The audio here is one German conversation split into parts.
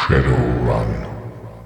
Shadowrun.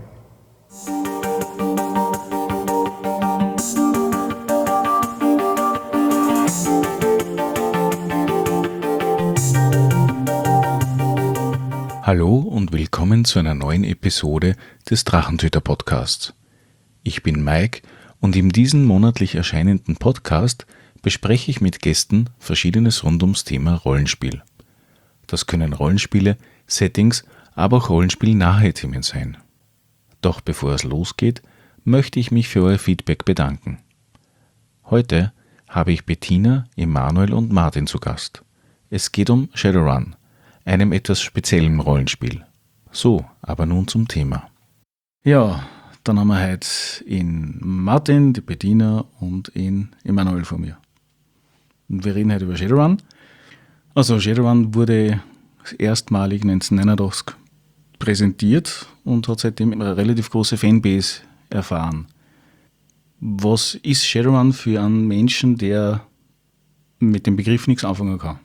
Hallo und willkommen zu einer neuen Episode des Drachentöter-Podcasts. Ich bin Mike und in diesem monatlich erscheinenden Podcast bespreche ich mit Gästen Verschiedenes rund ums Thema Rollenspiel. Das können Rollenspiele, Settings, aber auch rollenspielnahe Themen sein. Doch bevor es losgeht, möchte ich mich für euer Feedback bedanken. Heute habe ich Bettina, Emanuel und Martin zu Gast. Es geht um Shadowrun, einem etwas speziellen Rollenspiel. So, aber nun zum Thema. Ja, dann haben wir heute in Martin, die Bettina und in Emanuel vor mir. Und wir reden heute über Shadowrun. Also Shadowrun wurde erstmalig 1989 präsentiert und hat seitdem eine relativ große Fanbase erfahren. Was ist Shadowrun für einen Menschen, der mit dem Begriff nichts anfangen kann?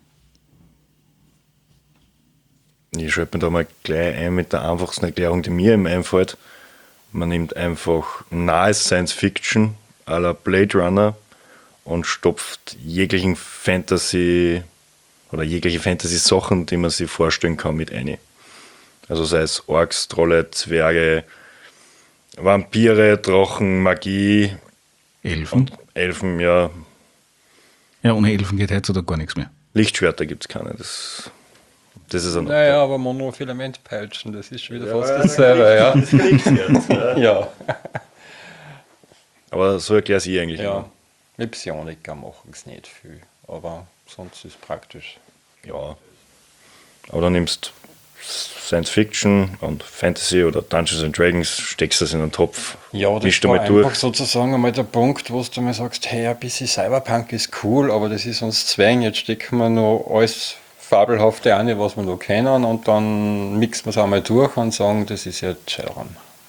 Ich schalte mir da mal gleich ein mit der einfachsten Erklärung, die mir im einfällt. Man nimmt einfach nahes Science Fiction à la Blade Runner und stopft jegliche Fantasy-Sachen, die man sich vorstellen kann, mit ein. Also sei es Orks, Trolle, Zwerge, Vampire, Drachen, Magie. Elfen, ja. Ja, ohne Elfen geht heutzutage gar nichts mehr. Lichtschwerter gibt es keine. Das ist ein Naja, aber Monofilament-Peitschen, das ist schon wieder fast dasselbe, ja. Das kriegst du jetzt, ja. Ja. Aber so erkläre ich eigentlich. Ja, mit Psioniker machen es nicht viel, aber sonst ist es praktisch. Ja. Aber dann nimmst Science Fiction und Fantasy oder Dungeons and Dragons, steckst das in einen Topf, Ja, das mischst war einmal durch. einfach sozusagen einmal der Punkt, wo du mal sagst, hey, ein bisschen Cyberpunk ist cool, aber das ist uns Zwang, jetzt stecken wir noch alles Fabelhafte ein, was wir noch kennen, und dann mixen wir es einmal durch und sagen, das ist jetzt Shadowrun.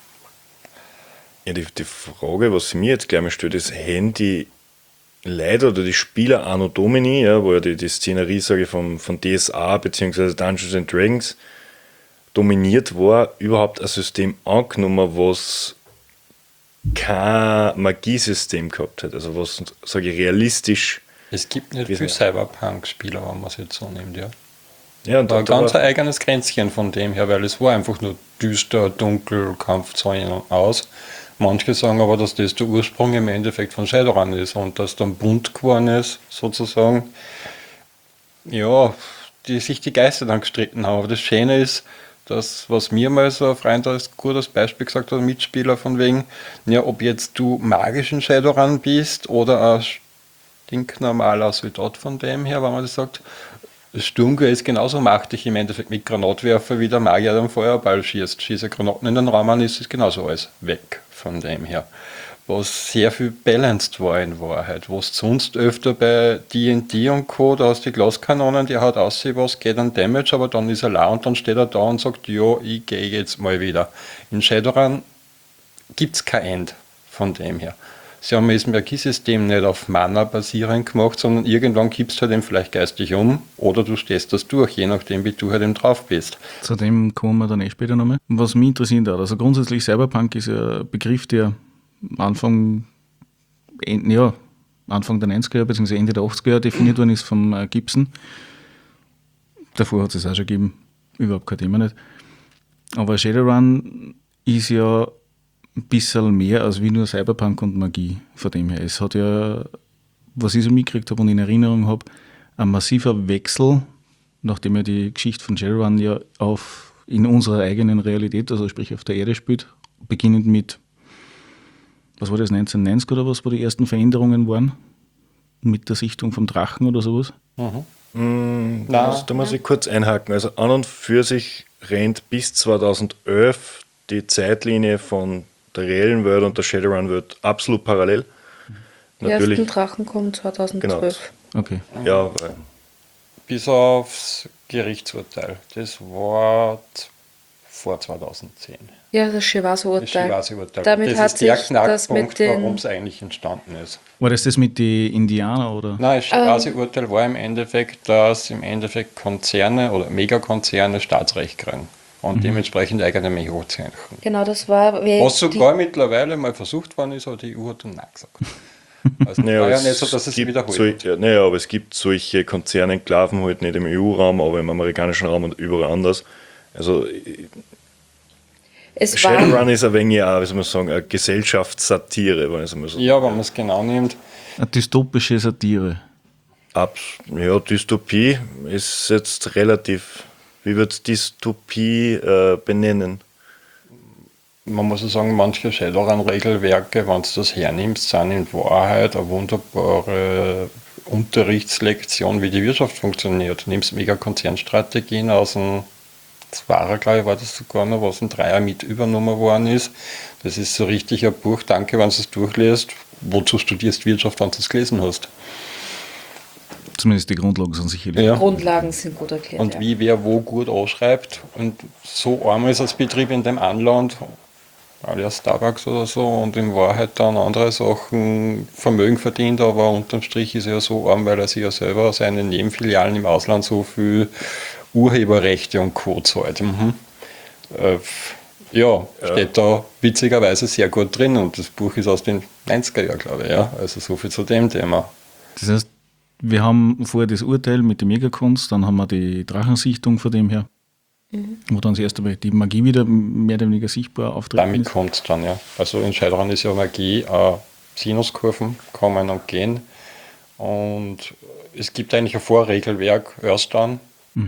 Ja, die Frage, was sie mir jetzt gleich mal stellt, ist, haben die Leute oder die Spieler Anno Domini, ja, wo ja die Szenerie, sage ich, von DSA bzw. Dungeons and Dragons dominiert war, überhaupt ein System angenommen, was kein Magiesystem gehabt hat, also was, sage ich, realistisch. Es gibt nicht Wir viel sind- Cyberpunk-Spieler, wenn man es jetzt so nimmt, ja. Ja, und War ein da ganz war- ein eigenes Grenzchen von dem her, weil es war einfach nur düster, dunkel, Kampfzäune aus. Manche sagen aber, dass das der Ursprung im Endeffekt von Shadowrun ist und dass dann bunt geworden ist, sozusagen. Ja, sich die Geister dann gestritten haben. Aber das Schöne ist, dass, was mir mal so ein Freund als gutes Beispiel gesagt hat, ein Mitspieler von wegen, ja, ob jetzt du magischen Shadowrun bist oder ein stinknormaler Soldat von dem her, wenn man das sagt, das Sturmgewehr ist genauso machtig im Endeffekt mit Granatwerfer, wie der Magier den Feuerball schießt. Schieße Granaten in den Raum an, ist es genauso alles weg von dem her. Was sehr viel balanced war in Wahrheit. Was sonst öfter bei D&D und Co., da hast du die Glaskanonen, die hat aussehen, was geht an Damage, aber dann ist er leer und dann steht er da und sagt, ja, ich gehe jetzt mal wieder. In Shadowrun gibt es kein End von dem her. Sie haben das Magiesystem nicht auf Mana basierend gemacht, sondern irgendwann kippst du halt eben vielleicht geistig um oder du stehst das durch, je nachdem, wie du halt eben drauf bist. Zu dem kommen wir dann später nochmal. Was mich interessiert hat, also grundsätzlich Cyberpunk ist ja ein Begriff, der Anfang der 90er Jahre bzw. Ende der 80er Jahre definiert worden ist vom Gibson. Davor hat es auch schon gegeben, überhaupt kein Thema nicht. Aber Shadowrun ist ja ein bisschen mehr als wie nur Cyberpunk und Magie von dem her. Es hat ja, was ich so mitgekriegt habe und in Erinnerung habe, ein massiver Wechsel, nachdem ja die Geschichte von Shadowrun ja in unserer eigenen Realität, also sprich auf der Erde spielt, beginnend mit, was war das, 1990 oder was, wo die ersten Veränderungen waren? Mit der Sichtung vom Drachen oder sowas? Da muss ich kurz einhaken. Also an und für sich rennt bis 2011 die Zeitlinie von der reellen Welt und der Shadowrun-Welt absolut parallel. Die ersten Drachen kommen 2012. Okay. Ja, Bis aufs Gerichtsurteil. Das war vor 2010. Ja, das Shivaso-Urteil. Das Shivaso-Urteil. Damit das hat ist der sich das mit Knackpunkt, den- warum es eigentlich entstanden ist. War das mit den Indianern oder? Nein, das Shivaso-Urteil war im Endeffekt, dass im Endeffekt Konzerne oder Megakonzerne Staatsrecht kriegen. und dementsprechend eigene Mechanismen. Genau, das war... Was sogar mittlerweile mal versucht worden ist, aber die EU hat dann Nein gesagt. Also war ja nicht so, dass es wiederholt wird. Naja, aber es gibt solche Konzernenklaven halt nicht im EU-Raum, aber im amerikanischen Raum und überall anders. Also Shadowrun ist ein wenig auch, wie soll man sagen, eine Gesellschaftssatire, wenn ich es mal so. Ja, wenn man es genau nimmt. Eine dystopische Satire. Ja, Dystopie ist jetzt relativ. Wie wird Dystopie benennen? Man muss ja sagen, manche Shadowrun-Regelwerke, wenn du das hernimmst, sind in Wahrheit eine wunderbare Unterrichtslektion, wie die Wirtschaft funktioniert. Du nimmst Megakonzernstrategien aus dem Zwarer, glaube ich, war das sogar noch, was ein Dreier mit übernommen worden ist. Das ist so richtig ein Buch, danke, wenn du es durchliest. Wozu studierst Wirtschaft, wenn du es gelesen hast? Zumindest die Grundlagen sind sicherlich. Die Grundlagen sind gut erklärt. Und wie wer wo gut anschreibt. Und so einmal ist als Betrieb in dem Anland, alias Starbucks oder so, und in Wahrheit dann andere Sachen Vermögen verdient, aber unterm Strich ist er ja so arm, weil er sich ja selber seine Nebenfilialen im Ausland so viel Urheberrechte und Co. zahlt. Steht da witzigerweise sehr gut drin und das Buch ist aus den 90er Jahren, glaube ich. Ja. Also so viel zu dem Thema. Das heißt, wir haben vorher das Urteil mit der Megakunst, dann haben wir die Drachensichtung von dem her, wo dann das erste Mal die Magie wieder mehr oder weniger sichtbar auftritt. Damit kommt es dann, ja. Also in Shadowrun ist ja Magie, Sinuskurven kommen und gehen. Und es gibt eigentlich ein Vorregelwerk, Earthdawn,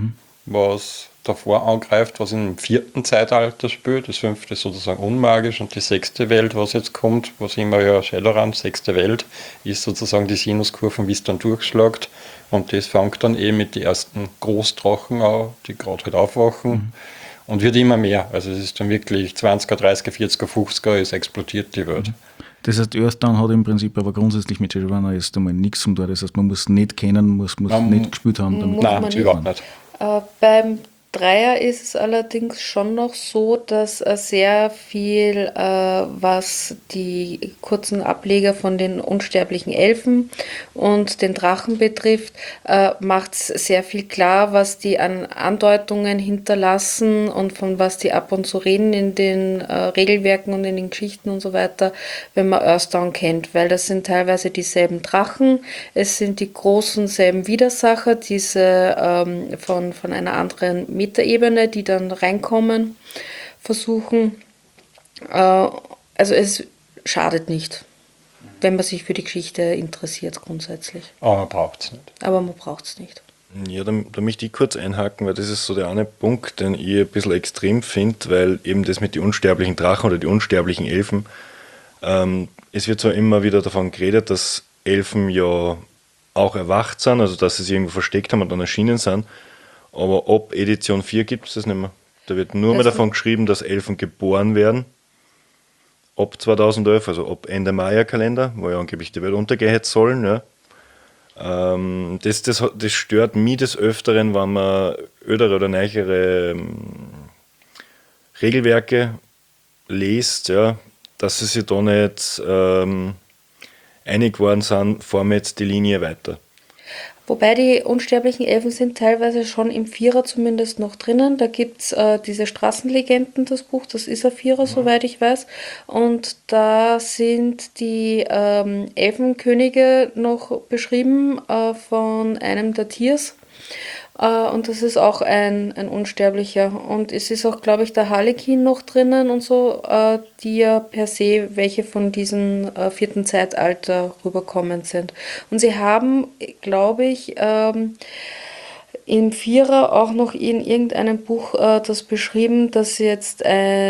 was davor angreift, was im 4. Zeitalter spielt. Das 5. ist sozusagen unmagisch und die 6. Welt, was jetzt kommt, was immer ja Shadowrun, 6. Welt, ist sozusagen die Sinuskurven, wie es dann durchschlägt. Und das fängt dann eben mit den ersten Großdrachen an, die gerade halt aufwachen. Und wird immer mehr. Also es ist dann wirklich 20er, 30er, 40er, 50er, es explodiert die Welt. Das heißt, Earthdawn hat im Prinzip aber grundsätzlich mit Shadowrun erst einmal nichts zum tun. Das heißt, man muss nicht kennen, muss nicht gespielt haben. Damit Nein, überhaupt nicht. Beim Dreier ist es allerdings schon noch so, dass sehr viel, was die kurzen Ableger von den unsterblichen Elfen und den Drachen betrifft, macht es sehr viel klar, was die an Andeutungen hinterlassen und von was die ab und zu reden in den Regelwerken und in den Geschichten und so weiter, wenn man Earthdawn kennt, weil das sind teilweise dieselben Drachen, es sind die großen selben Widersacher, diese von einer anderen Metaebene, die dann reinkommen, versuchen. Also es schadet nicht, wenn man sich für die Geschichte interessiert grundsätzlich. Aber man braucht es nicht. Aber man braucht es nicht. Ja, da möchte ich kurz einhaken, weil das ist so der eine Punkt, den ich ein bisschen extrem finde, weil eben das mit den unsterblichen Drachen oder die unsterblichen Elfen, es wird zwar immer wieder davon geredet, dass Elfen ja auch erwacht sind, also dass sie sich irgendwo versteckt haben und dann erschienen sind, aber ab Edition 4 gibt es das nicht mehr. Da wird nur mehr davon geschrieben, dass Elfen geboren werden. Ab 2011, also ab Ende Maya-Kalender, wo ja angeblich die Welt untergehen hätte sollen. Ja. Das stört mich des Öfteren, wenn man ödere oder neichere Regelwerke liest, ja, dass sie sich da nicht einig geworden sind, fahren wir jetzt die Linie weiter. Wobei die unsterblichen Elfen sind teilweise schon im Vierer zumindest noch drinnen. Da gibt es diese Straßenlegenden, das Buch, das ist ein Vierer, soweit ich weiß. Und da sind die Elfenkönige noch beschrieben von einem der Tiers. Und das ist auch ein Unsterblicher. Und es ist auch, glaube ich, der Harlekin noch drinnen und so, die ja per se welche von diesem 4. Zeitalter rüberkommen sind. Und sie haben, glaube ich, im Vierer auch noch in irgendeinem Buch das beschrieben, dass sie jetzt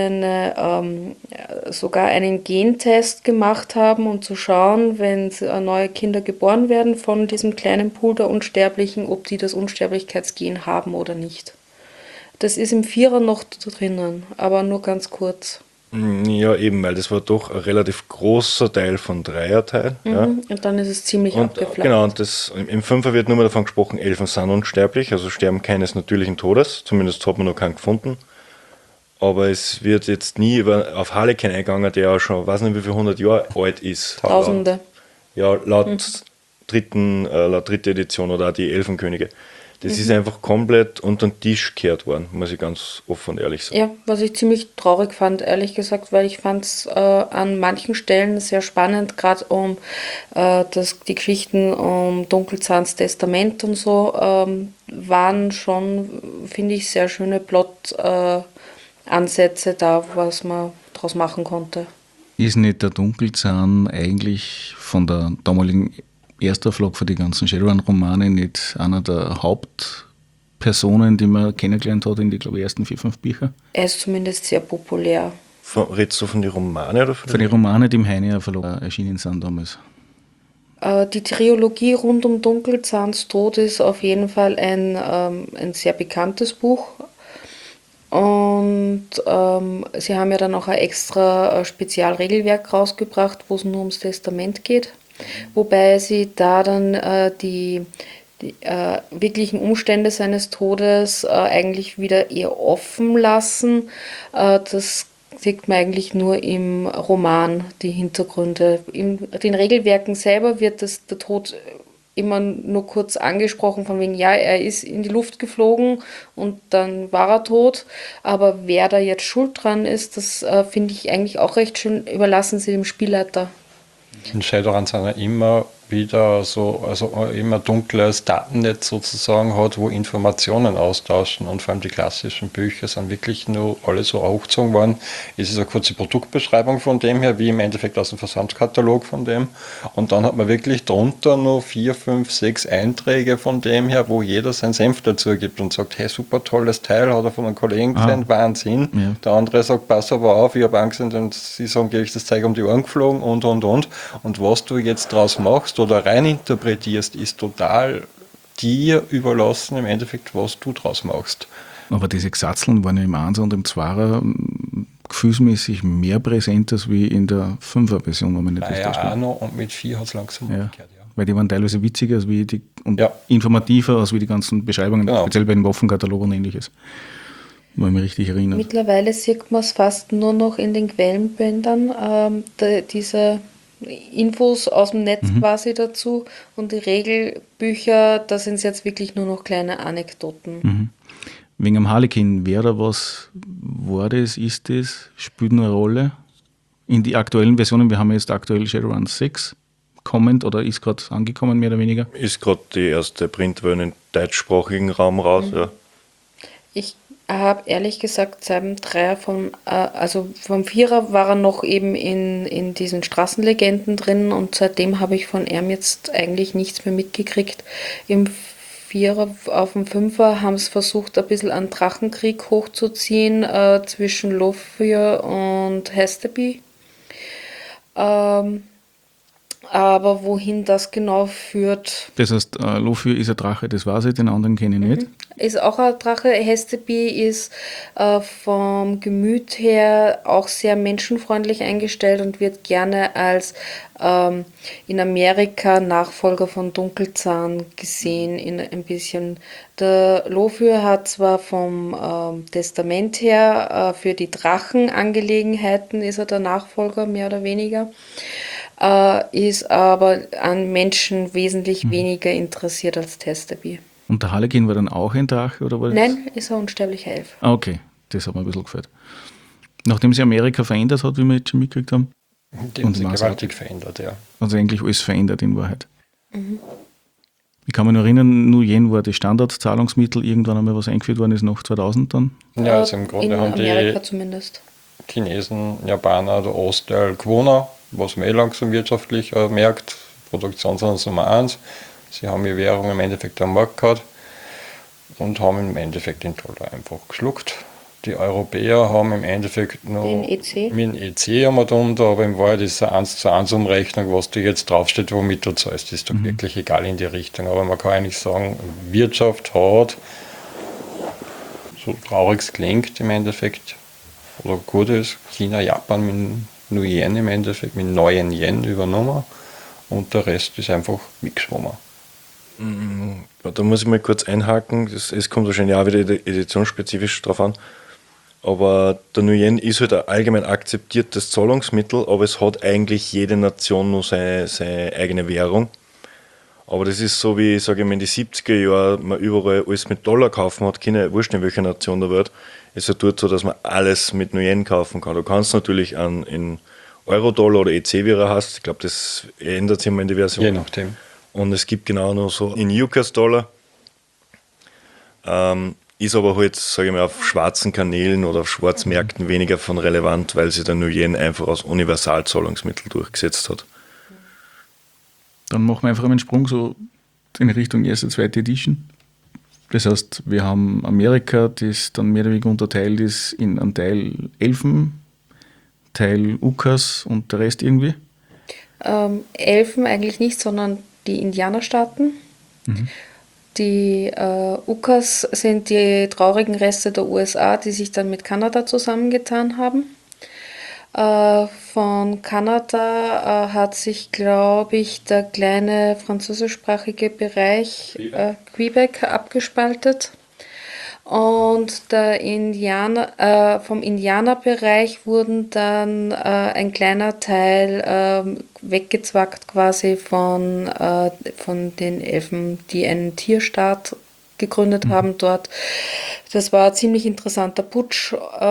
sogar einen Gentest gemacht haben, um zu schauen, wenn neue Kinder geboren werden von diesem kleinen Pool der Unsterblichen, ob die das Unsterblichkeitsgen haben oder nicht. Das ist im Vierer noch drinnen, aber nur ganz kurz. Ja, eben, weil das war doch ein relativ großer Teil von Dreierteil. Ja. Und dann ist es ziemlich abgeflacht. Genau, und im Fünfer wird nur mehr davon gesprochen, Elfen sind unsterblich, also sterben keines natürlichen Todes, zumindest hat man noch keinen gefunden. Aber es wird jetzt nie auf Harlekin eingegangen, der ja schon, weiß nicht wie viele 100 Jahre alt ist. Tausende. Laut dritte Edition oder auch die Elfenkönige. Das ist einfach komplett unter den Tisch gekehrt worden, muss ich ganz offen und ehrlich sagen. Ja, was ich ziemlich traurig fand, ehrlich gesagt, weil ich fand es an manchen Stellen sehr spannend, gerade um die Geschichten um Dunkelzahns Testament und so, waren schon, finde ich, sehr schöne Plot-Ansätze da, was man draus machen konnte. Ist nicht der Dunkelzahn eigentlich von der damaligen Erstauflage für die ganzen Shadowrun-Romane nicht einer der Hauptpersonen, die man kennengelernt hat in die, glaube ich, ersten 4, 5 Bücher? Er ist zumindest sehr populär. Redest du von den Romanen oder Von den Romanen, die im Heine Verlag erschienen sind damals. Die Trilogie rund um Dunkelzahns Tod ist auf jeden Fall ein sehr bekanntes Buch. Und sie haben ja dann auch ein extra Spezialregelwerk rausgebracht, wo es nur ums Testament geht. Wobei sie da dann die wirklichen Umstände seines Todes eigentlich wieder eher offen lassen. Das sieht man eigentlich nur im Roman, die Hintergründe. In den Regelwerken selber wird der Tod immer nur kurz angesprochen, von wegen, ja, er ist in die Luft geflogen und dann war er tot. Aber wer da jetzt schuld dran ist, das finde ich eigentlich auch recht schön, überlassen sie dem Spielleiter. In Shadowrun sind ja immer wieder so, also immer dunkles Datennetz sozusagen hat, wo Informationen austauschen, und vor allem die klassischen Bücher sind wirklich nur alle so hochgezogen worden. Es ist eine kurze Produktbeschreibung von dem her, wie im Endeffekt aus dem Versandkatalog von dem, und dann hat man wirklich drunter nur 4, 5, 6 Einträge von dem her, wo jeder seinen Senf dazu gibt und sagt, hey, super tolles Teil, hat er von einem Kollegen gesehen, Wahnsinn. Ja. Der andere sagt, pass aber auf, ich habe Angst, und sie sagen, gebe ich das Zeug um die Ohren geflogen und. Und was du jetzt draus machst oder reininterpretierst, ist total dir überlassen, im Endeffekt, was du draus machst. Aber diese Gesatzeln waren ja im 1er und im 2er gefühlsmäßig mehr präsent als wie in der 5er Version, wenn man nicht das auch noch, und mit 4 hat es langsam umgekehrt, ja. Weil die waren teilweise witziger als wie die, und informativer als wie die ganzen Beschreibungen, speziell bei den Waffenkatalogen und ähnliches. Wenn ich mich richtig erinnere. Mittlerweile sieht man es fast nur noch in den Quellenbändern, diese Infos aus dem Netz quasi dazu, und die Regelbücher, da sind es jetzt wirklich nur noch kleine Anekdoten. Wegen am Harlekin, wer da was war das, ist das, spielt eine Rolle in die aktuellen Versionen? Wir haben jetzt aktuell Shadowrun 6 kommend oder ist gerade angekommen, mehr oder weniger? Ist gerade die erste Printversion im deutschsprachigen Raum raus, ja. Ich habe ehrlich gesagt seit dem 3er vom 4er war er noch eben in diesen Straßenlegenden drin, und seitdem habe ich von ihm jetzt eigentlich nichts mehr mitgekriegt. Im 4er auf dem 5er haben es versucht, ein bisschen einen Drachenkrieg hochzuziehen zwischen Lofür und Hesteby. Aber wohin das genau führt. Das heißt, Lofür ist ein Drache, das weiß ich, den anderen kenne ich nicht. Ist auch ein Drache. Hesteby ist vom Gemüt her auch sehr menschenfreundlich eingestellt und wird gerne als in Amerika Nachfolger von Dunkelzahn gesehen, in ein bisschen. Der Lofür hat zwar vom Testament her für die Drachenangelegenheiten ist er der Nachfolger, mehr oder weniger, ist aber an Menschen wesentlich weniger interessiert als Hesteby. Und der Harlekin war dann auch ein Drache? Oder war das? Nein, ist ein unsterblicher Elf. Ah, okay. Das hat mir ein bisschen gefällt. Nachdem sich Amerika verändert hat, wie wir jetzt schon mitgekriegt haben. Die haben sich gewaltig verändert, ja. Also eigentlich alles verändert in Wahrheit. Ich kann mich noch erinnern, Nuyen war das Standardzahlungsmittel, irgendwann einmal was eingeführt worden ist, nach 2000 dann. Ja, also im Grunde in haben Amerika die zumindest. Chinesen, Japaner, der Ostteil gewonnen, was man langsam wirtschaftlich merkt. Produktionsland Nummer 1. Sie haben ihre Währung im Endeffekt am Markt gehabt und haben im Endeffekt den Dollar einfach geschluckt. Die Europäer haben im Endeffekt noch Den EC. mit dem EC haben wir drunter, aber im Wahrheit ist es eine 1:1 Umrechnung, was da jetzt draufsteht, womit du zahlst, ist doch wirklich egal in die Richtung. Aber man kann eigentlich sagen, Wirtschaft hat, so traurig es klingt im Endeffekt, oder gut ist, China, Japan mit Nuyen im Endeffekt, mit neuen Yen übernommen, und der Rest ist einfach mitgeschwommen. Da muss ich mal kurz einhaken, es kommt wahrscheinlich auch wieder editionsspezifisch drauf an, aber der Nuyen ist halt ein allgemein akzeptiertes Zahlungsmittel, aber es hat eigentlich jede Nation nur seine eigene Währung, Aber das ist so wie, sage ich mal, in die 70er Jahre man überall alles mit Dollar kaufen hat, keine wurscht in welcher Nation der Welt. Es ist ja dort so, dass man alles mit Yen kaufen kann. Du kannst natürlich in Euro-Dollar oder EC, wie er heißt. Ich glaube, das ändert sich immer in die Version. Je nachdem. Und es gibt genau noch so in US-Dollar. Ist aber halt, sage ich mal, auf schwarzen Kanälen oder auf Schwarzmärkten weniger von relevant, weil sich der Yen einfach als Universalzahlungsmittel durchgesetzt hat. Dann machen wir einfach einen Sprung so in Richtung erste, zweite Edition. Das heißt, wir haben Amerika, das dann mehr oder weniger unterteilt ist in einen Teil Elfen, Teil Ukas und der Rest irgendwie. Elfen eigentlich nicht, sondern die Indianerstaaten. Die Ukas sind die traurigen Reste der USA, die sich dann mit Kanada zusammengetan haben. Von Kanada hat sich, glaube ich, der kleine französischsprachige Bereich Quebec abgespaltet. Und der vom Indianerbereich wurden dann ein kleiner Teil weggezwackt quasi von den Elfen, die einen Tierstaat gegründet haben dort. Das war ein ziemlich interessanter Putsch.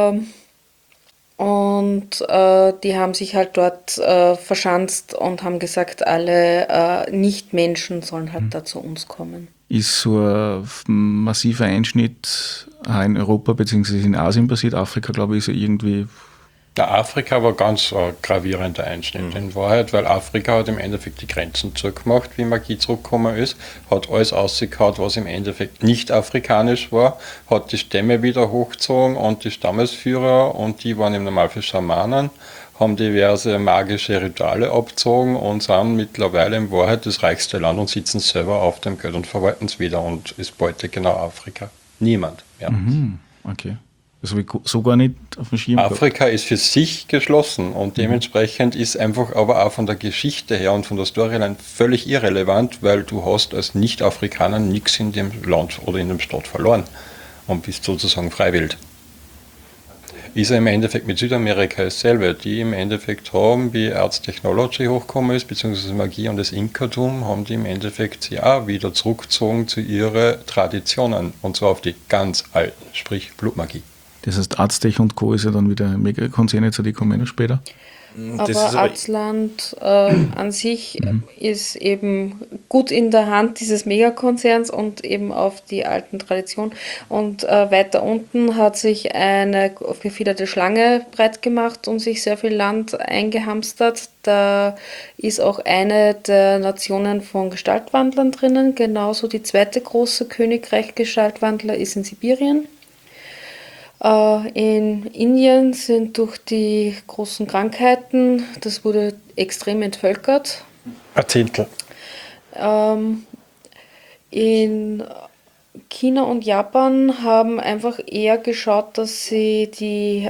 Und die haben sich halt dort verschanzt und haben gesagt, alle Nichtmenschen sollen halt da zu uns kommen. Ist so ein massiver Einschnitt auch in Europa bzw. in Asien passiert. Afrika, glaube ich, ist ja irgendwie. Der Afrika war ganz ein gravierender Einschnitt in Wahrheit, weil Afrika hat im Endeffekt die Grenzen zugemacht, wie Magie zurückgekommen ist, hat alles ausgehauen, was im Endeffekt nicht afrikanisch war, hat die Stämme wieder hochgezogen und die Stammesführer, und die waren im Normalfall Schamanen, haben diverse magische Rituale abgezogen und sind mittlerweile in Wahrheit das reichste Land und sitzen selber auf dem Geld und verwalten es wieder, und ist bald genau Afrika. Niemand mehr. Okay. Das habe ich so gar nicht auf dem Schirm gehabt. Afrika ist für sich geschlossen und dementsprechend ist einfach aber auch von der Geschichte her und von der Storyline völlig irrelevant, weil du hast als Nicht-Afrikaner nichts in dem Land oder in dem Staat verloren und bist sozusagen freiwillig. Ist ja im Endeffekt mit Südamerika dasselbe, die im Endeffekt haben, wie Arts Technology hochgekommen ist, beziehungsweise Magie und das Inkatum, haben die im Endeffekt sich auch wieder zurückgezogen zu ihren Traditionen, und zwar auf die ganz alten, sprich Blutmagie. Das heißt, Aztech und Co. ist ja dann wieder ein Megakonzern, jetzt die kommen noch später. Aber Aztland an sich ist eben gut in der Hand dieses Megakonzerns und eben auf die alten Traditionen. Und weiter unten hat sich eine gefiederte Schlange breit gemacht und sich sehr viel Land eingehamstert. Da ist auch eine der Nationen von Gestaltwandlern drinnen. Genauso die zweite große Königreich Gestaltwandler ist in Sibirien. In Indien sind durch die großen Krankheiten, das wurde extrem entvölkert. Ein Zehntel. In China und Japan haben einfach eher geschaut, dass sie die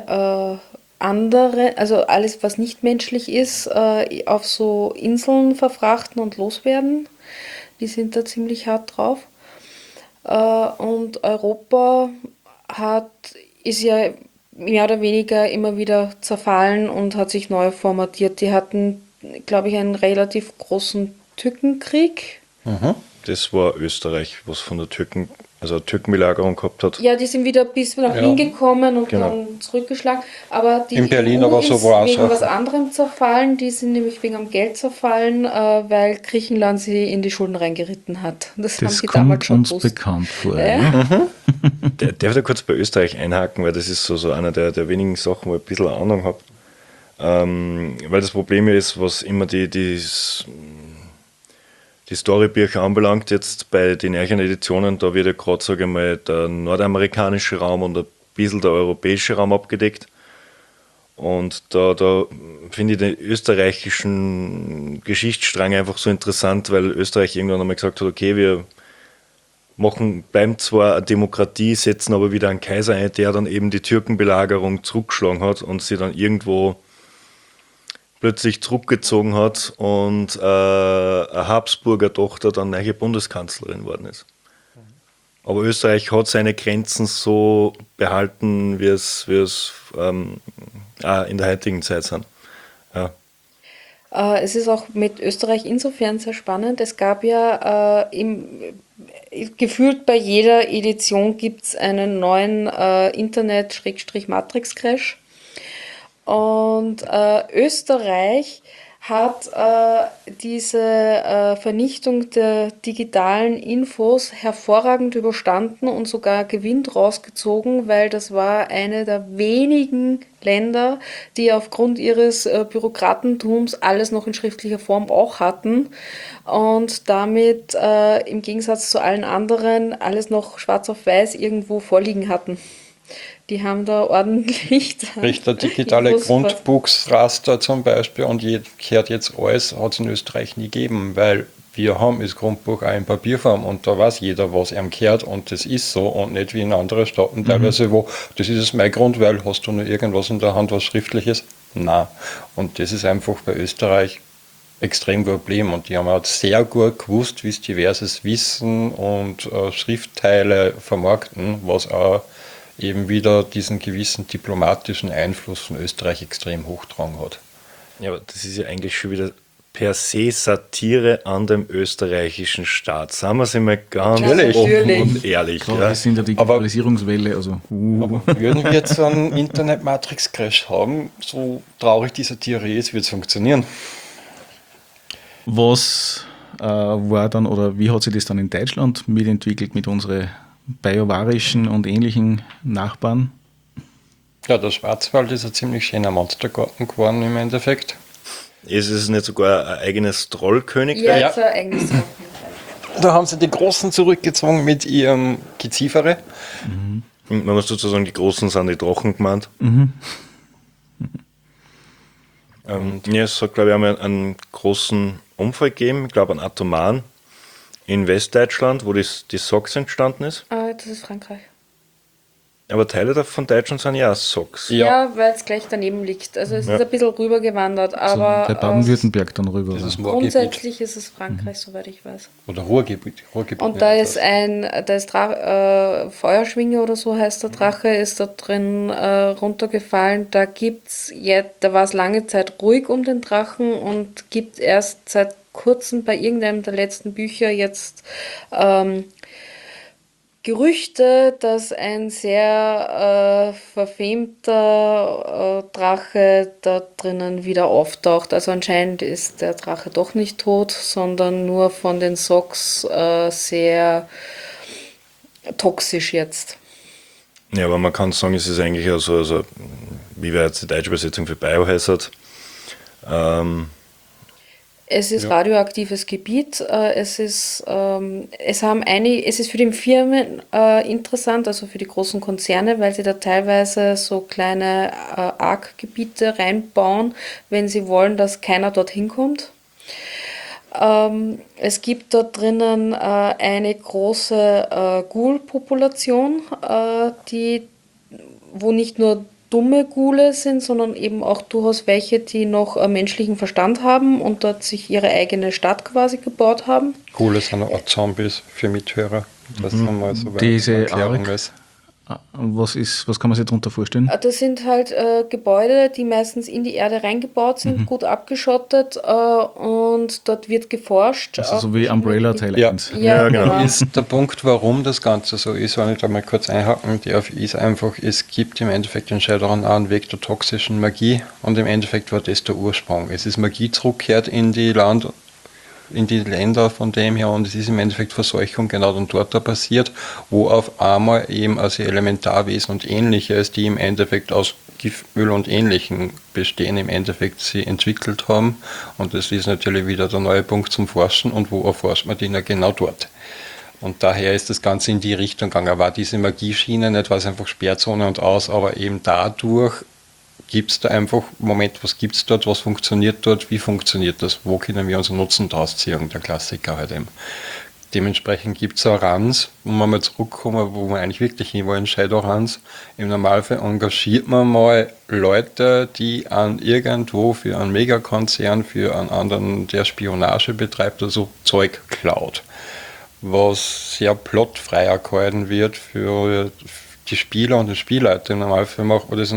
also alles, was nicht menschlich ist, auf so Inseln verfrachten und loswerden. Die sind da ziemlich hart drauf. Und Europa ist ja mehr oder weniger immer wieder zerfallen und hat sich neu formatiert. Die hatten, glaube ich, einen relativ großen Tückenkrieg. Das war Österreich, was von der Türkenbelagerung gehabt hat. Ja, die sind wieder bis nach Wien gekommen und dann zurückgeschlagen. Aber die in Berlin EU aber so ist war es wegen auch. was anderem zerfallen. Die sind nämlich wegen am Geld zerfallen, weil Griechenland sie in die Schulden reingeritten hat. Das haben Das sie damals kommt schon uns gewusst. bekannt vor. Ja. Darf ich da kurz bei Österreich einhaken, weil das ist so einer der wenigen Sachen, wo ich ein bisschen Ahnung habe. Weil das Problem ist, was immer die Storybücher anbelangt, jetzt bei den neuen Editionen, da wird ja gerade, sage ich mal, der nordamerikanische Raum und ein bisschen der europäische Raum abgedeckt. Und da finde ich den österreichischen Geschichtsstrang einfach so interessant, weil Österreich irgendwann einmal gesagt hat, okay, wir bleiben zwar eine Demokratie, setzen aber wieder einen Kaiser ein, der dann eben die Türkenbelagerung zurückgeschlagen hat und sie dann irgendwo plötzlich zurückgezogen hat und eine Habsburger Tochter dann neue Bundeskanzlerin geworden ist. Aber Österreich hat seine Grenzen so behalten, wie es in der heutigen Zeit sind. Ja. Es ist auch mit Österreich insofern sehr spannend. Es gab ja gefühlt bei jeder Edition gibt es einen neuen Internet-Matrix-Crash. Und Österreich hat diese Vernichtung der digitalen Infos hervorragend überstanden und sogar Gewinn rausgezogen, weil das war eine der wenigen Länder, die aufgrund ihres Bürokratentums alles noch in schriftlicher Form auch hatten und damit im Gegensatz zu allen anderen alles noch schwarz auf weiß irgendwo vorliegen hatten. Die haben da ordentlich Richter digitale Grundbuchsraster zum Beispiel und kehrt jetzt alles, hat es in Österreich nie gegeben, weil wir haben das Grundbuch auch in Papierform und da weiß jeder, was ihm kehrt und das ist so und nicht wie in anderen Staaten teilweise, wo das ist mein Grund, weil hast du nur irgendwas in der Hand, was Schriftliches? Nein. Und das ist einfach bei Österreich extrem Problem und die haben auch sehr gut gewusst, wie es diverses Wissen und Schriftteile vermarkten, was auch eben wieder diesen gewissen diplomatischen Einfluss von Österreich extrem hochgetragen hat. Ja, aber das ist ja eigentlich schon wieder per se Satire an dem österreichischen Staat. Sagen wir es einmal ganz offen und ehrlich. Klar, Ja. wir sind ja die Digitalisierungswelle, also Würden wir jetzt so einen Internet-Matrix-Crash haben, so traurig die Satire ist, wird es funktionieren. Was war dann, oder wie hat sich das dann in Deutschland mitentwickelt mit unseren bajuwarischen und ähnlichen Nachbarn? Ja, der Schwarzwald ist ein ziemlich schöner Monstergarten geworden im Endeffekt. Ist es nicht sogar ein eigenes Trollkönigreich? Ja, Ja. so eigentlich so. Da haben sie die Großen zurückgezogen mit ihrem Gezifere. Man muss sozusagen, die Großen sind die Drachen gemeint. Ja, es hat, glaube ich, einmal einen großen Unfall gegeben, ich glaube einen atomaren, in Westdeutschland, wo die Sox entstanden ist. Das ist Frankreich. Aber Teile von Deutschland sind ja auch Sox. Ja, weil es gleich daneben liegt. Also es ist ein bisschen rübergewandert, Also aber bei Baden-Württemberg dann rüber. Das ist oder? Moorgebiet grundsätzlich ist es Frankreich, soweit ich weiß. oder Ruhrgebiet. Und da ist Feuerschwinge oder so heißt der Drache, ist da drin runtergefallen. Da war es lange Zeit ruhig um den Drachen und gibt erst seit kurzem bei irgendeinem der letzten Bücher jetzt Gerüchte, dass ein sehr verfemter Drache da drinnen wieder auftaucht. Also anscheinend ist der Drache doch nicht tot, sondern nur von den Sox sehr toxisch jetzt. Ja, aber man kann sagen, es ist eigentlich also wie wäre jetzt die deutsche Übersetzung für Biohazard? Es ist radioaktives Gebiet. Es ist für die Firmen interessant, also für die großen Konzerne, weil sie da teilweise so kleine Arc-Gebiete reinbauen, wenn sie wollen, dass keiner dorthin kommt. Es gibt dort drinnen eine große Ghoul-Population, wo nicht nur dumme Ghule sind, sondern eben auch durchaus welche, die noch menschlichen Verstand haben und dort sich ihre eigene Stadt quasi gebaut haben. Ghule sind eine Art Zombies für Mithörer. Das haben wir so weit Diese erklären Arc- müssen. Was kann man sich darunter vorstellen? Das sind halt Gebäude, die meistens in die Erde reingebaut sind, gut abgeschottet und dort wird geforscht. Also so wie Umbrella Teil Ja. 1. Ja, genau. Ist der Punkt, warum das Ganze so ist, wenn ich da mal kurz einhaken darf, ist einfach, es gibt im Endeffekt den Shadowrun auch einen Weg der toxischen Magie und im Endeffekt war das der Ursprung. Es ist Magie zurückgekehrt in die Länder von dem her und es ist im Endeffekt Verseuchung genau dann dort da passiert, wo auf einmal eben also Elementarwesen und Ähnliches, die im Endeffekt aus Giftmüll und Ähnlichem bestehen, im Endeffekt sie entwickelt haben und das ist natürlich wieder der neue Punkt zum Forschen und wo erforscht man den ja genau dort. Und daher ist das Ganze in die Richtung gegangen. War diese Magieschiene nicht, war es einfach Sperrzone und aus, aber eben dadurch gibt es da einfach, Moment, was gibt es dort, was funktioniert dort, wie funktioniert das, wo können wir unseren Nutzen daraus ziehen, der Klassiker halt eben. Dementsprechend gibt es auch Runs, wo wir mal zurückkommen, wo wir eigentlich wirklich hinwollen, Shadowruns. Im Normalfall engagiert man mal Leute, die an irgendwo für einen Megakonzern, für einen anderen, der Spionage betreibt, also Zeug klaut. Was sehr plotfreier gehalten wird für die Spieler und die Spielleiter im Normalfall auch, oder ist ein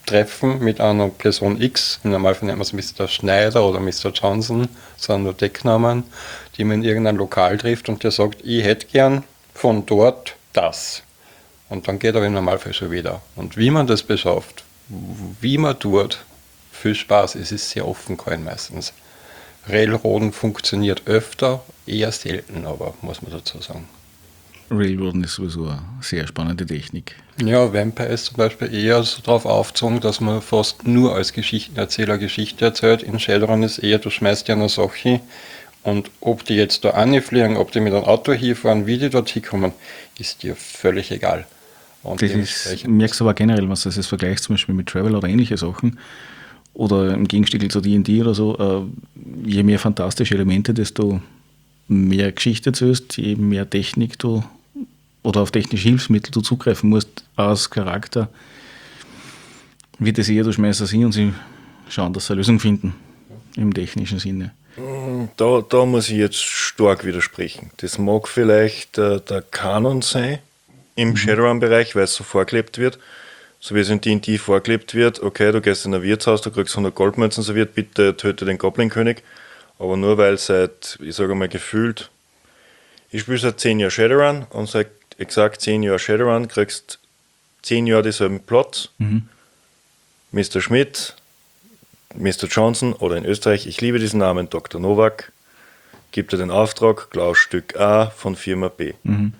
treffen mit einer Person X, im Normalfall nennt man es Mr. Schneider oder Mr. Johnson, sind nur Decknamen, die man in irgendein Lokal trifft und der sagt, ich hätte gern von dort das. Und dann geht er im Normalfall schon wieder. Und wie man das beschafft, wie man tut, viel Spaß, es ist sehr offen gehalten meistens. Railroaden funktioniert öfter, eher selten aber, muss man dazu sagen. Railroaden ist sowieso eine sehr spannende Technik. Ja, Vampire ist zum Beispiel eher so darauf aufgezogen, dass man fast nur als Geschichtenerzähler Geschichte erzählt. In Shadowrun ist eher, du schmeißt dir eine Sache hin und ob die jetzt da anfliegen, ob die mit einem Auto hinfahren, wie die dort hinkommen, ist dir völlig egal. Und Das ist, merkst du aber generell, was das ist, vergleicht zum Beispiel mit Travel oder ähnliche Sachen oder im Gegenstück zu D&D oder so, je mehr fantastische Elemente, desto mehr Geschichte erzählst, je mehr Technik du oder auf technische Hilfsmittel du zugreifen musst als Charakter, wird es eher, du schmeißt das hin und sie schauen, dass sie eine Lösung finden, im technischen Sinne. Da muss ich jetzt stark widersprechen. Das mag vielleicht der Kanon sein im Shadowrun-Bereich, weil es so vorgelebt wird, so wie es in D&D vorgelebt wird. Okay, du gehst in ein Wirtshaus, du kriegst 100 Goldmünzen serviert, bitte töte den Goblin-König. Aber nur weil seit, ich sage mal gefühlt, ich spiele seit 10 Jahren Shadowrun und seit exakt 10 Jahren Shadowrun kriegst 10 Jahre dieselben Plots. Mr. Schmidt, Mr. Johnson oder in Österreich, ich liebe diesen Namen, Dr. Nowak, gibt er den Auftrag, Klaus Stück A von Firma B.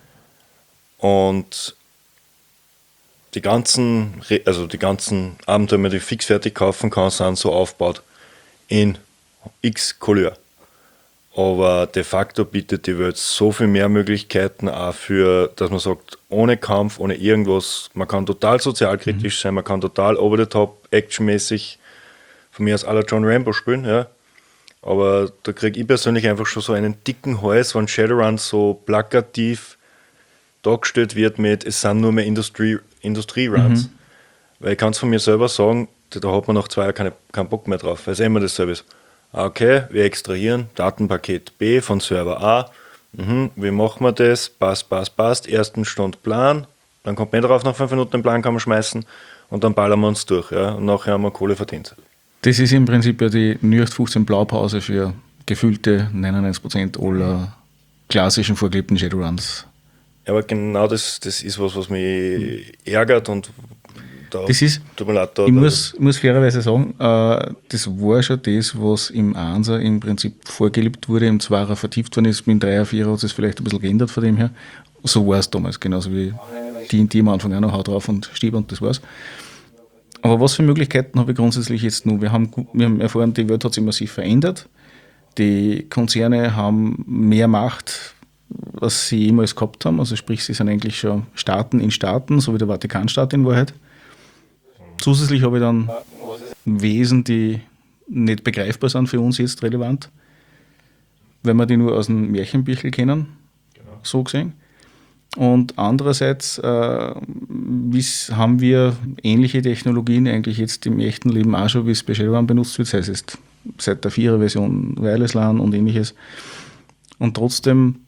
Und die ganzen Abenteuer, die du fix fertig kaufen kannst, sind so aufgebaut in X Couleur. Aber de facto bietet die Welt so viel mehr Möglichkeiten auch für, dass man sagt, ohne Kampf, ohne irgendwas, man kann total sozialkritisch sein, man kann total over the top, actionmäßig, von mir aus à la John Rambo spielen, ja. Aber da kriege ich persönlich einfach schon so einen dicken Hals, wenn Shadowrun so plakativ dargestellt wird mit, es sind nur mehr Industrieruns. Weil ich kann es von mir selber sagen, da hat man nach 2 Jahren keinen Bock mehr drauf, weil es immer dasselbe ist. Okay, wir extrahieren Datenpaket B von Server A. Wie machen wir das? Passt. Ersten Stund Plan. Dann kommt man drauf, nach 5 Minuten den Plan kann man schmeißen und dann ballern wir uns durch. Ja? Und nachher haben wir Kohle verdient. Das ist im Prinzip ja die 0815 Blaupause für gefühlte 99% aller klassischen vorgelebten Shadowruns. Ja, aber genau das ist was mich ärgert und da das ist, tut mir leid, ich muss fairerweise sagen, das war schon das, was im 1er im Prinzip vorgelebt wurde, im 2er vertieft worden ist, mit dem 3er, 4er hat es vielleicht ein bisschen geändert von dem her. So war es damals, genauso wie die am Anfang auch noch Haut drauf und Stieb und das war's. Aber was für Möglichkeiten habe ich grundsätzlich jetzt noch? Wir haben erfahren, die Welt hat sich massiv verändert. Die Konzerne haben mehr Macht, als sie jemals gehabt haben. Also sprich, sie sind eigentlich schon Staaten in Staaten, so wie der Vatikanstaat in Wahrheit. Zusätzlich habe ich dann Wesen, die nicht begreifbar sind für uns jetzt relevant, weil wir die nur aus dem Märchenbüchel kennen, so gesehen. Und andererseits haben wir ähnliche Technologien eigentlich jetzt im echten Leben auch schon, wie es bei Shadowrun benutzt wird, das heißt jetzt seit der 4er-Version Wireless LAN und ähnliches. Und trotzdem,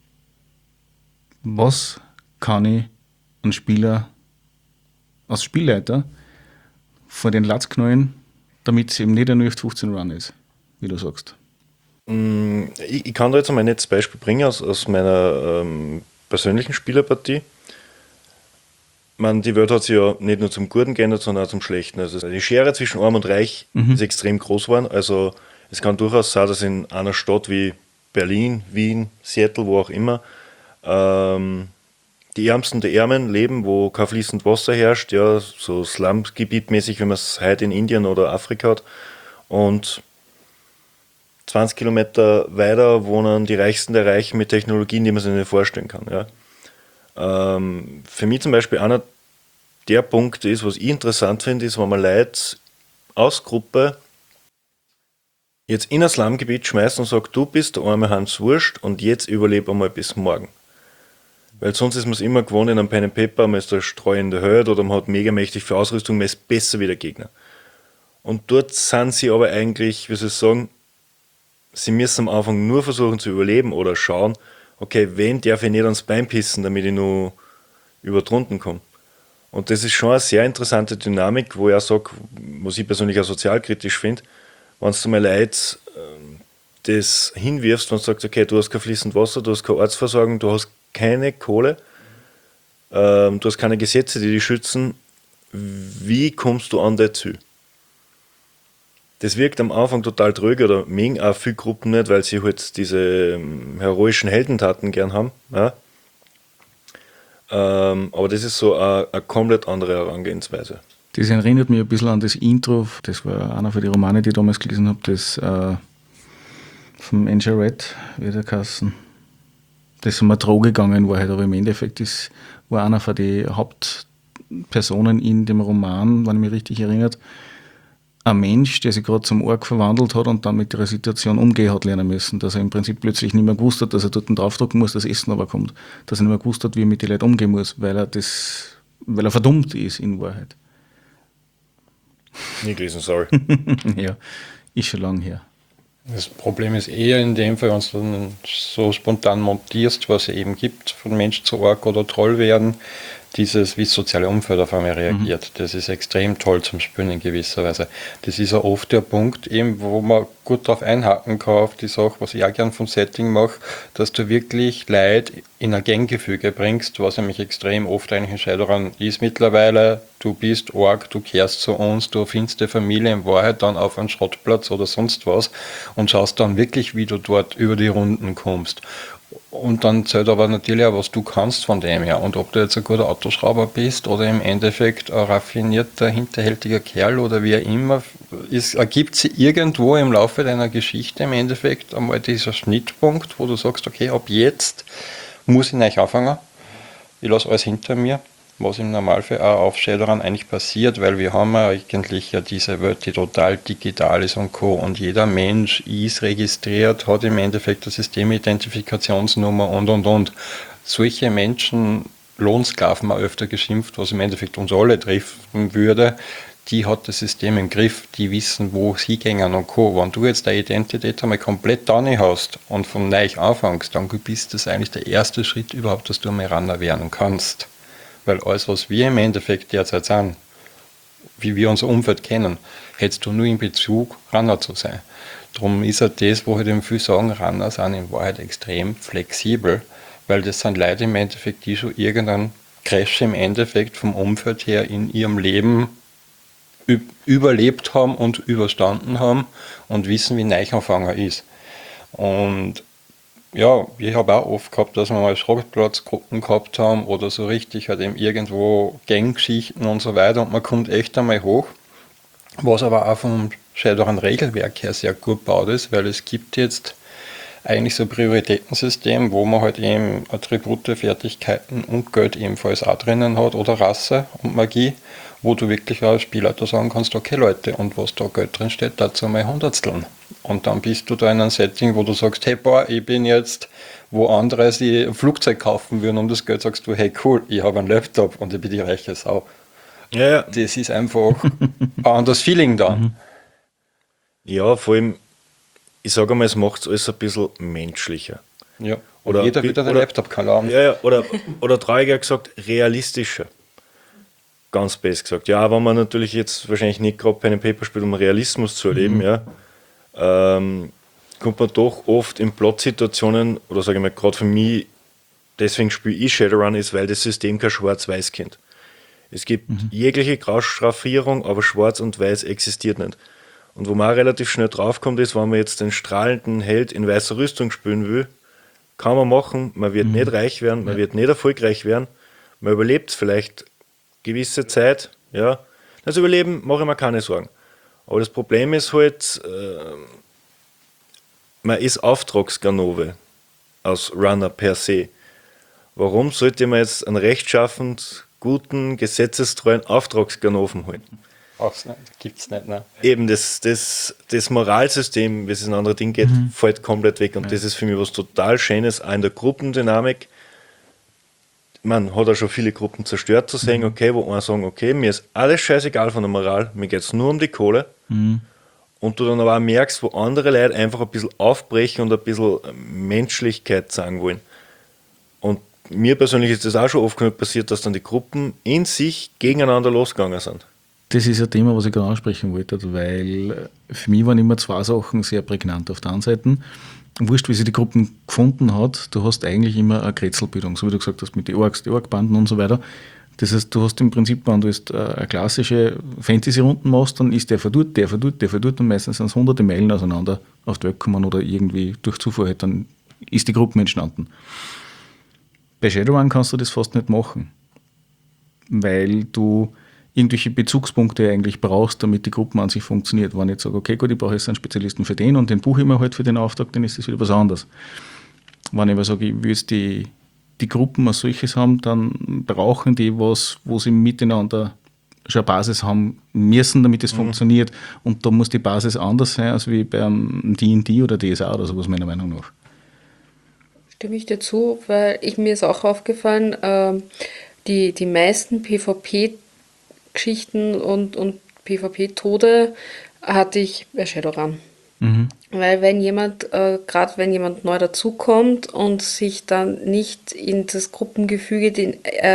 was kann ich einen Spieler als Spielleiter vor den Latz knallen, damit es eben nicht ein 0815 Run ist, wie du sagst? Ich kann da jetzt mal ein nettes Beispiel bringen aus meiner persönlichen Spielerpartie. Die Welt hat sich ja nicht nur zum Guten geändert, sondern auch zum Schlechten. Also die Schere zwischen Arm und Reich ist extrem groß geworden. Also es kann durchaus sein, dass in einer Stadt wie Berlin, Wien, Seattle, wo auch immer, die Ärmsten der Ärmen leben, wo kein fließend Wasser herrscht, ja, so Slum-Gebiet-mäßig, wie man es heute in Indien oder Afrika hat. Und 20 Kilometer weiter wohnen die Reichsten der Reichen mit Technologien, die man sich nicht vorstellen kann. Ja. Für mich zum Beispiel einer der Punkte ist, was ich interessant finde, ist, wenn man Leute aus Gruppe jetzt in ein Slumgebiet schmeißt und sagt, du bist der arme Hans Wurst und jetzt überlebe einmal bis morgen. Weil sonst ist man es immer gewohnt in einem Pen and Paper, man ist der Streu in der Höhe oder man hat mega mächtig für Ausrüstung, man ist besser wie der Gegner. Und dort sind sie aber eigentlich, wie soll ich sagen, sie müssen am Anfang nur versuchen zu überleben oder schauen, okay, wen darf ich nicht ans Bein pissen, damit ich nur über die Runden komme. Und das ist schon eine sehr interessante Dynamik, wo ich auch sage, was ich persönlich auch sozialkritisch finde, wenn du mal Leute das hinwirfst, wenn du sagst, okay, du hast kein fließend Wasser, du hast keine Ortsversorgung, du hast keine Kohle, du hast keine Gesetze, die dich schützen, wie kommst du an dein Ziel? Das wirkt am Anfang total tröge oder mögen auch viele Gruppen nicht, weil sie halt diese heroischen Heldentaten gern haben. Ja? Aber das ist so eine komplett andere Herangehensweise. Das erinnert mich ein bisschen an das Intro, das war einer von den Romanen, die ich damals gelesen habe, das vom Angel Red, wie der Kassen. Das ist um eine Droge gegangen war halt, aber im Endeffekt das war einer von den Hauptpersonen in dem Roman, wenn ich mich richtig erinnert, ein Mensch, der sich gerade zum Ork verwandelt hat und dann mit der Situation umgehen hat lernen müssen, dass er im Prinzip plötzlich nicht mehr gewusst hat, dass er dort draufdrücken muss, dass Essen aber kommt, dass er nicht mehr gewusst hat, wie er mit den Leuten umgehen muss, weil er verdummt ist in Wahrheit. Nie gelesen, sorry. Ja, ist schon lange her. Das Problem ist eher in dem Fall, wenn du dann so spontan montierst, was es eben gibt, von Mensch zu Ork oder Troll werden, dieses, wie das soziale Umfeld auf einmal reagiert. Das ist extrem toll zum Spüren in gewisser Weise. Das ist ja oft der Punkt, eben, wo man gut darauf einhaken kann, auf die Sache, was ich auch gern vom Setting mache, dass du wirklich Leute in ein Ganggefüge bringst, was nämlich extrem oft eigentlich in Shadowrun ist mittlerweile. Du bist Ork, du kehrst zu uns, du findest die Familie in Wahrheit dann auf einen Schrottplatz oder sonst was und schaust dann wirklich, wie du dort über die Runden kommst. Und dann zählt aber natürlich auch, was du kannst von dem her. Und ob du jetzt ein guter Autoschrauber bist oder im Endeffekt ein raffinierter, hinterhältiger Kerl oder wie auch immer, ergibt sich irgendwo im Laufe deiner Geschichte im Endeffekt einmal dieser Schnittpunkt, wo du sagst, okay, ab jetzt muss ich neu anfangen. Ich lasse alles hinter mir, was im Normalfall auch auf Shadowrun eigentlich passiert, weil wir haben ja eigentlich ja diese Welt, die total digital ist und Co. Und jeder Mensch ist registriert, hat im Endeffekt eine Systemidentifikationsnummer und. Solche Menschen, Lohnsklaven auch öfter geschimpft, was im Endeffekt uns alle treffen würde, die hat das System im Griff, die wissen, wo sie gehen und Co. Wenn du jetzt deine Identität einmal komplett da nicht hast und von neu anfängst, dann bist das eigentlich der erste Schritt überhaupt, dass du einmal ran werden kannst. Weil alles, was wir im Endeffekt derzeit sind, wie wir unser Umfeld kennen, hättest du nur in Bezug, Runner zu sein. Darum ist halt das, wo halt eben viele sagen, Runner sind in Wahrheit extrem flexibel, weil das sind Leute im Endeffekt, die schon irgendeinen Crash im Endeffekt vom Umfeld her in ihrem Leben überlebt haben und überstanden haben und wissen, wie Neuanfänger ist. Und ja, ich habe auch oft gehabt, dass wir mal Schrottplatzgruppen gehabt haben oder so richtig halt eben irgendwo Ganggeschichten und so weiter und man kommt echt einmal hoch, was aber auch vom Shadowrun-Regelwerk her sehr gut gebaut ist, weil es gibt jetzt eigentlich so ein Prioritätensystem, wo man halt eben Attribute, Fertigkeiten und Geld ebenfalls auch drinnen hat oder Rasse und Magie, wo du wirklich als Spielleiter sagen kannst, okay Leute, und was da Geld drin steht, dazu mal Hundertsteln. Und dann bist du da in einem Setting, wo du sagst, hey boah, ich bin jetzt, wo andere sich ein Flugzeug kaufen würden, um das Geld sagst du, hey cool, ich habe einen Laptop und ich bin die reiche Sau. Ja. Das ist einfach ein anderes Feeling dann. Ja, vor allem, ich sage mal, es macht es alles ein bisschen menschlicher. Ja. Oder jeder wieder einen Laptop kann haben. Ja, oder trauriger gesagt, realistischer. Ganz best gesagt. Ja, wenn man natürlich jetzt wahrscheinlich nicht gerade Pen and Paper spielt, um Realismus zu erleben, kommt man doch oft in Plot-Situationen, oder sage ich mal, gerade für mich, deswegen spiele ich Shadowrun, ist, weil das System kein Schwarz-Weiß kennt. Es gibt jegliche Graustraffierung, aber Schwarz und Weiß existiert nicht. Und wo man auch relativ schnell draufkommt, ist, wenn man jetzt den strahlenden Held in weißer Rüstung spielen will, kann man machen, man wird nicht reich werden, man wird nicht erfolgreich werden, man überlebt vielleicht gewisse Zeit, ja. Das Überleben mache ich mir keine Sorgen. Aber das Problem ist halt, man ist Auftragsganove als Runner per se. Warum sollte man jetzt einen rechtschaffend, guten, gesetzestreuen Auftragsganoven halten? Gibt's nicht, ne? Eben das Moralsystem, wie es in andere Dinge geht, fällt komplett weg. Und das ist für mich was total Schönes, auch in der Gruppendynamik. Man hat auch schon viele Gruppen zerstört zu sehen, okay, wo einer sagen, okay, mir ist alles scheißegal von der Moral, mir geht es nur um die Kohle. Und du dann aber auch merkst, wo andere Leute einfach ein bisschen aufbrechen und ein bisschen Menschlichkeit sagen wollen. Und mir persönlich ist das auch schon oft genug passiert, dass dann die Gruppen in sich gegeneinander losgegangen sind. Das ist ein Thema, was ich gerade ansprechen wollte, weil für mich waren immer zwei Sachen sehr prägnant. Auf der einen Seite, wurscht, wie sie die Gruppen gefunden hat, du hast eigentlich immer eine Grätzelbildung, so wie du gesagt hast, mit den Orks, die Orkbanden und so weiter. Das heißt, du hast im Prinzip, wenn du jetzt eine klassische Fantasy-Runden machst, dann ist der verdurrt und meistens sind es hunderte Meilen auseinander auf die Welt gekommen oder irgendwie durch Zufall halt, dann ist die Gruppe entstanden. Bei Shadowrun kannst du das fast nicht machen, weil du irgendwelche Bezugspunkte eigentlich brauchst, damit die Gruppe an sich funktioniert. Wenn ich jetzt sage, okay, gut, ich brauche jetzt einen Spezialisten für den und den buche ich mir halt für den Auftrag, dann ist das wieder was anderes. Wenn ich aber sage, ich will jetzt die Gruppen als solches haben, dann brauchen die was, wo sie miteinander schon eine Basis haben müssen, damit es funktioniert. Und da muss die Basis anders sein, als wie beim D&D oder DSA oder sowas, meiner Meinung nach. Stimme ich dir zu, weil mir ist auch aufgefallen, die meisten PvP-Geschichten und PvP-Tode hatte ich bei Shadowrun. Weil wenn jemand, gerade wenn jemand neu dazukommt und sich dann nicht in das Gruppengefüge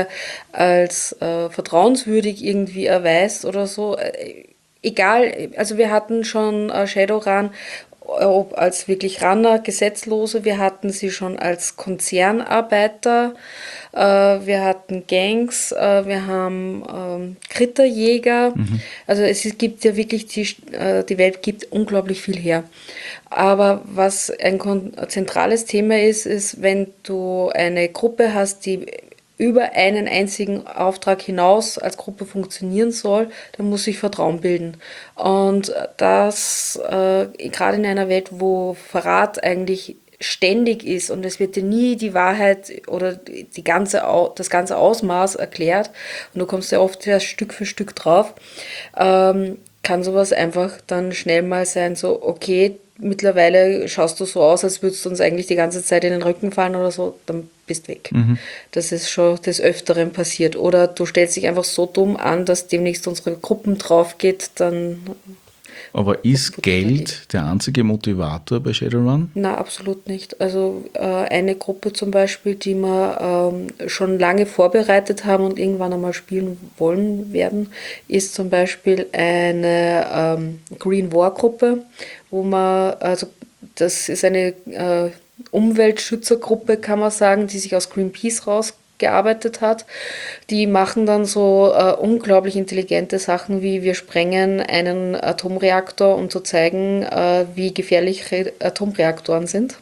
als vertrauenswürdig irgendwie erweist oder so, egal, also wir hatten schon Shadowrun, ob als wirklich Runner, Gesetzlose, wir hatten sie schon als Konzernarbeiter, wir hatten Gangs, wir haben Kritterjäger, also es gibt ja wirklich, die Welt gibt unglaublich viel her. Aber was ein zentrales Thema ist, wenn du eine Gruppe hast, die über einen einzigen Auftrag hinaus als Gruppe funktionieren soll, dann muss sich Vertrauen bilden. Und das, gerade in einer Welt, wo Verrat eigentlich ständig ist und es wird dir nie die Wahrheit oder das ganze Ausmaß erklärt und du kommst ja oft erst Stück für Stück drauf, kann sowas einfach dann schnell mal sein, so okay, mittlerweile schaust du so aus, als würdest du uns eigentlich die ganze Zeit in den Rücken fallen oder so, dann bist weg. Das ist schon des Öfteren passiert. Oder du stellst dich einfach so dumm an, dass demnächst unsere Gruppen drauf geht, dann... Aber ist Geld der einzige Motivator bei Shadowrun? Na, absolut nicht. Also eine Gruppe zum Beispiel, die wir schon lange vorbereitet haben und irgendwann einmal spielen wollen werden, ist zum Beispiel eine Green War Gruppe, wo man, also das ist eine Umweltschützergruppe, kann man sagen, die sich aus Greenpeace rausgearbeitet hat. Die machen dann so unglaublich intelligente Sachen wie wir sprengen einen Atomreaktor, um zu zeigen, wie gefährlich Atomreaktoren sind.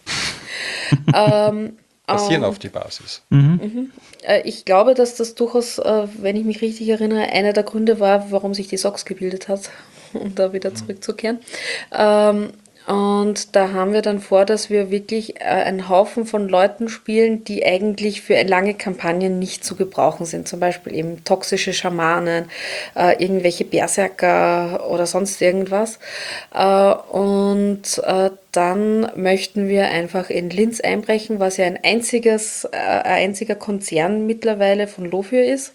Basieren auf die Basis. Ich glaube, dass das durchaus, wenn ich mich richtig erinnere, einer der Gründe war, warum sich die SOX gebildet hat, um da wieder zurückzukehren. Und da haben wir dann vor, dass wir wirklich einen Haufen von Leuten spielen, die eigentlich für lange Kampagnen nicht zu gebrauchen sind. Zum Beispiel eben toxische Schamanen, irgendwelche Berserker oder sonst irgendwas. Und dann möchten wir einfach in Linz einbrechen, was ja ein einziger Konzern mittlerweile von Lofür ist.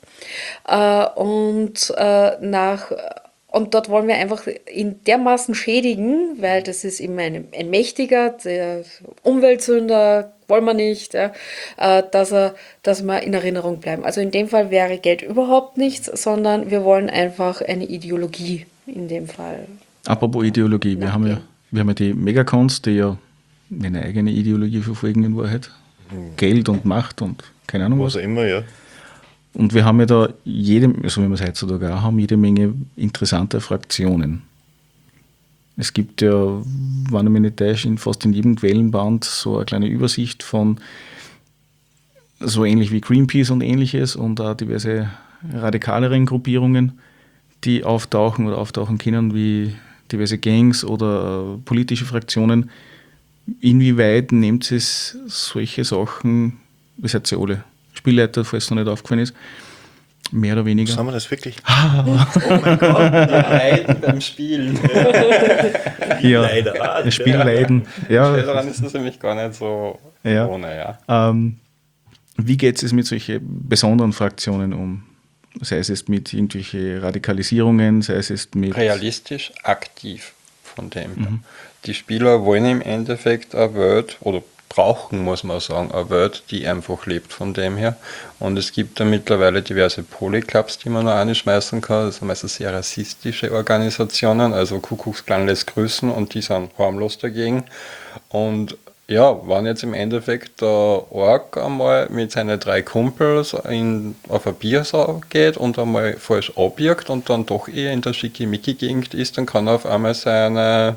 Und dort wollen wir einfach ihn dermaßen schädigen, weil das ist eben ein Mächtiger, der Umweltsünder, wollen wir nicht, ja, dass wir in Erinnerung bleiben. Also in dem Fall wäre Geld überhaupt nichts, sondern wir wollen einfach eine Ideologie in dem Fall. Apropos Ideologie, wir haben ja die Megacons, die ja eine eigene Ideologie verfolgen in Wahrheit. Geld und Macht und keine Ahnung was. Was auch immer, ja. Und wir haben ja da so wie wir es heutzutage auch haben, jede Menge interessante Fraktionen. Es gibt ja, wenn ich mich nicht täusche, fast in jedem Quellenband so eine kleine Übersicht von so ähnlich wie Greenpeace und ähnliches und auch diverse radikaleren Gruppierungen, die auftauchen können, wie diverse Gangs oder politische Fraktionen. Inwieweit nehmt ihr solche Sachen, ihr seid ja alle Spielleiter, falls es noch nicht aufgefallen ist, mehr oder weniger. Haben wir das wirklich? Oh mein Gott, wir leiden beim Spielen. Ja, leider. Spielleiden. Ja. Daran ist es nämlich gar nicht so ohne, ja. Wie geht es mit solchen besonderen Fraktionen um? Sei es jetzt mit irgendwelchen Radikalisierungen, sei es jetzt mit... Realistisch aktiv von dem. Die Spieler wollen im Endeffekt eine Welt, oder brauchen, muss man sagen, eine Welt, die einfach lebt von dem her. Und es gibt da mittlerweile diverse Polyclubs, die man noch anschmeißen kann. Das sind meistens sehr rassistische Organisationen, also Kuckucksklan lässt grüßen und die sind harmlos dagegen. Und ja, wenn jetzt im Endeffekt der Org einmal mit seinen 3 Kumpels auf ein Biersau geht und einmal falsch abbiegt und dann doch eher in der Schickimicki-Gegend ist, dann kann er auf einmal seine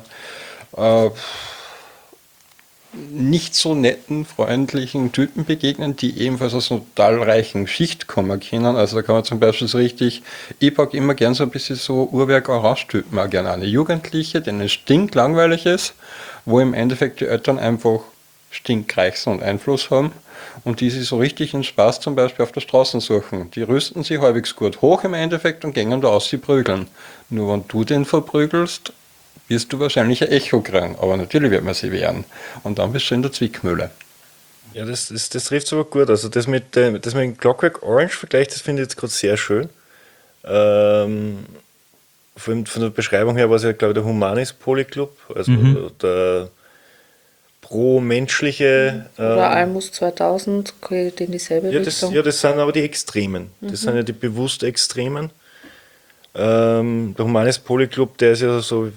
nicht so netten, freundlichen Typen begegnen, die ebenfalls aus einer total reichen Schicht kommen können. Also da kann man zum Beispiel so richtig, ich packe immer gern so ein bisschen so Uhrwerk-Orange-Typen, auch gerne eine Jugendliche, denen stinklangweilig ist, wo im Endeffekt die Eltern einfach stinkreich sind und Einfluss haben und die sich so richtig in Spaß zum Beispiel auf der Straße suchen. Die rüsten sich halbwegs gut hoch im Endeffekt und gehen da aus, sie prügeln. Nur wenn du den verprügelst, wirst du wahrscheinlich ein Echo kriegen, aber natürlich wird man sie wehren. Und dann bist du in der Zwickmühle. Ja, das trifft es aber gut. Also das mit dem Clockwork Orange-Vergleich, das finde ich jetzt gerade sehr schön. Vor allem von der Beschreibung her war es ja, glaube ich, der Humanis Polyclub, also der pro-menschliche. Oder Almus 2000 geht in dieselbe Richtung. Das sind aber die Extremen. Das sind ja die bewusst Extremen. Der Humanis Polyclub, der ist ja so.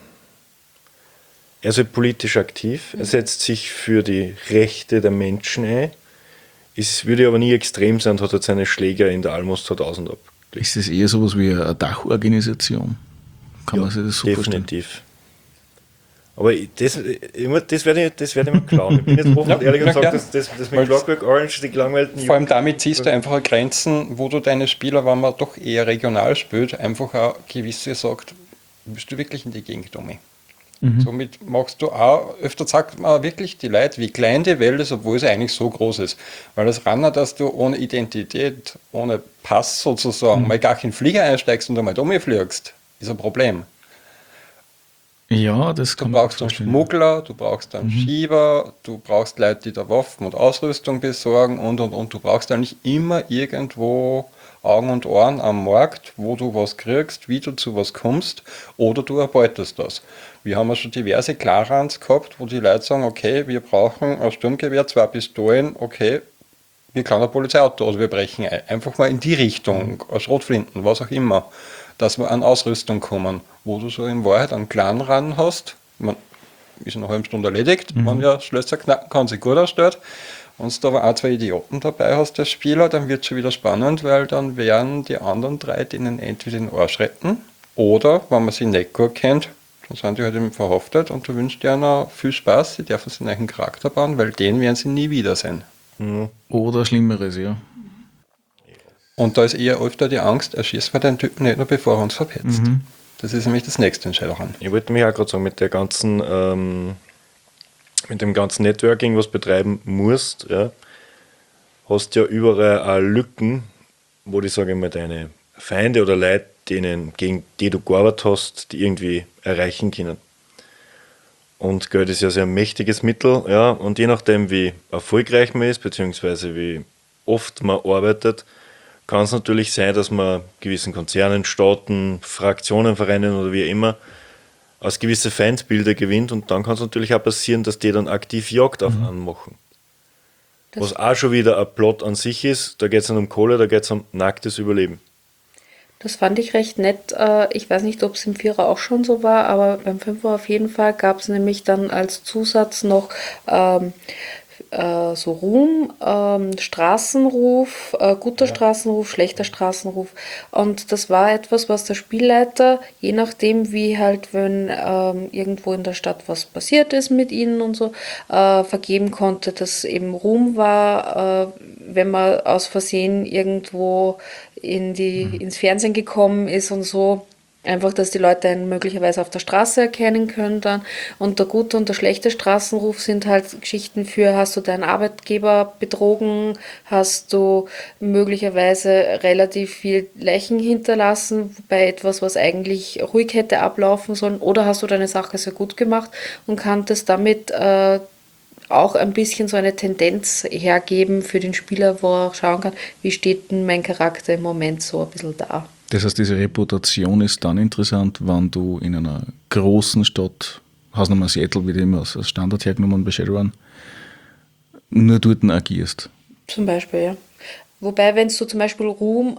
Er ist politisch aktiv, er setzt sich für die Rechte der Menschen ein. Es würde aber nie extrem sein und hat halt seine Schläger in der Almos 2000 ab. Ist das eher sowas wie eine Dachorganisation? Kann man sich das so definitiv. Aber das werde ich mir klauen. Ich bin jetzt offen und ehrlich und sage, das mit Clockwork Orange, die gelangweilten. Vor allem damit ziehst du einfach Grenzen, wo du deine Spieler, wenn man doch eher regional spielt, einfach auch gewisse sagt, bist du wirklich in die Gegend, Tommy? Somit machst du auch, öfter sagt man wirklich die Leute, wie klein die Welt ist, obwohl sie eigentlich so groß ist. Weil das Ranner, dass du ohne Identität, ohne Pass sozusagen, mal gar keinen Flieger einsteigst und einmal fliegst, ist ein Problem. Ja, das Du kann man brauchst einen verstehen. Schmuggler, du brauchst einen Schieber, du brauchst Leute, die da Waffen und Ausrüstung besorgen und. Du brauchst eigentlich immer irgendwo Augen und Ohren am Markt, wo du was kriegst, wie du zu was kommst oder du erbeutest das. Wir haben ja schon diverse Klarans gehabt, wo die Leute sagen, okay, wir brauchen ein Sturmgewehr, 2 Pistolen, okay, wir klauen ein Polizeiauto oder wir brechen ein. Einfach mal in die Richtung, Schrotflinten, was auch immer, dass wir an Ausrüstung kommen, wo du so in Wahrheit einen Clan ran hast, man ist in einer halben Stunde erledigt, wenn ja Schlösser knacken kann, sich gut ausstellt. Wenn du aber auch 2 Idioten dabei hast, der Spieler, dann wird es schon wieder spannend, weil dann werden die anderen 3 denen entweder den Arsch retten oder, wenn man sie nicht gut kennt, dann sind die halt eben verhaftet und du wünschst dir noch viel Spaß, sie dürfen sich einen Charakter bauen, weil den werden sie nie wiedersehen. Oder Schlimmeres, ja. Und da ist eher öfter die Angst, erschießt man den Typen nicht nur, bevor er uns verpetzt. Das ist nämlich das nächste Entscheidung. Ich wollte mich auch gerade sagen, mit dem ganzen Networking, was betreiben musst, ja, hast ja überall auch Lücken, wo die, sage ich mal, deine Feinde oder Leute, gegen die du gearbeitet hast, die irgendwie erreichen können. Und Geld ist ja sehr ein mächtiges Mittel, ja, und je nachdem, wie erfolgreich man ist, beziehungsweise wie oft man arbeitet, kann es natürlich sein, dass man gewissen Konzernen, Staaten, Fraktionen, Vereinen oder wie immer aus gewisse Feindbilder gewinnt und dann kann es natürlich auch passieren, dass die dann aktiv Jagd auf einen machen. Was auch schon wieder ein Plot an sich ist, da geht es nicht um Kohle, da geht es um nacktes Überleben. Das fand ich recht nett. Ich weiß nicht, ob es im Vierer auch schon so war, aber beim Fünfer auf jeden Fall gab es nämlich dann als Zusatz noch so Ruhm, Straßenruf, guter Straßenruf, schlechter Straßenruf. Und das war etwas, was der Spielleiter, je nachdem wie halt, wenn irgendwo in der Stadt was passiert ist mit ihnen und so, vergeben konnte, dass eben Ruhm war, wenn man aus Versehen irgendwo ins Fernsehen gekommen ist und so. Einfach, dass die Leute einen möglicherweise auf der Straße erkennen können dann. Und der gute und der schlechte Straßenruf sind halt Geschichten für, hast du deinen Arbeitgeber betrogen, hast du möglicherweise relativ viel Leichen hinterlassen bei etwas, was eigentlich ruhig hätte ablaufen sollen, oder hast du deine Sache sehr gut gemacht und kanntest damit auch ein bisschen so eine Tendenz hergeben für den Spieler, wo er auch schauen kann, wie steht denn mein Charakter im Moment so ein bisschen da. Das heißt, diese Reputation ist dann interessant, wenn du in einer großen Stadt, hast nochmal Seattle wieder immer als Standard hergenommen bei Shadowrun, nur dort agierst. Zum Beispiel, ja. Wobei, wenn du zum Beispiel Ruhm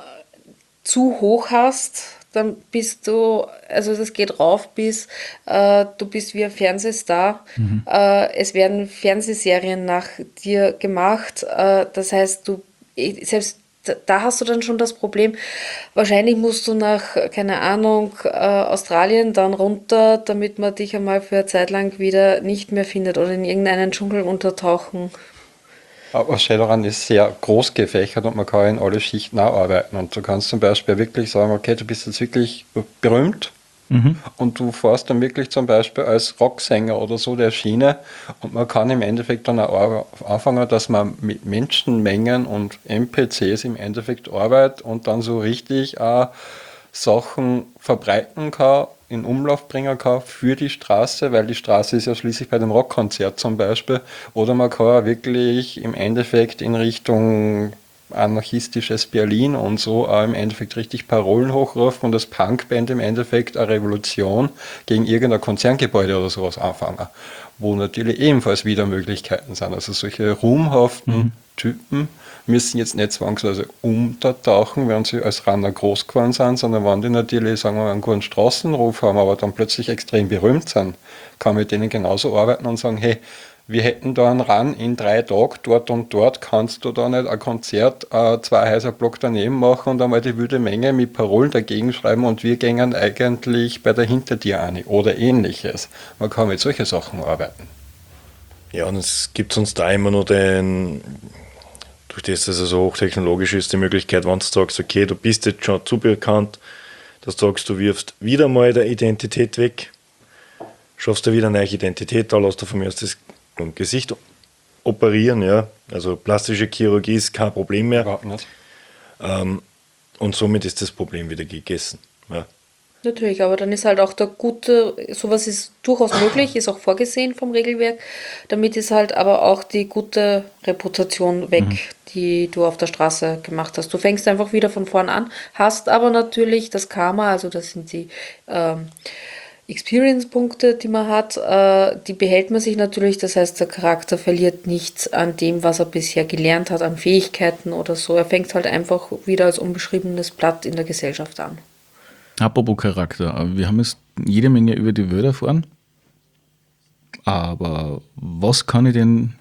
zu hoch hast, dann bist du, also das geht rauf bis, du bist wie ein Fernsehstar. Es werden Fernsehserien nach dir gemacht. Das heißt, selbst da hast du dann schon das Problem, wahrscheinlich musst du nach, keine Ahnung, Australien dann runter, damit man dich einmal für eine Zeit lang wieder nicht mehr findet oder in irgendeinen Dschungel untertauchen. Aber Shadowrun ist sehr groß gefächert und man kann in alle Schichten auch arbeiten. Und du kannst zum Beispiel wirklich sagen, okay, du bist jetzt wirklich berühmt und du fährst dann wirklich zum Beispiel als Rocksänger oder so der Schiene und man kann im Endeffekt dann auch anfangen, dass man mit Menschenmengen und NPCs im Endeffekt arbeitet und dann so richtig auch Sachen verbreiten kann, in Umlauf bringen kann für die Straße, weil die Straße ist ja schließlich bei dem Rockkonzert zum Beispiel. Oder man kann auch wirklich im Endeffekt in Richtung anarchistisches Berlin und so auch im Endeffekt richtig Parolen hochrufen und das Punkband im Endeffekt eine Revolution gegen irgendein Konzerngebäude oder sowas anfangen, wo natürlich ebenfalls wieder Möglichkeiten sind. Also solche ruhmhaften Typen müssen jetzt nicht zwangsweise untertauchen, wenn sie als Runner groß geworden sind, sondern wenn die natürlich, sagen wir mal, einen guten Straßenruf haben, aber dann plötzlich extrem berühmt sind, kann man mit denen genauso arbeiten und sagen, hey, wir hätten da einen Run in 3 Tagen, dort und dort, kannst du da nicht ein Konzert 2 Häuserblock daneben machen und einmal die wilde Menge mit Parolen dagegen schreiben und wir gängen eigentlich bei der hinter dir an oder ähnliches. Man kann mit solchen Sachen arbeiten. Ja, und es gibt sonst da immer nur den, durch das es so hochtechnologisch ist, die Möglichkeit, wenn du sagst, okay, du bist jetzt schon zu bekannt, dass du sagst, du wirfst wieder mal der Identität weg, schaffst du wieder eine neue Identität, da lässt du von mir aus das Gesicht operieren, ja, also plastische Chirurgie ist kein Problem mehr. Überhaupt nicht. Und somit ist das Problem wieder gegessen. Ja. Natürlich, aber dann ist halt auch der gute, sowas ist durchaus möglich, ist auch vorgesehen vom Regelwerk. Damit ist halt aber auch die gute Reputation weg, die du auf der Straße gemacht hast. Du fängst einfach wieder von vorn an, hast aber natürlich das Karma, also das sind die Experience-Punkte, die man hat, die behält man sich natürlich. Das heißt, der Charakter verliert nichts an dem, was er bisher gelernt hat, an Fähigkeiten oder so. Er fängt halt einfach wieder als unbeschriebenes Blatt in der Gesellschaft an. Apropos Charakter, wir haben jetzt jede Menge über die Welt erfahren, aber was kann ich denn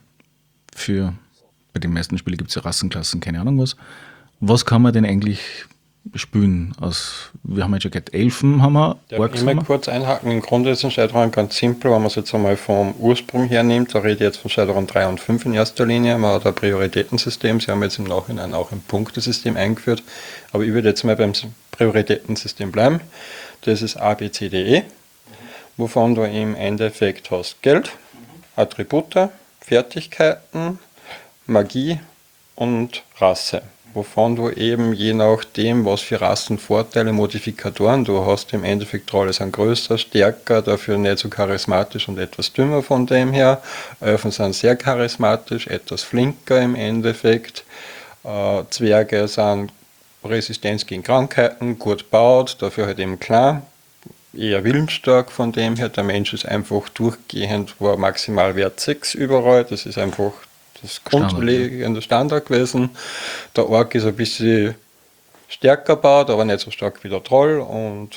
bei den meisten Spielen gibt es ja Rassenklassen, keine Ahnung was kann man denn eigentlich spielen? Wir haben jetzt schon gehört, Elfen haben wir, Orks haben wir. Kurz einhaken, im Grunde ist ein Shadowrun ganz simpel, wenn man es jetzt einmal vom Ursprung her nimmt, da rede ich jetzt von Shadowrun 3 und 5 in erster Linie, man hat ein Prioritätensystem, sie haben jetzt im Nachhinein auch ein Punktesystem eingeführt, aber ich würde jetzt mal beim Prioritätensystem bleiben, das ist A, B, C, D, E, wovon du im Endeffekt hast Geld, Attribute, Fertigkeiten, Magie und Rasse. Wovon du eben je nachdem, was für Rassenvorteile, Modifikatoren du hast, im Endeffekt Trolle sind größer, stärker, dafür nicht so charismatisch und etwas dümmer von dem her. Elfen sind sehr charismatisch, etwas flinker im Endeffekt. Zwerge sind Resistenz gegen Krankheiten, gut baut, dafür halt eben klar, eher willensstark von dem her. Der Mensch ist einfach durchgehend, war Maximalwert 6 überall, das ist einfach das grundlegende Standard gewesen. Der Ork ist ein bisschen stärker gebaut, aber nicht so stark wie der Troll und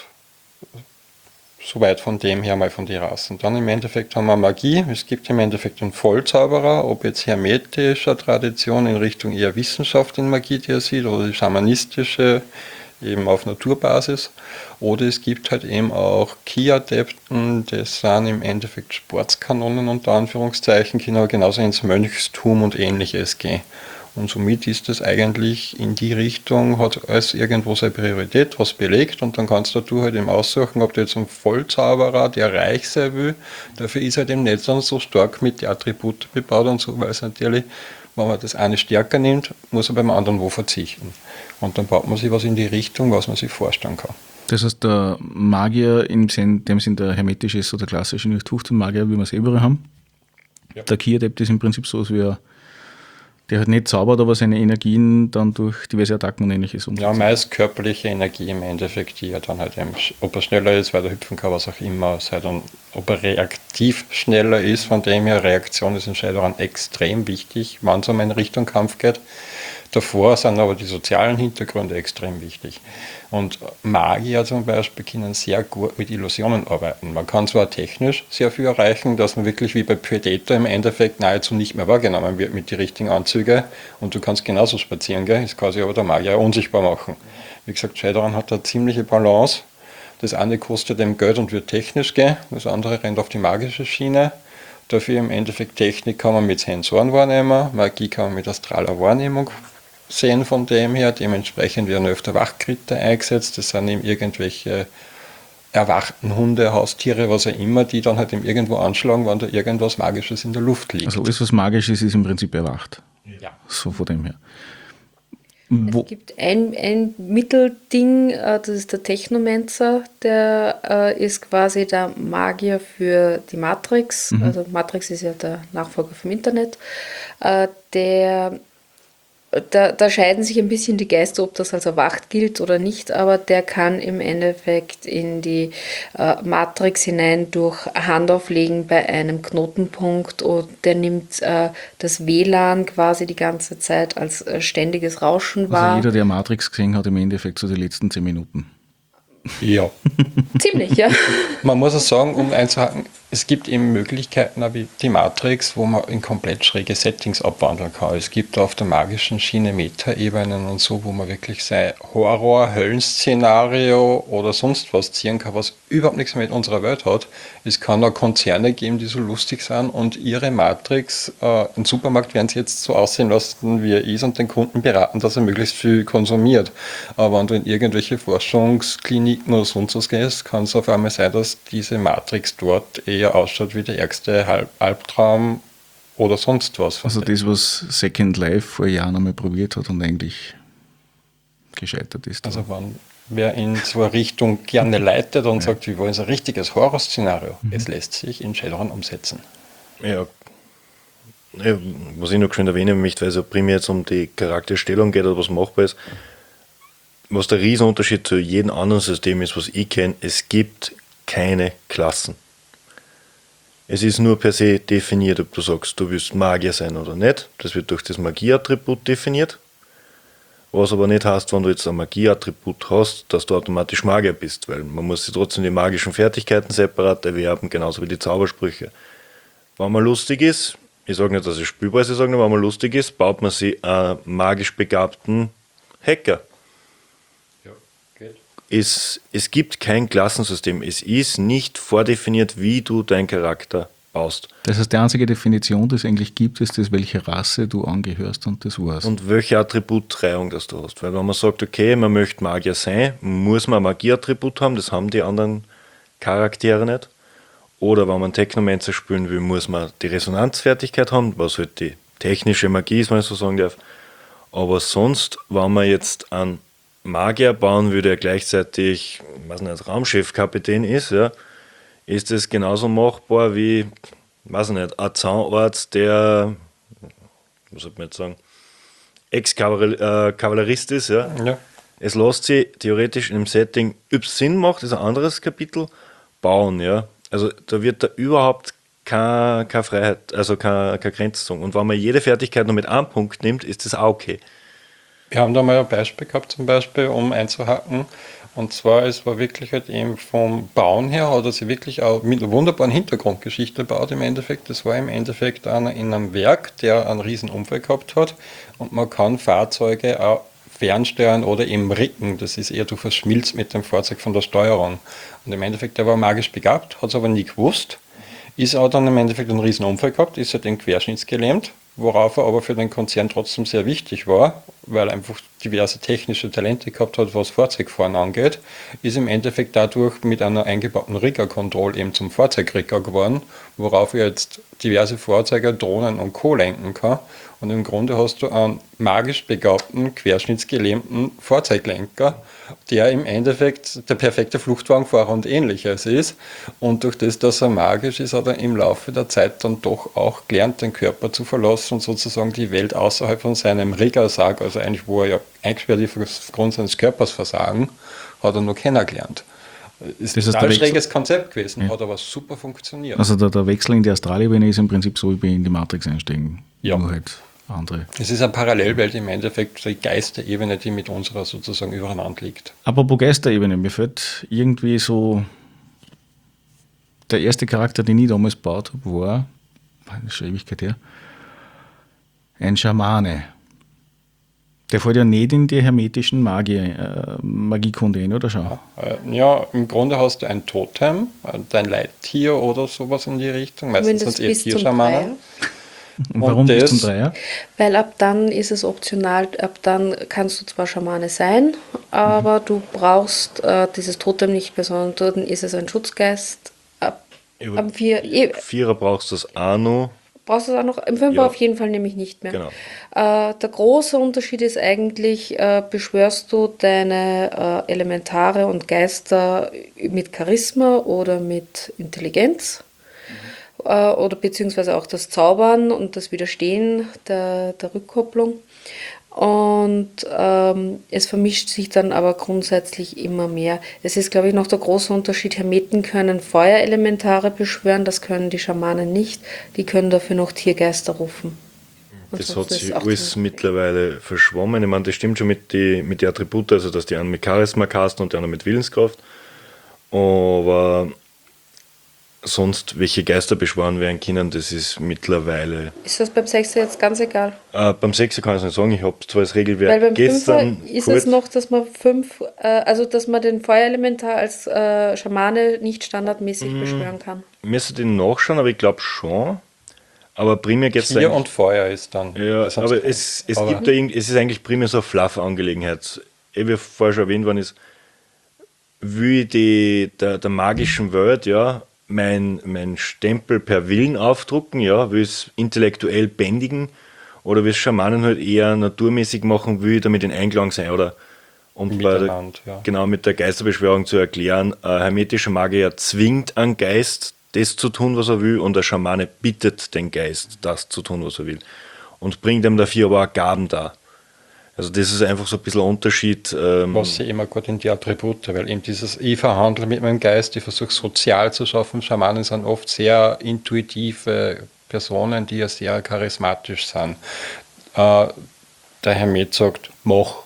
soweit von dem her mal von den Rassen. Dann im Endeffekt haben wir Magie. Es gibt im Endeffekt einen Vollzauberer, ob jetzt hermetischer Tradition in Richtung eher Wissenschaft in Magie, die er sieht, oder die schamanistische, eben auf Naturbasis. Oder es gibt halt eben auch Ki-Adepten, das sind im Endeffekt Sportskanonen unter Anführungszeichen, die genauso ins Mönchstum und ähnliches gehen. Und somit ist das eigentlich in die Richtung, hat alles irgendwo seine Priorität, was belegt, und dann kannst du halt eben aussuchen, ob du jetzt einen Vollzauberer, der reich sein will, dafür ist halt eben nicht dann so stark mit den Attributen bebaut und so, weil es natürlich, wenn man das eine stärker nimmt, muss er beim anderen wo verzichten. Und dann baut man sich was in die Richtung, was man sich vorstellen kann. Das heißt, der Magier, in dem Sinn der hermetische ist so der klassische 0815 Magier, wie wir es überall haben. Ja. Der Ki-Adept ist im Prinzip so wie Der halt nicht zaubert, aber seine Energien dann durch diverse Attacken und ähnliches Ja, meist körperliche Energie im Endeffekt, die er dann halt eben, ob er schneller ist, weil er hüpfen kann, was auch immer, sei dann, ob er reaktiv schneller ist, von dem her, Reaktion ist in Shadowrun extrem wichtig, wenn es um in Richtung Kampf geht. Davor sind aber die sozialen Hintergründe extrem wichtig. Und Magier zum Beispiel können sehr gut mit Illusionen arbeiten. Man kann zwar technisch sehr viel erreichen, dass man wirklich wie bei Predator im Endeffekt nahezu nicht mehr wahrgenommen wird mit den richtigen Anzügen und du kannst genauso spazieren gehen, das kann sich aber der Magier unsichtbar machen. Wie gesagt, Shadowrun hat da ziemliche Balance. Das eine kostet dem Geld und wird technisch gehen, das andere rennt auf die magische Schiene. Dafür im Endeffekt Technik kann man mit Sensoren wahrnehmen, Magie kann man mit astraler Wahrnehmung sehen von dem her. Dementsprechend werden öfter Wachkritter eingesetzt. Das sind eben irgendwelche erwachten Hunde, Haustiere, was auch immer, die dann halt eben irgendwo anschlagen, wenn da irgendwas Magisches in der Luft liegt. Also alles, was Magisches ist, im Prinzip erwacht. Ja. So von dem her. Es gibt ein Mittelding, das ist der Technomancer, der ist quasi der Magier für die Matrix. Also Matrix ist ja der Nachfolger vom Internet. Da scheiden sich ein bisschen die Geister, ob das als erwacht gilt oder nicht, aber der kann im Endeffekt in die Matrix hinein durch Handauflegen bei einem Knotenpunkt und der nimmt das WLAN quasi die ganze Zeit als ständiges Rauschen wahr. Also jeder, der Matrix gesehen hat, im Endeffekt so die letzten 10 Minuten. Ja. Ziemlich, ja. Man muss auch sagen, um einzuhaken, es gibt eben Möglichkeiten wie die Matrix, wo man in komplett schräge Settings abwandeln kann. Es gibt auf der magischen Schiene Meta-Ebenen und so, wo man wirklich sein Horror-Höllenszenario oder sonst was ziehen kann, was überhaupt nichts mehr mit unserer Welt hat. Es kann auch Konzerne geben, die so lustig sind und ihre Matrix, im Supermarkt werden sie jetzt so aussehen lassen, wie er ist und den Kunden beraten, dass er möglichst viel konsumiert. Aber wenn du in irgendwelche Forschungskliniken oder sonst was gehst, kann es auf einmal sein, dass diese Matrix dort eher ausschaut wie der ärgste Albtraum oder sonst was. Also das, was Second Life vor Jahren einmal probiert hat und eigentlich gescheitert ist. Also wenn wer in so eine Richtung gerne leitet und sagt, wir wollen so ein richtiges Horrorszenario, es lässt sich in Shadowrun umsetzen. Ja, was ich noch schön erwähnen möchte, weil es ja primär jetzt um die Charakterstellung geht oder was machbar ist. Was der Riesenunterschied zu jedem anderen System ist, was ich kenne, es gibt keine Klassen. Es ist nur per se definiert, ob du sagst, du willst Magier sein oder nicht. Das wird durch das Magieattribut definiert. Was aber nicht heißt, wenn du jetzt ein Magieattribut hast, dass du automatisch Magier bist, weil man muss sich trotzdem die magischen Fertigkeiten separat erwerben, genauso wie die Zaubersprüche. Wenn man lustig ist, ich sage nicht, dass es spielbar ist, ich sage nur, wenn man lustig ist, baut man sich einen magisch begabten Hacker. Es gibt kein Klassensystem. Es ist nicht vordefiniert, wie du deinen Charakter baust. Das heißt, die einzige Definition, die es eigentlich gibt, ist das, welche Rasse du angehörst und das war's. Und welche Attributreihung das du hast. Weil wenn man sagt, okay, man möchte Magier sein, muss man ein Magieattribut haben, das haben die anderen Charaktere nicht. Oder wenn man Technomancer spielen will, muss man die Resonanzfertigkeit haben, was halt die technische Magie ist, wenn ich so sagen darf. Aber sonst, wenn man jetzt einen Magier bauen würde, der gleichzeitig, weiß nicht, Raumschiffkapitän ist, ja, ist es genauso machbar wie, weiß nicht, ein Zahnarzt, der, was soll man jetzt sagen, Ex-Kavallerist ist, ja. Ja. Es lässt sich theoretisch in einem Setting, ob es Sinn macht, ist ein anderes Kapitel, bauen, ja. Also da wird da überhaupt keine Freiheit, also keine Grenzung. Und wenn man jede Fertigkeit nur mit einem Punkt nimmt, ist das auch okay. Wir haben da mal ein Beispiel gehabt, zum Beispiel, um einzuhacken. Und zwar, es war wirklich halt eben vom Bauen her, hat er sich wirklich auch mit einer wunderbaren Hintergrundgeschichte gebaut im Endeffekt. Das war im Endeffekt einer in einem Werk, der einen riesen Unfall gehabt hat. Und man kann Fahrzeuge auch fernsteuern oder eben ricken. Das ist eher, du verschmilzt mit dem Fahrzeug von der Steuerung. Und im Endeffekt, der war magisch begabt, hat es aber nie gewusst. Ist auch dann im Endeffekt einen riesen Unfall gehabt, ist halt querschnittsgelähmt, worauf er aber für den Konzern trotzdem sehr wichtig war, weil er einfach diverse technische Talente gehabt hat, was Fahrzeugfahren angeht, ist im Endeffekt dadurch mit einer eingebauten Rigger-Control eben zum Fahrzeugrigger geworden, worauf er jetzt diverse Fahrzeuge, Drohnen und Co. lenken kann Und im Grunde hast du einen magisch begabten, querschnittsgelähmten Fahrzeuglenker, der im Endeffekt der perfekte Fluchtwagenfahrer und Ähnliches ist. Und durch das, dass er magisch ist, hat er im Laufe der Zeit dann doch auch gelernt, den Körper zu verlassen und sozusagen die Welt außerhalb von seinem Riggersarg, also eigentlich, wo er ja eingesperrt ist aufgrund seines Körpers versagen, hat er noch kennengelernt. Ist Das heißt, ein der schräges Konzept gewesen, Ja. hat aber super funktioniert. Also der Wechsel in die Astralebene ist im Prinzip so wie in die Matrix einsteigen. Ja. Nur halt andere. Es ist eine Parallelwelt im Endeffekt, die Geisterebene, die mit unserer sozusagen übereinander liegt. Apropos Geisterebene, mir fällt irgendwie so, der erste Charakter, den ich damals gebaut habe, war, das ist schon Ewigkeit her, ein Schamane. Der fällt ja nicht in die hermetischen Magiekunde hin, oder schon? Ja, im Grunde hast du ein Totem, dein Leittier oder sowas in die Richtung. Meistens sind Zumindest es bis eher zum Tierschamanen. Und warum bis zum das- Dreier? Weil ab dann ist es optional, ab dann kannst du zwar Schamane sein, aber du brauchst dieses Totem nicht mehr, sondern dort ist es ein Schutzgeist. Am 4 Vierer brauchst du das Anu. brauchst du es auch noch, im 5er Ja. auf jeden Fall nämlich nicht mehr. Genau. Der große Unterschied ist eigentlich, beschwörst du deine Elementare und Geister mit Charisma oder mit Intelligenz. Oder beziehungsweise auch das Zaubern und das Widerstehen der Rückkopplung. Und es vermischt sich dann aber grundsätzlich immer mehr. Es ist, glaube ich, noch der große Unterschied. Hermeten können Feuerelementare beschwören, das können die Schamanen nicht. Die können dafür noch Tiergeister rufen. Und Das sonst hat ist sich auch alles die- mittlerweile verschwommen. Ich meine, das stimmt schon mit den Attributen, also dass die einen mit Charisma casten und die anderen mit Willenskraft. Aber sonst, welche Geister beschworen werden können, das ist mittlerweile. Ist das beim Sechser jetzt ganz egal? Beim Sechser kann ich es nicht sagen, ich habe zwar das Regelwerk Weil beim gestern Fünfer ist kurz, es noch, dass man also dass man den Feuerelementar als Schamane nicht standardmäßig beschwören kann. müsste den nachschauen, aber ich glaube schon. Aber primär geht es Tier und Feuer ist dann. Ja, Sonst- aber es aber- gibt da es ist eigentlich primär so eine Fluff-Angelegenheit. Wie vorher schon erwähnt worden ist, will der magischen Welt, ja, mein Stempel per Willen aufdrucken, ja, will es intellektuell bändigen oder will es Schamanen halt eher naturmäßig machen, will damit in Einklang sein, oder? Und bei der, Miteinander, ja. genau mit der Geisterbeschwörung zu erklären, ein hermetischer Magier zwingt einen Geist, das zu tun, was er will, und der Schamane bittet den Geist, das zu tun, was er will. Und bringt ihm dafür aber auch Gaben dar. Also das ist einfach so ein bisschen ein Unterschied. Was sie immer gut in die Attribute, weil eben dieses, ich verhandle mit meinem Geist, ich versuche sozial zu schaffen. Schamanen sind oft sehr intuitive Personen, die ja sehr charismatisch sind. Der Hermet sagt, mach.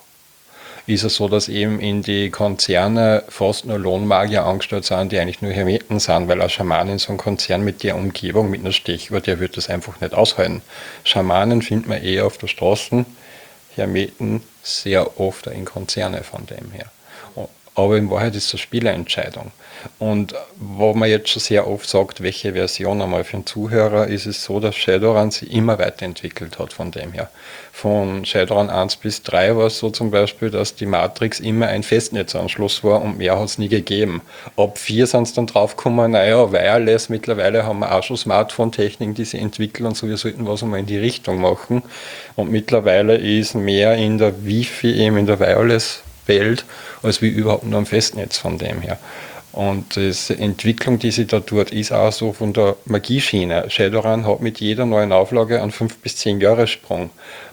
Ist es so, dass eben in die Konzerne fast nur Lohnmagier angestellt sind, die eigentlich nur Hermeten sind, weil ein Schaman in so einem Konzern mit der Umgebung, mit einer Stechuhr, der wird das einfach nicht aushalten. Schamanen findet man eher auf der Straße, Hermeten sehr oft in Konzerne von dem her. Aber in Wahrheit ist es eine Spielerentscheidung. Und wo man jetzt schon sehr oft sagt, welche Version einmal für einen Zuhörer, ist es so, dass Shadowrun sich immer weiterentwickelt hat von dem her. Von Shadowrun 1 bis 3 war es so zum Beispiel, dass die Matrix immer ein Festnetzanschluss war und mehr hat es nie gegeben. Ab 4 sind es dann draufgekommen, naja, Wireless, mittlerweile haben wir auch schon Smartphone-Techniken, die sie entwickeln und so, wir sollten was einmal in die Richtung machen. Und mittlerweile ist mehr in der Wi-Fi, eben in der Wireless-Welt, als wie überhaupt nur am Festnetz von dem her. Und die Entwicklung, die sie da tut, ist auch so von der Magieschiene. Shadowrun hat mit jeder neuen Auflage einen 5 bis 10 Jahre Sprung.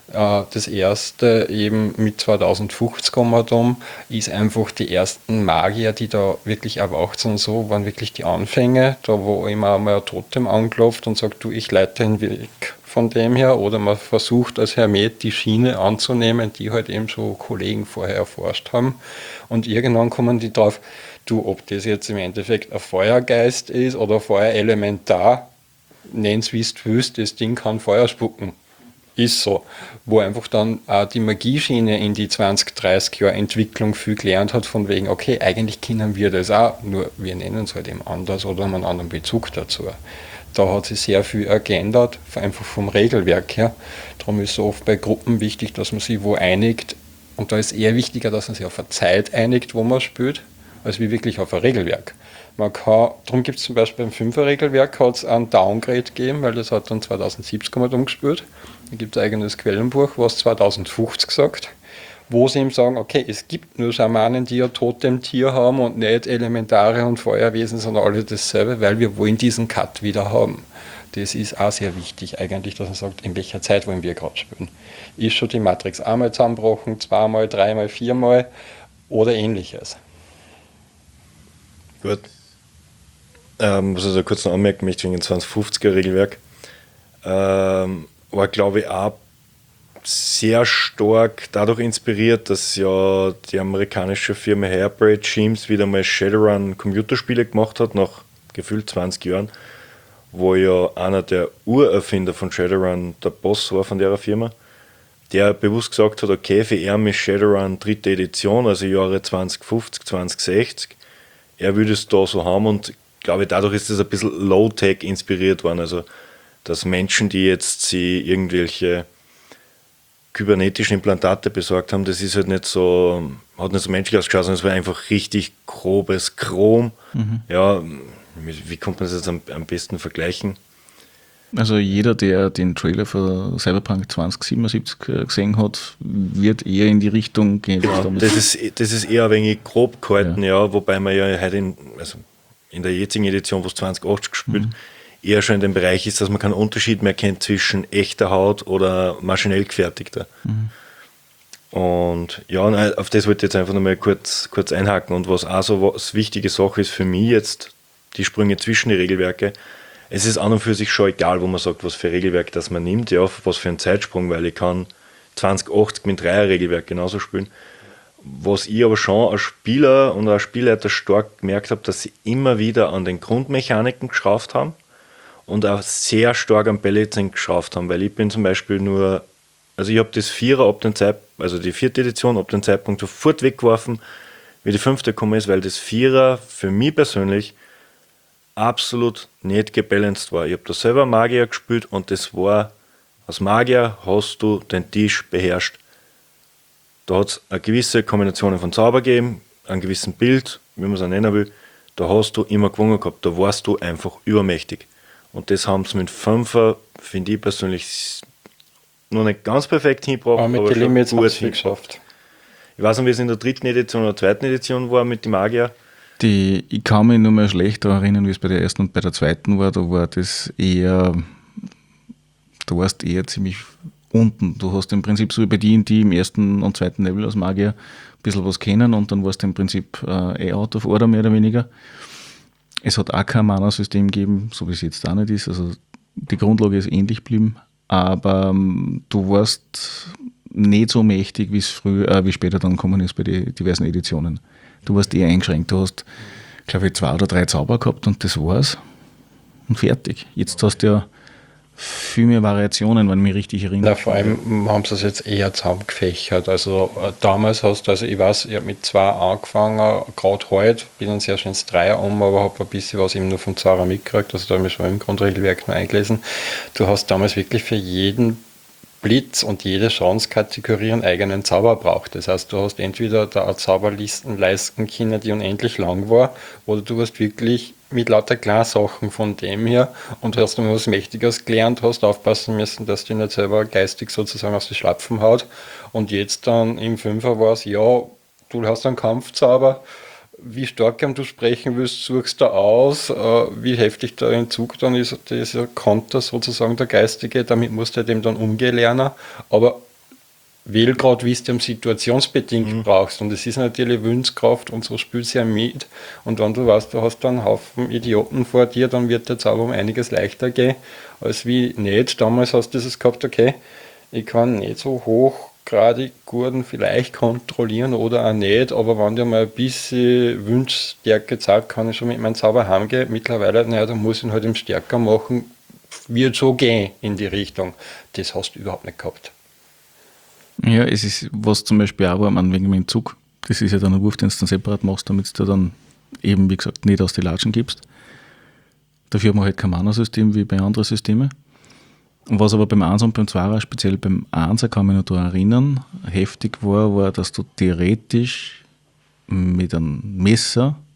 Das erste eben mit 2050 kommen ist einfach die ersten Magier, die da wirklich erwacht sind, so waren wirklich die Anfänge, da wo immer einmal ein Totem anklopft und sagt, du, ich leite den Weg von dem her, oder man versucht als Hermet die Schiene anzunehmen, die halt eben schon Kollegen vorher erforscht haben, und irgendwann kommen die drauf, du, ob das jetzt im Endeffekt ein Feuergeist ist oder Feuerelementar, nenn's wie du willst, das Ding kann Feuer spucken. Ist so. Wo einfach dann auch die Magieschiene in die 20, 30 Jahre Entwicklung viel gelernt hat, von wegen, okay, eigentlich können wir das auch, nur wir nennen es halt eben anders oder haben einen anderen Bezug dazu. Da hat sich sehr viel geändert, einfach vom Regelwerk her. Darum ist es oft bei Gruppen wichtig, dass man sich wo einigt, und da ist eher wichtiger, dass man sich auf eine Zeit einigt, wo man spielt, als wie wirklich auf ein Regelwerk. Darum gibt es zum Beispiel beim 5er-Regelwerk hat es einen Downgrade gegeben, weil das hat dann 2070 umgespielt. Da gibt es ein eigenes Quellenbuch, was 2050 sagt, wo sie ihm sagen, okay, es gibt nur Schamanen, die ein Totemtier haben und nicht Elementare und Feuerwesen, sondern alle dasselbe, weil wir wollen diesen Cut wieder haben. Das ist auch sehr wichtig eigentlich, dass man sagt, in welcher Zeit wollen wir gerade spielen. Ist schon die Matrix einmal zusammengebrochen, zweimal, dreimal, viermal oder ähnliches. Gut. Was ich da kurz noch anmerken möchte wegen dem 2050er Regelwerk, war glaube ich auch sehr stark dadurch inspiriert, dass ja die amerikanische Firma Hairbraid Schemes wieder mal Shadowrun Computerspiele gemacht hat, nach gefühlt 20 Jahren, wo ja einer der Urerfinder von Shadowrun der Boss war von der Firma, der bewusst gesagt hat, okay, für ihn ist Shadowrun 3. Edition, also Jahre 2050, 2060, er würde es da so haben und ich glaube, dadurch ist es ein bisschen Low-Tech inspiriert worden, also dass Menschen, die jetzt sie irgendwelche kybernetischen Implantate besorgt haben, das ist halt nicht so, hat nicht so menschlich ausgeschaut, sondern es war einfach richtig grobes Chrom. Ja, wie kommt man das jetzt am besten vergleichen? Also jeder, der den Trailer für Cyberpunk 2077 gesehen hat, wird eher in die Richtung gehen. Genau, das ist eher ein wenig grob gehalten, ja, wobei man ja heute in der jetzigen Edition, wo es 2080 gespielt, eher schon in dem Bereich ist, dass man keinen Unterschied mehr kennt zwischen echter Haut oder maschinell gefertigter. Und ja, auf das wollte ich jetzt einfach nochmal kurz einhaken. Und was auch so was wichtige Sache ist für mich jetzt, die Sprünge zwischen die Regelwerke, es ist an und für sich schon egal, wo man sagt, was für Regelwerk das man nimmt, ja, was für einen Zeitsprung, weil ich kann 2080 mit 3er-Regelwerk genauso spielen. Was ich aber schon als Spieler und als Spielleiter stark gemerkt habe, dass sie immer wieder an den Grundmechaniken geschraubt haben und auch sehr stark am Balancing geschraubt haben, weil ich bin zum Beispiel nur, also ich habe das Vierer also die 4. Edition ab dem Zeitpunkt sofort weggeworfen, wie die 5. gekommen ist, weil das Vierer für mich persönlich absolut nicht gebalanced war. Ich habe da selber Magier gespielt und das war, als Magier hast du den Tisch beherrscht. Da hat es eine gewisse Kombination von Zauber gegeben, einen gewissen Bild, wie man es auch nennen will, da hast du immer gewonnen gehabt, da warst du einfach übermächtig. Und das haben sie mit 5er, finde ich persönlich, noch nicht ganz perfekt hingebracht, aber mit den Limits haben sie geschafft. Ich weiß nicht, wie es in der 3. Edition oder 2. Edition war mit den Magier. Ich kann mich nur mehr schlecht daran erinnern, wie es bei der 1. und bei der 2. war. Da war das eher, du warst eher ziemlich unten. Du hast im Prinzip so wie bei die im 1. und 2. Level als Magier ein bisschen was kennen und dann warst du im Prinzip out of order, mehr oder weniger. Es hat auch kein Mana-System gegeben, so wie es jetzt auch nicht ist. Also die Grundlage ist ähnlich geblieben, aber du warst nicht so mächtig, wie später dann gekommen ist bei den diversen Editionen. Du warst eher eingeschränkt. Du hast, glaube ich, 2 oder 3 Zauber gehabt und das war's. Und fertig. Jetzt hast du ja viel mehr Variationen, wenn ich mich richtig erinnere. Ja, vor allem haben sie es jetzt eher zusammengefächert. Also damals hast du, also ich weiß, ich habe mit 2 angefangen, gerade heute, bin dann sehr schön ins 3er aber habe ein bisschen was eben nur vom Zara mitgekriegt, also da habe ich schon im Grundregelwerk nur eingelesen. Du hast damals wirklich für jeden Blitz und jede Chancenkategorie einen eigenen Zauber braucht. Das heißt, du hast entweder da eine Zauberlisten leisten können, die unendlich lang war, oder du hast wirklich mit lauter Klarsachen von dem her und hast dann was Mächtiges gelernt, hast aufpassen müssen, dass du nicht selber geistig sozusagen aus den Schlapfen haut. Und jetzt dann im 5er war es, ja, du hast einen Kampfzauber, wie stark du sprechen willst, suchst du aus, wie heftig der Entzug dann ist, dieser Konter sozusagen der geistige, damit musst du dem dann umgehen lernen, aber wähl gerade, wie es du situationsbedingt brauchst und es ist natürlich Willenskraft und so spielst du ja mit und wenn du weißt, du hast dann einen Haufen Idioten vor dir, dann wird der Zauber um einiges leichter gehen, als wie nicht. Damals hast du das gehabt, okay, ich kann nicht so hochgradig Gurten vielleicht kontrollieren oder auch nicht, aber wenn der mal ein bisschen Wünschstärke zeigt, kann ich schon mit meinem Zauber heimgehen. Mittlerweile, naja, da muss ich ihn halt eben stärker machen, wird so gehen in die Richtung. Das hast du überhaupt nicht gehabt. Ja, es ist, was zum Beispiel auch war, wegen dem Entzug, das ist ja dann ein Wurf, den du dann separat machst, damit du dann eben, wie gesagt, nicht aus die Latschen gibst. Dafür haben wir halt kein Mana-System wie bei anderen Systemen. Und was aber beim 1 und beim 2er, speziell beim 1er kann mich noch daran erinnern, heftig war, dass du theoretisch mit einem Messer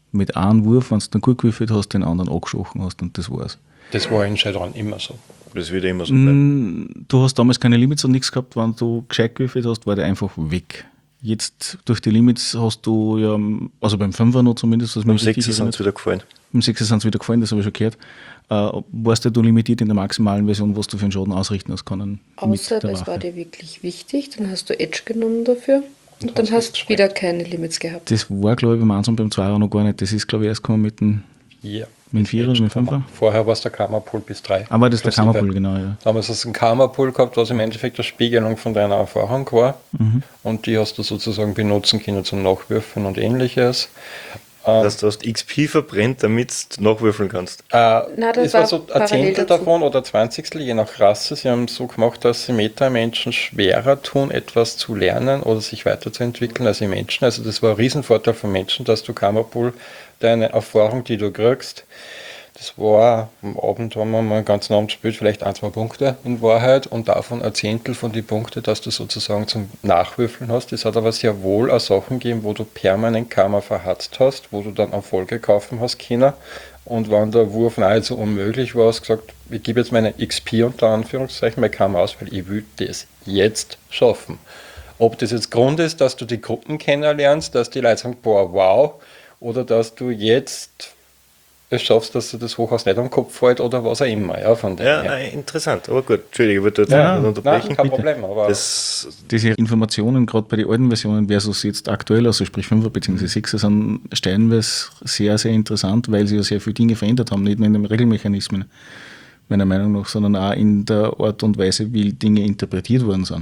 mit einem Wurf, wenn du dann gut gewürfelt hast, den anderen angeschochen hast und das war's. Das war in Shadowrun immer so. Das wird immer so bleiben. Du hast damals keine Limits und nichts gehabt, wenn du gescheit gewürfelt hast, war der einfach weg. Jetzt durch die Limits hast du ja, also beim 5er noch zumindest, was Beim mich richtig 6 sind erinnert. es wieder gefallen. Im 6 sind es wieder gefallen, das habe ich schon gehört. Warst du limitiert in der maximalen Version, was du für einen Schaden ausrichten hast können? Außer das war dir wirklich wichtig, dann hast du Edge genommen dafür und dann hast du wieder keine Limits gehabt. Das war, glaube ich, beim 1 und beim 2er noch gar nicht. Das ist, glaube ich, erst gekommen mit dem Ja. mit dem 4er oder mit dem 5er. Vorher war es der Karma-Pool bis 3. Aber das ist der Kammerpool, genau, ja. Damals hast du einen Karma-Pool gehabt, was im Endeffekt eine Spiegelung von deiner Erfahrung war. Und die hast du sozusagen benutzen können zum Nachwürfen und ähnliches. Dass du hast XP verbrennt, damit du nachwürfeln kannst. das Es war war so ein parallel Zehntel dazu. davon oder 20. je nach Rasse. Sie haben es so gemacht, dass sie Meta-Menschen schwerer tun, etwas zu lernen oder sich weiterzuentwickeln als die Menschen. Also das war ein Riesenvorteil für Menschen, dass du Karma-Pool, deine Erfahrung, die du kriegst, das war, am Abend haben wir mal einen ganzen Abend gespielt, vielleicht 1-2 Punkte in Wahrheit und davon ein Zehntel von die Punkte, dass du sozusagen zum Nachwürfeln hast. Es hat aber sehr wohl auch Sachen gegeben, wo du permanent Karma verhatzt hast, wo du dann Erfolge kaufen hast können. Und wenn der Wurf nahezu unmöglich war, hast du gesagt, ich gebe jetzt meine XP unter Anführungszeichen bei Karma aus, weil ich will das jetzt schaffen. Ob das jetzt Grund ist, dass du die Gruppen kennenlernst, dass die Leute sagen, boah, wow, oder dass du jetzt es schaffst, dass du das Hochhaus nicht am Kopf fällt oder was auch immer. Ja, von dem Ja, her. nein, interessant. Aber gut, Entschuldige, ich wollte jetzt Ja, nicht unterbrechen. Nein, kein Problem, aber Das, Diese Informationen, gerade bei den alten Versionen versus jetzt aktuell, also sprich 5er bzw. 6er, sind stellenweise sehr, sehr interessant, weil sie ja sehr viele Dinge verändert haben, nicht nur in den Regelmechanismen, meiner Meinung nach, sondern auch in der Art und Weise, wie Dinge interpretiert worden sind.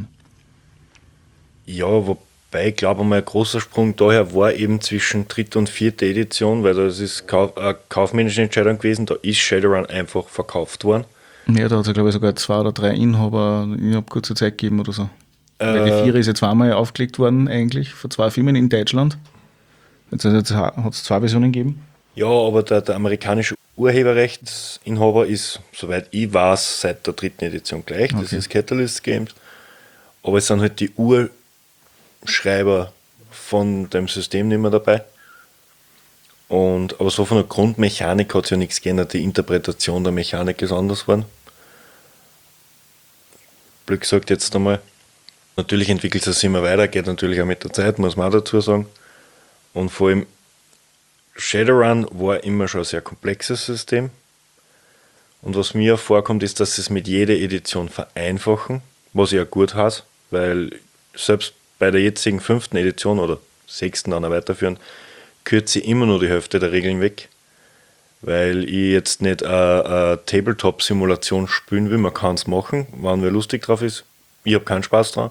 ja, wobei ich glaube, ein großer Sprung daher war eben zwischen dritte und vierte Edition, weil das ist eine kaufmännische Entscheidung gewesen, da ist Shadowrun einfach verkauft worden. Ja, da hat es, glaube ich, sogar 2 oder 3 Inhaber innerhalb kurzer Zeit gegeben oder so. Weil die 4 ist ja zweimal aufgelegt worden, eigentlich, von 2 Firmen in Deutschland. Jetzt hat es 2 Versionen gegeben. Ja, aber der amerikanische Urheberrechtsinhaber ist, soweit ich weiß, seit der dritten Edition gleich. Das Okay. ist Catalyst Games. Aber es sind halt die Urschreiber von dem System nicht mehr dabei. Aber so von der Grundmechanik hat sich ja nichts geändert. Die Interpretation der Mechanik ist anders geworden. Blöd gesagt jetzt einmal. Natürlich entwickelt es sich immer weiter, geht natürlich auch mit der Zeit, muss man auch dazu sagen. Und vor allem Shadowrun war immer schon ein sehr komplexes System. Und was mir vorkommt, ist, dass sie es mit jeder Edition vereinfachen, was ich auch gut heiße, weil selbst bei der jetzigen 5. Edition oder 6. dann auch weiterführen, kürze ich immer nur die Hälfte der Regeln weg, weil ich jetzt nicht eine Tabletop-Simulation spielen will. Man kann es machen, wenn wer lustig drauf ist. Ich habe keinen Spaß dran.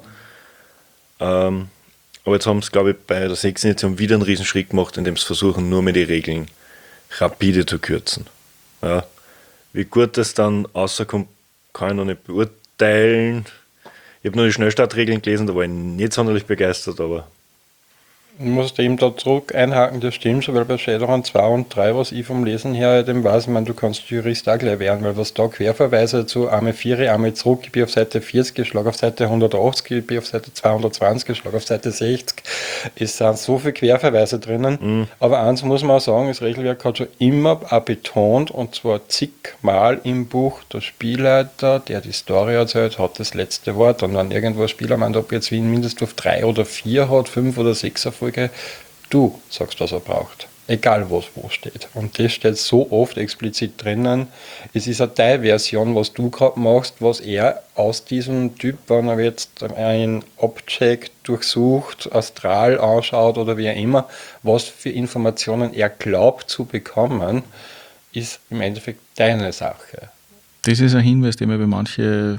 Aber jetzt haben sie, glaube ich, bei der 6. Edition wieder einen Riesenschritt gemacht, indem sie versuchen, nur mehr die Regeln rapide zu kürzen. Ja. Wie gut das dann rauskommt, kann ich noch nicht beurteilen. Ich habe nur die Schnellstartregeln gelesen, da war ich nicht sonderlich begeistert, aber ich muss da eben da zurück einhaken, das stimmt schon, weil bei Shadowrun 2 und 3, was ich vom Lesen her dem weiß, ich meine, du kannst Jurist auch gleich werden, weil was da Querverweise zu einmal 4, einmal zurück, ich bin auf Seite 40, ich schlage auf Seite 180, ich bin auf Seite 220, ich schlage auf Seite 60, es sind so viele Querverweise drinnen, aber eins muss man auch sagen, das Regelwerk hat schon immer auch betont, und zwar zigmal im Buch, der Spielleiter, der die Story erzählt, hat das letzte Wort, und wenn irgendwo ein Spieler meint, ob jetzt Wien mindestens 3 oder 4 hat, 5 oder 6 Erfolge, du sagst, was er braucht. Egal, was wo steht. Und das steht so oft explizit drinnen. Es ist eine Teilversion, was du gerade machst, was er aus diesem Typ, wenn er jetzt ein Object durchsucht, astral anschaut oder wie auch immer, was für Informationen er glaubt zu bekommen, ist im Endeffekt deine Sache. Das ist ein Hinweis, der mir bei manchen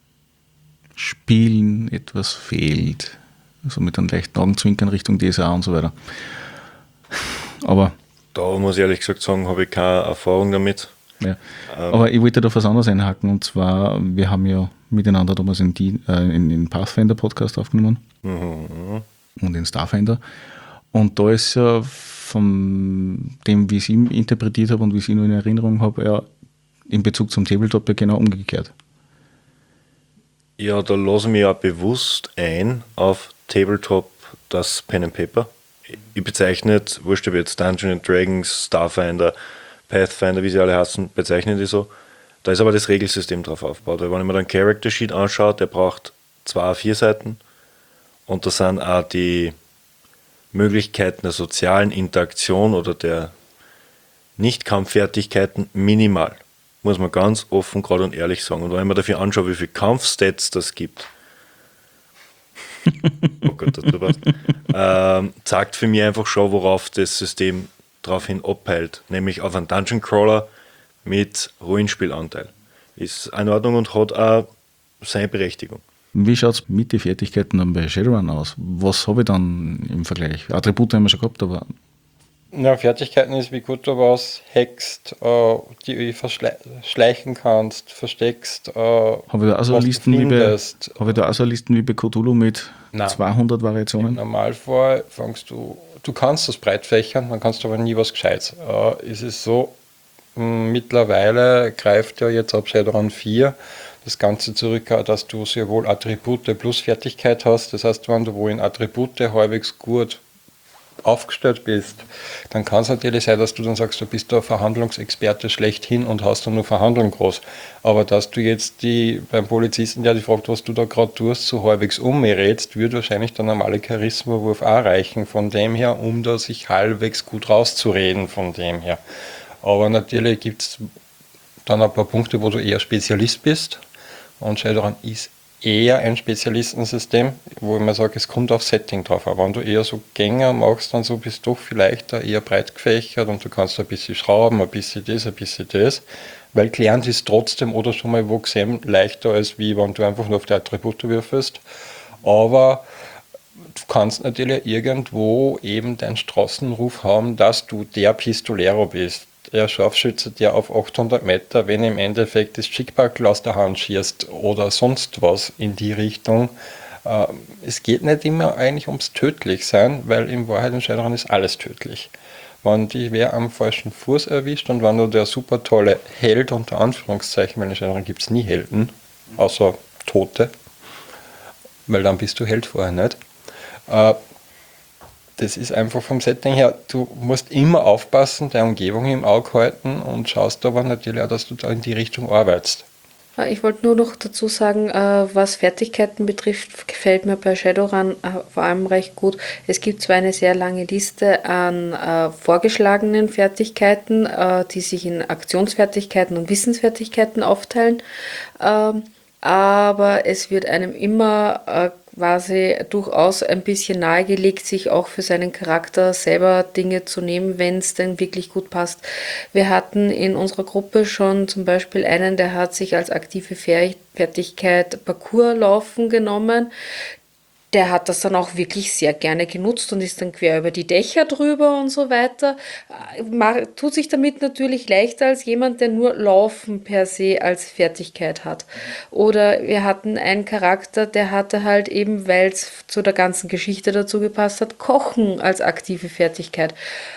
Spielen etwas fehlt. Also mit einem leichten Augenzwinkern Richtung DSA und so weiter. Aber, da muss ich ehrlich gesagt sagen, habe ich keine Erfahrung damit. ja. Aber ich wollte da was anderes einhaken, und zwar, wir haben ja miteinander damals in Pathfinder Podcast aufgenommen und in Starfinder. Und da ist ja von dem, wie ich es ihm interpretiert habe und wie ich es nur in Erinnerung habe, ja in Bezug zum Tabletop ja genau umgekehrt. Ja, da lasse ich mich auch bewusst ein auf Tabletop das Pen and Paper ich bezeichne, wurscht ob jetzt Dungeons Dragons, Starfinder, Pathfinder, wie sie alle heißen, bezeichne die so. Da ist aber das Regelsystem drauf aufgebaut. Weil wenn ich mir dann Character Sheet anschaue, der braucht 2 A4 Seiten und da sind auch die Möglichkeiten der sozialen Interaktion oder der Nicht-Kampffertigkeiten minimal. Muss man ganz offen, gerade und ehrlich sagen. Und wenn man dafür anschaut, wie viele Kampfstats das gibt, oh Gott, das passt, zeigt für mich einfach schon, worauf das System daraufhin abheilt. Nämlich auf einen Dungeon Crawler mit Rollenspielanteil. Ist in Ordnung und hat auch seine Berechtigung. Wie schaut es mit den Fertigkeiten dann bei Shadowrun aus? Was habe ich dann im Vergleich? Attribute haben wir schon gehabt, aber Ja, Fertigkeiten ist, wie gut du was hackst, die verschleichen kannst, versteckst, habe ich da auch so was du Listen wie bei, findest. habe ich da auch so Listen wie bei Cthulhu mit Nein. 200 Im Variationen? Normalfall fängst du kannst das breit fächern, dann kannst du aber nie was Gescheites. Es ist so, mittlerweile greift ja jetzt ab Shadowrun 4 das Ganze zurück, dass du sehr wohl Attribute plus Fertigkeit hast. Das heißt, wenn du wo in Attribute halbwegs gut aufgestellt bist, dann kann es natürlich sein, dass du dann sagst, du bist der Verhandlungsexperte schlechthin und hast dann nur Verhandeln groß. Aber dass du jetzt beim Polizisten, der dich fragt, was du da gerade tust, so halbwegs umrätst, würde wahrscheinlich der normale Charisma-Wurf auch reichen von dem her, um da sich halbwegs gut rauszureden von dem her. Aber natürlich gibt es dann ein paar Punkte, wo du eher Spezialist bist und Shadowrun ist eher ein Spezialistensystem, wo ich mir sage, es kommt auf Setting drauf. Aber wenn du eher so Gänger machst, dann so bist du doch vielleicht da eher breit gefächert und du kannst ein bisschen schrauben, ein bisschen das, weil gelernt ist trotzdem oder schon mal wo gesehen leichter, als wie wenn du einfach nur auf die Attribute würfelst. Aber du kannst natürlich irgendwo eben deinen Straßenruf haben, dass du der Pistolero bist. Der Scharfschütze, der auf 800 Meter, wenn im Endeffekt das Schickbackel aus der Hand schießt oder sonst was in die Richtung. Es geht nicht immer eigentlich ums Tödlichsein, weil in Wahrheit in Shadowrun ist alles tödlich. Wenn dich wer am falschen Fuß erwischt und wenn du der super tolle Held unter Anführungszeichen, weil in Shadowrun gibt es nie Helden, außer Tote, weil dann bist du Held vorher nicht. Das ist einfach vom Setting her, du musst immer aufpassen, deine Umgebung im Auge halten und schaust aber natürlich auch, dass du da in die Richtung arbeitest. Ich wollte nur noch dazu sagen, was Fertigkeiten betrifft, gefällt mir bei Shadowrun vor allem recht gut. Es gibt zwar eine sehr lange Liste an vorgeschlagenen Fertigkeiten, die sich in Aktionsfertigkeiten und Wissensfertigkeiten aufteilen, aber es wird einem immer quasi durchaus ein bisschen nahegelegt, sich auch für seinen Charakter selber Dinge zu nehmen, wenn es denn wirklich gut passt. Wir hatten in unserer Gruppe schon zum Beispiel einen, der hat sich als aktive Fertigkeit Parkourlaufen genommen. Der hat das dann auch wirklich sehr gerne genutzt und ist dann quer über die Dächer drüber und so weiter. Tut sich damit natürlich leichter als jemand, der nur Laufen per se als Fertigkeit hat. Oder wir hatten einen Charakter, der hatte halt eben, weil es zu der ganzen Geschichte dazu gepasst hat, Kochen als aktive Fertigkeit.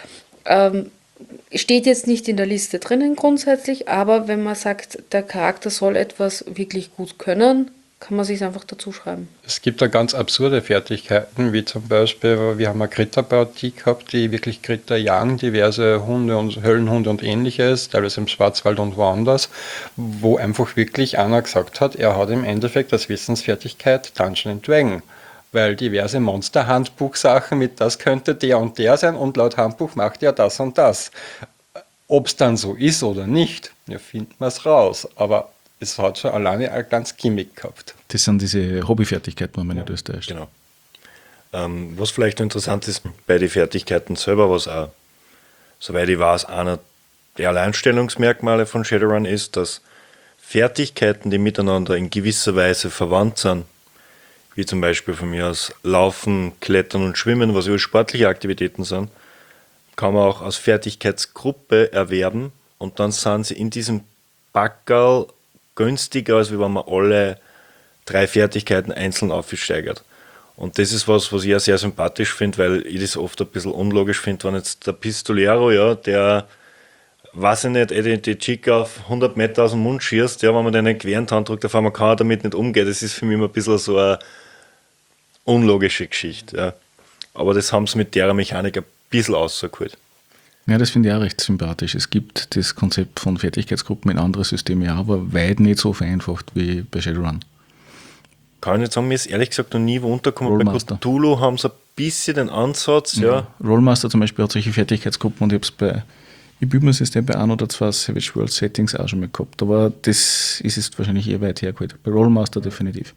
Steht jetzt nicht in der Liste drinnen grundsätzlich, aber wenn man sagt, der Charakter soll etwas wirklich gut können, kann man sich einfach dazu schreiben. Es gibt da ganz absurde Fertigkeiten, wie zum Beispiel, wir haben eine Kritterpartie gehabt, die wirklich Kritter jagen, diverse Hunde und Höllenhunde und ähnliches, teilweise im Schwarzwald und woanders, wo einfach wirklich einer gesagt hat, er hat im Endeffekt als Wissensfertigkeit Dungeons & Dragons. Weil diverse Monster-Handbuch-Sachen mit das könnte der und der sein und laut Handbuch macht er das und das. Ob es dann so ist oder nicht, wir finden es raus, aber es hat schon alleine ein ganz Gimmick gehabt. Das sind diese Hobbyfertigkeiten, wenn man nicht alles täuscht. Genau. Was vielleicht interessant ist bei den Fertigkeiten selber, was auch, soweit ich weiß, einer der Alleinstellungsmerkmale von Shadowrun ist, dass Fertigkeiten, die miteinander in gewisser Weise verwandt sind, wie zum Beispiel von mir aus Laufen, Klettern und Schwimmen, was ja sportliche Aktivitäten sind, kann man auch als Fertigkeitsgruppe erwerben und dann sind sie in diesem Packerl günstiger, als wenn man alle 3 Fertigkeiten einzeln aufsteigert. Und das ist was ich ja sehr sympathisch finde, weil ich das oft ein bisschen unlogisch finde, wenn jetzt der Pistolero, ja, der, weiß ich nicht, die Chica auf 100 Meter aus dem Mund schießt, ja, wenn man den einen queren Hand drückt, auf einmal kann er damit nicht umgehen. Das ist für mich immer ein bisschen so eine unlogische Geschichte. Ja. aber das haben sie mit der Mechanik ein bisschen rausgeholt. Ja, das finde ich auch recht sympathisch. Es gibt das Konzept von Fertigkeitsgruppen in andere Systeme ja, aber weit nicht so vereinfacht wie bei Shadowrun. Kann ich nicht sagen, mir ist ehrlich gesagt noch nie wo untergekommen. Bei Rollmaster. Cthulhu haben sie ein bisschen den Ansatz, ja. Rollmaster zum Beispiel hat solche Fertigkeitsgruppen und ich bin mir System bei 1 oder 2 Savage World Settings auch schon mal gehabt, aber das ist jetzt wahrscheinlich eher weit hergeholt. Bei Rollmaster definitiv.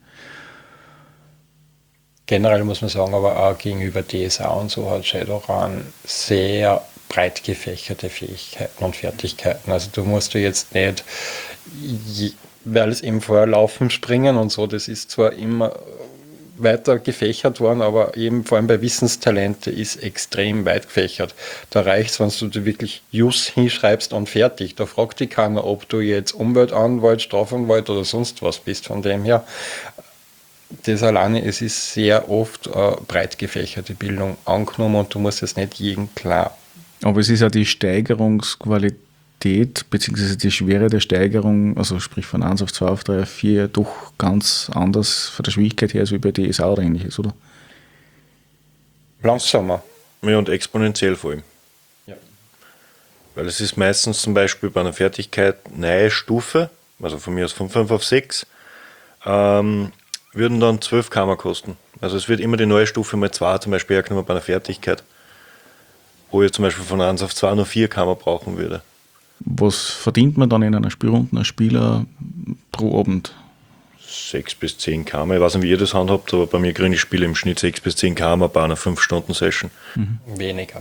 Generell muss man sagen, aber auch gegenüber DSA und so hat Shadowrun sehr breit gefächerte Fähigkeiten und Fertigkeiten. Also du musst du jetzt nicht, weil es eben vorher Laufen, Springen und so, das ist zwar immer weiter gefächert worden, aber eben vor allem bei Wissenstalente ist extrem weit gefächert. Da reicht es, wenn du dir wirklich Jus hinschreibst und fertig. Da fragt dich keiner, ob du jetzt Umweltanwalt, Strafanwalt oder sonst was bist. Von dem her, das alleine, es ist sehr oft breit gefächerte Bildung angenommen und du musst es nicht jedem klar. Aber es ist ja die Steigerungsqualität beziehungsweise die Schwere der Steigerung, also sprich von 1 auf 2 auf 3 auf 4, doch ganz anders von der Schwierigkeit her als wie bei DSA oder ähnliches, oder? Langsamer. Ja, und exponentiell vor allem. Ja. Weil es ist meistens zum Beispiel bei einer Fertigkeit neue Stufe, also von mir aus von 5 auf 6, würden dann 12 Karma kosten. Also es wird immer die neue Stufe mal 2 zum Beispiel hergenommen bei einer Fertigkeit, wo ich zum Beispiel von 1 auf 2 nur 4 Karma brauchen würde. Was verdient man dann in einer Spielrunde als Spieler pro Abend? 6 bis 10 Karma, ich weiß nicht, wie ihr das handhabt, aber bei mir kriege ich Spiele im Schnitt 6 bis 10 Karma bei einer 5-Stunden-Session. Weniger.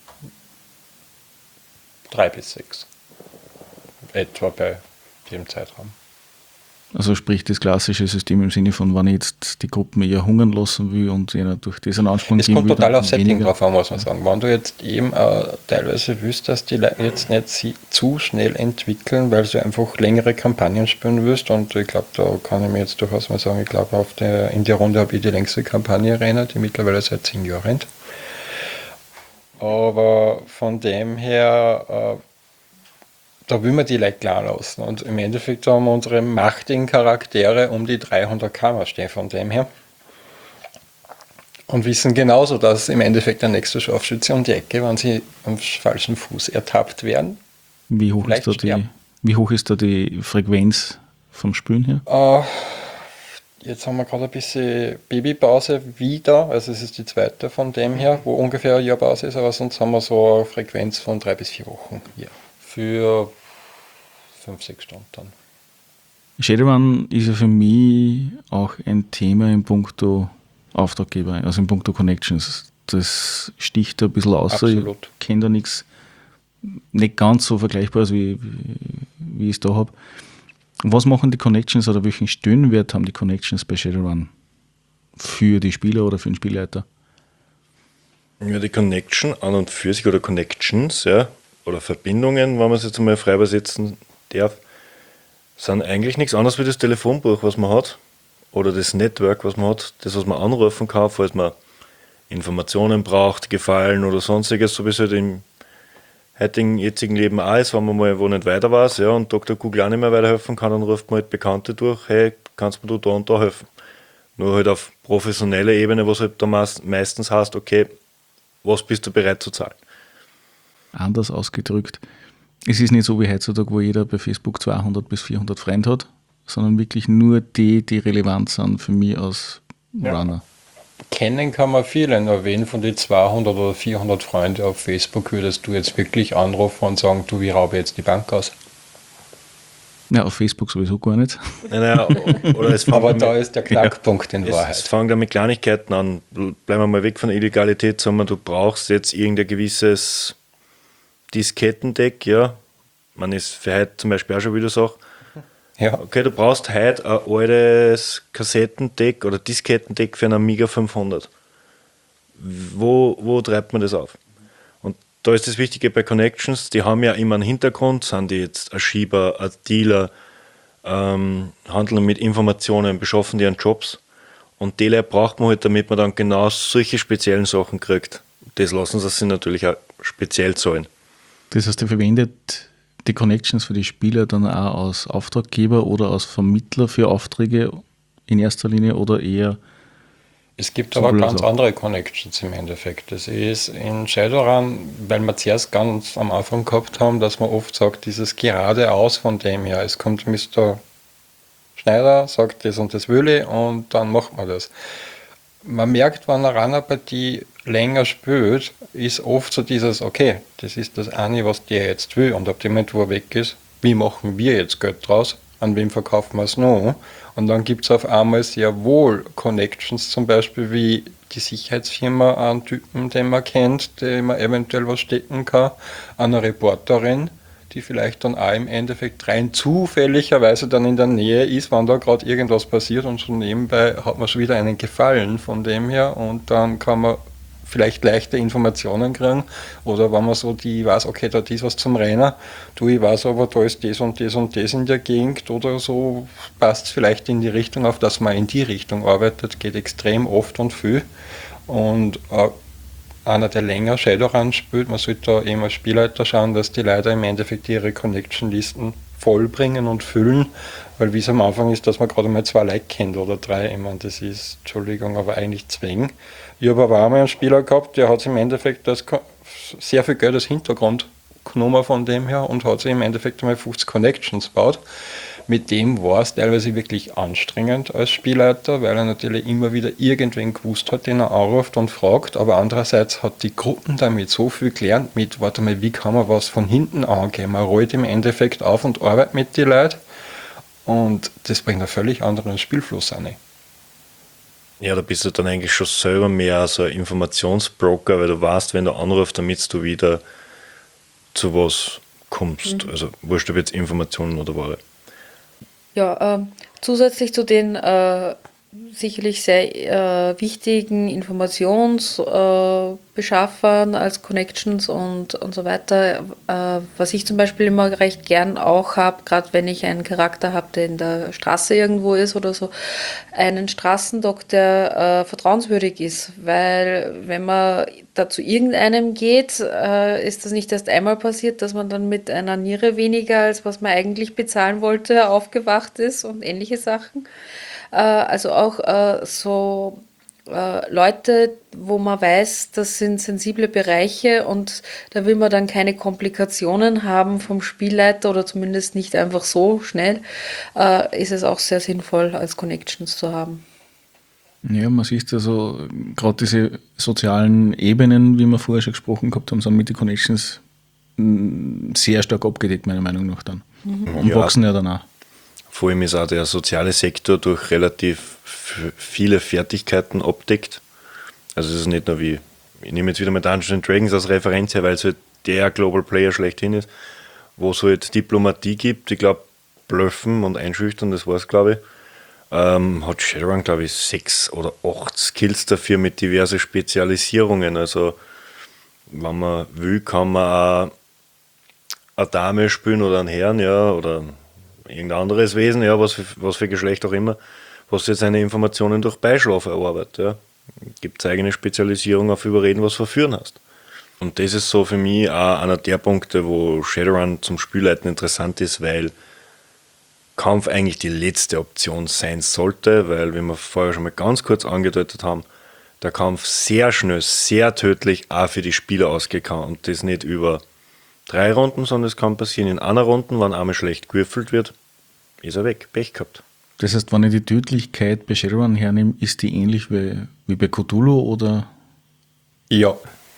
3 bis 6. Etwa bei dem Zeitraum. Also sprich das klassische System im Sinne von, wenn ich jetzt die Gruppen eher hungern lassen will und ihnen durch diesen Ansprung Es geben kommt will, total dann auf Setting weniger. drauf an, muss man sagen. Wenn du jetzt eben teilweise willst, dass die Leute jetzt nicht zu schnell entwickeln, weil sie einfach längere Kampagnen spielen willst, und ich glaube, da kann ich mir jetzt durchaus mal sagen, ich glaube, in der Runde habe ich die längste Kampagne erinnert, die mittlerweile seit 10 Jahren rennt. Aber von dem her, da will man die Leute klar lassen. Und im Endeffekt haben wir unsere machtigen Charaktere um die 300 Karma stehen von dem her. Und wissen genauso, dass im Endeffekt der nächste Scharfschütze um die Ecke, wenn sie am falschen Fuß ertappt werden. Wie hoch Vielleicht sterben. wie hoch ist da die Frequenz vom Spülen her? Jetzt haben wir gerade ein bisschen Babypause wieder, also es ist die zweite von dem her, wo ungefähr ein Jahr Pause ist, aber sonst haben wir so eine Frequenz von 3 bis 4 Wochen hier. Für 5-6 Stunden dann. Shadowrun ist ja für mich auch ein Thema in puncto Auftraggeber, also in puncto Connections. Das sticht da ein bisschen aus. Absolut. Ich kenne da nichts, nicht ganz so Vergleichbares, wie ich es da habe. Was machen die Connections oder welchen Stellenwert haben die Connections bei Shadowrun für die Spieler oder für den Spielleiter? Ja, die Connection an und für sich oder Connections, ja, oder Verbindungen, wenn man es jetzt einmal frei übersetzen darf, sind eigentlich nichts anderes wie das Telefonbuch, was man hat, oder das Network, was man hat, das, was man anrufen kann, falls man Informationen braucht, Gefallen oder sonstiges, so wie es halt im heutigen, jetzigen Leben auch ist, wenn man mal wo nicht weiter weiß, ja, und Dr. Google auch nicht mehr weiterhelfen kann, dann ruft man halt Bekannte durch, hey, kannst mir du da und da helfen? Nur halt auf professioneller Ebene, was halt da meistens heißt, okay, was bist du bereit zu zahlen? Anders ausgedrückt, es ist nicht so wie heutzutage, wo jeder bei Facebook 200 bis 400 Freunde hat, sondern wirklich nur die relevant sind für mich als Runner. Kennen kann man viele, nur wen von den 200 oder 400 Freunden auf Facebook würdest du jetzt wirklich anrufen und sagen, du, wie raube jetzt die Bank aus? Ja, auf Facebook sowieso gar nicht. Naja, oder es fängt Aber damit- da ist der Knackpunkt in Es Wahrheit. fängt da mit Kleinigkeiten an. Bleiben wir mal weg von der Illegalität, sondern du brauchst jetzt irgendein gewisses Diskettendeck, ja. Man ist für heute zum Beispiel auch schon wieder so. Ja. Okay, du brauchst heute ein altes Kassettendeck oder Diskettendeck für einen Amiga 500. Wo treibt man das auf? Und da ist das Wichtige bei Connections, die haben ja immer einen Hintergrund, sind die jetzt ein Schieber, ein Dealer, handeln mit Informationen, beschaffen die an Jobs. Und die Leute braucht man halt, damit man dann genau solche speziellen Sachen kriegt. Das lassen sie sich natürlich auch speziell zahlen. Das heißt, er verwendet die Connections für die Spieler dann auch als Auftraggeber oder als Vermittler für Aufträge in erster Linie oder eher Es gibt So aber will er ganz sagen. andere Connections im Endeffekt. Das ist in Shadowrun, weil wir zuerst ganz am Anfang gehabt haben, dass man oft sagt, dieses geradeaus von dem her. Es kommt Mr. Schneider, sagt das und das will ich und dann macht man das. Man merkt, wenn eine Partie länger spielt, ist oft so dieses, okay, das ist das eine, was der jetzt will und ab dem Moment, wo er weg ist, wie machen wir jetzt Geld draus? An wem verkaufen wir es noch? Und dann gibt es auf einmal sehr wohl Connections, zum Beispiel wie die Sicherheitsfirma, einen Typen, den man kennt, dem man eventuell was stecken kann, an eine Reporterin, die vielleicht dann auch im Endeffekt rein zufälligerweise dann in der Nähe ist, wenn da gerade irgendwas passiert und schon nebenbei hat man schon wieder einen Gefallen von dem her und dann kann man vielleicht leichte Informationen kriegen oder wenn man so die weiß, okay, da ist was zum Rennen, du, ich weiß aber, da ist das und das und das in der Gegend oder so, passt es vielleicht in die Richtung, auf dass man in die Richtung arbeitet, geht extrem oft und viel und einer, der länger Shadowrun spielt, man sollte da eben als Spielleiter schauen, dass die Leute im Endeffekt ihre Connection-Listen vollbringen und füllen, weil wie es am Anfang ist, dass man gerade mal 2 Leute kennt oder 3, ich meine, das ist, Entschuldigung, aber eigentlich Zwang. Ich habe aber auch mal einen Spieler gehabt, der hat sich im Endeffekt sehr viel Geld als Hintergrund genommen von dem her und hat sich im Endeffekt einmal 50 Connections gebaut. Mit dem war es teilweise wirklich anstrengend als Spielleiter, weil er natürlich immer wieder irgendwen gewusst hat, den er anruft und fragt, aber andererseits hat die Gruppen damit so viel gelernt mit, warte mal, wie kann man was von hinten angehen? Man rollt im Endeffekt auf und arbeitet mit den Leuten und das bringt einen völlig anderen Spielfluss an. Ja, da bist du dann eigentlich schon selber mehr so ein Informationsbroker, weil du weißt, wenn du anrufst, damit du wieder zu was kommst. Also wurscht, ob jetzt Informationen oder Ware. Ja, zusätzlich zu den sicherlich sehr wichtigen Informationsbeschaffern als Connections und so weiter, was ich zum Beispiel immer recht gern auch habe, gerade wenn ich einen Charakter habe, der in der Straße irgendwo ist oder so, einen Straßendoc, der vertrauenswürdig ist, weil wenn man da zu irgendeinem geht, ist das nicht erst einmal passiert, dass man dann mit einer Niere weniger, als was man eigentlich bezahlen wollte, aufgewacht ist und ähnliche Sachen. Also auch so Leute, wo man weiß, das sind sensible Bereiche und da will man dann keine Komplikationen haben vom Spielleiter oder zumindest nicht einfach so schnell, ist es auch sehr sinnvoll, als Connections zu haben. Ja, man sieht also, gerade diese sozialen Ebenen, wie wir vorher schon gesprochen gehabt haben, sind mit den Connections sehr stark abgedeckt, meiner Meinung nach dann. Und Ja. wachsen ja dann auch. Vor allem ist auch der soziale Sektor durch relativ viele Fertigkeiten abdeckt. Also es ist nicht nur wie, ich nehme jetzt wieder mal Dungeons Dragons als Referenz her, weil es halt der Global Player schlechthin ist, wo es halt Diplomatie gibt. Ich glaube, Blöffen und Einschüchtern, das war es, glaube ich. Hat Shadowrun, glaube ich, 6 oder 8 Skills dafür mit diverse Spezialisierungen. Also wenn man will, kann man auch eine Dame spielen oder einen Herrn, ja, oder irgendein anderes Wesen, ja, was für Geschlecht auch immer, was jetzt seine Informationen durch Beischlaf erarbeitet. Ja. Gibt es eigene Spezialisierung auf Überreden, was verführen hast. Und das ist so für mich auch einer der Punkte, wo Shadowrun zum Spielleiten interessant ist, weil Kampf eigentlich die letzte Option sein sollte, weil, wie wir vorher schon mal ganz kurz angedeutet haben, der Kampf sehr schnell, sehr tödlich auch für die Spieler ausgehen kann. Und das nicht über 3 Runden, sondern es kann passieren in einer Runde, wenn einmal schlecht gewürfelt wird, ist er weg, Pech gehabt. Das heißt, wenn ich die Tödlichkeit bei Shadowrun hernehme, ist die ähnlich wie bei Cthulhu oder? Ja,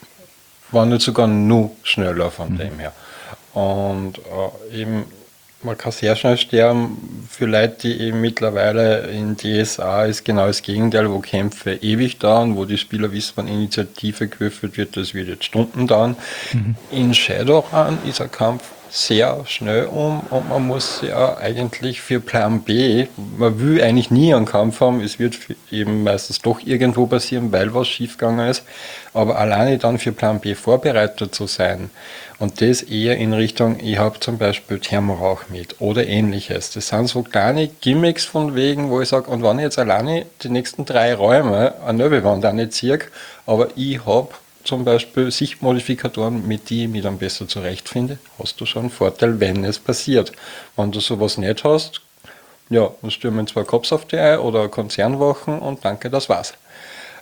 war nicht sogar nur schneller von dem her. Und eben, man kann sehr schnell sterben. Für Leute, die eben mittlerweile in DSA ist genau das Gegenteil, wo Kämpfe ewig dauern, wo die Spieler wissen, wann Initiative gewürfelt wird, das wird jetzt Stunden dauern. In Shadowrun ist ein Kampf sehr schnell und man muss ja eigentlich für Plan B, man will eigentlich nie einen Kampf haben, es wird eben meistens doch irgendwo passieren, weil was schiefgegangen ist, aber alleine dann für Plan B vorbereitet zu sein und das eher in Richtung, ich habe zum Beispiel Thermorauch mit oder ähnliches, das sind so kleine Gimmicks von wegen, wo ich sage, und wenn ich jetzt alleine die nächsten 3 Räume eine Nöbelwand auch nicht ziehe, aber ich habe zum Beispiel Sichtmodifikatoren, mit die ich mich dann besser zurechtfinde, hast du schon einen Vorteil, wenn es passiert. Wenn du sowas nicht hast, ja, dann stürmen 2 Cops auf die ein oder Konzernwachen und danke, das war's.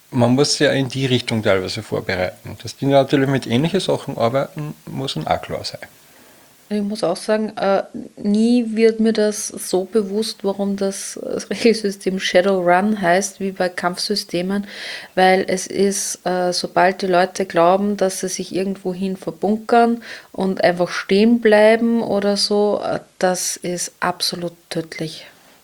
man muss ja in die Richtung teilweise vorbereiten. Dass die natürlich mit ähnlichen Sachen arbeiten, muss ihnen auch klar sein. Ich muss auch sagen, nie wird mir das so bewusst, warum das Regelsystem Shadowrun heißt, wie bei Kampfsystemen, weil es ist, sobald die Leute glauben, dass sie sich irgendwohin verbunkern und einfach stehen bleiben oder so, das ist absolut tödlich.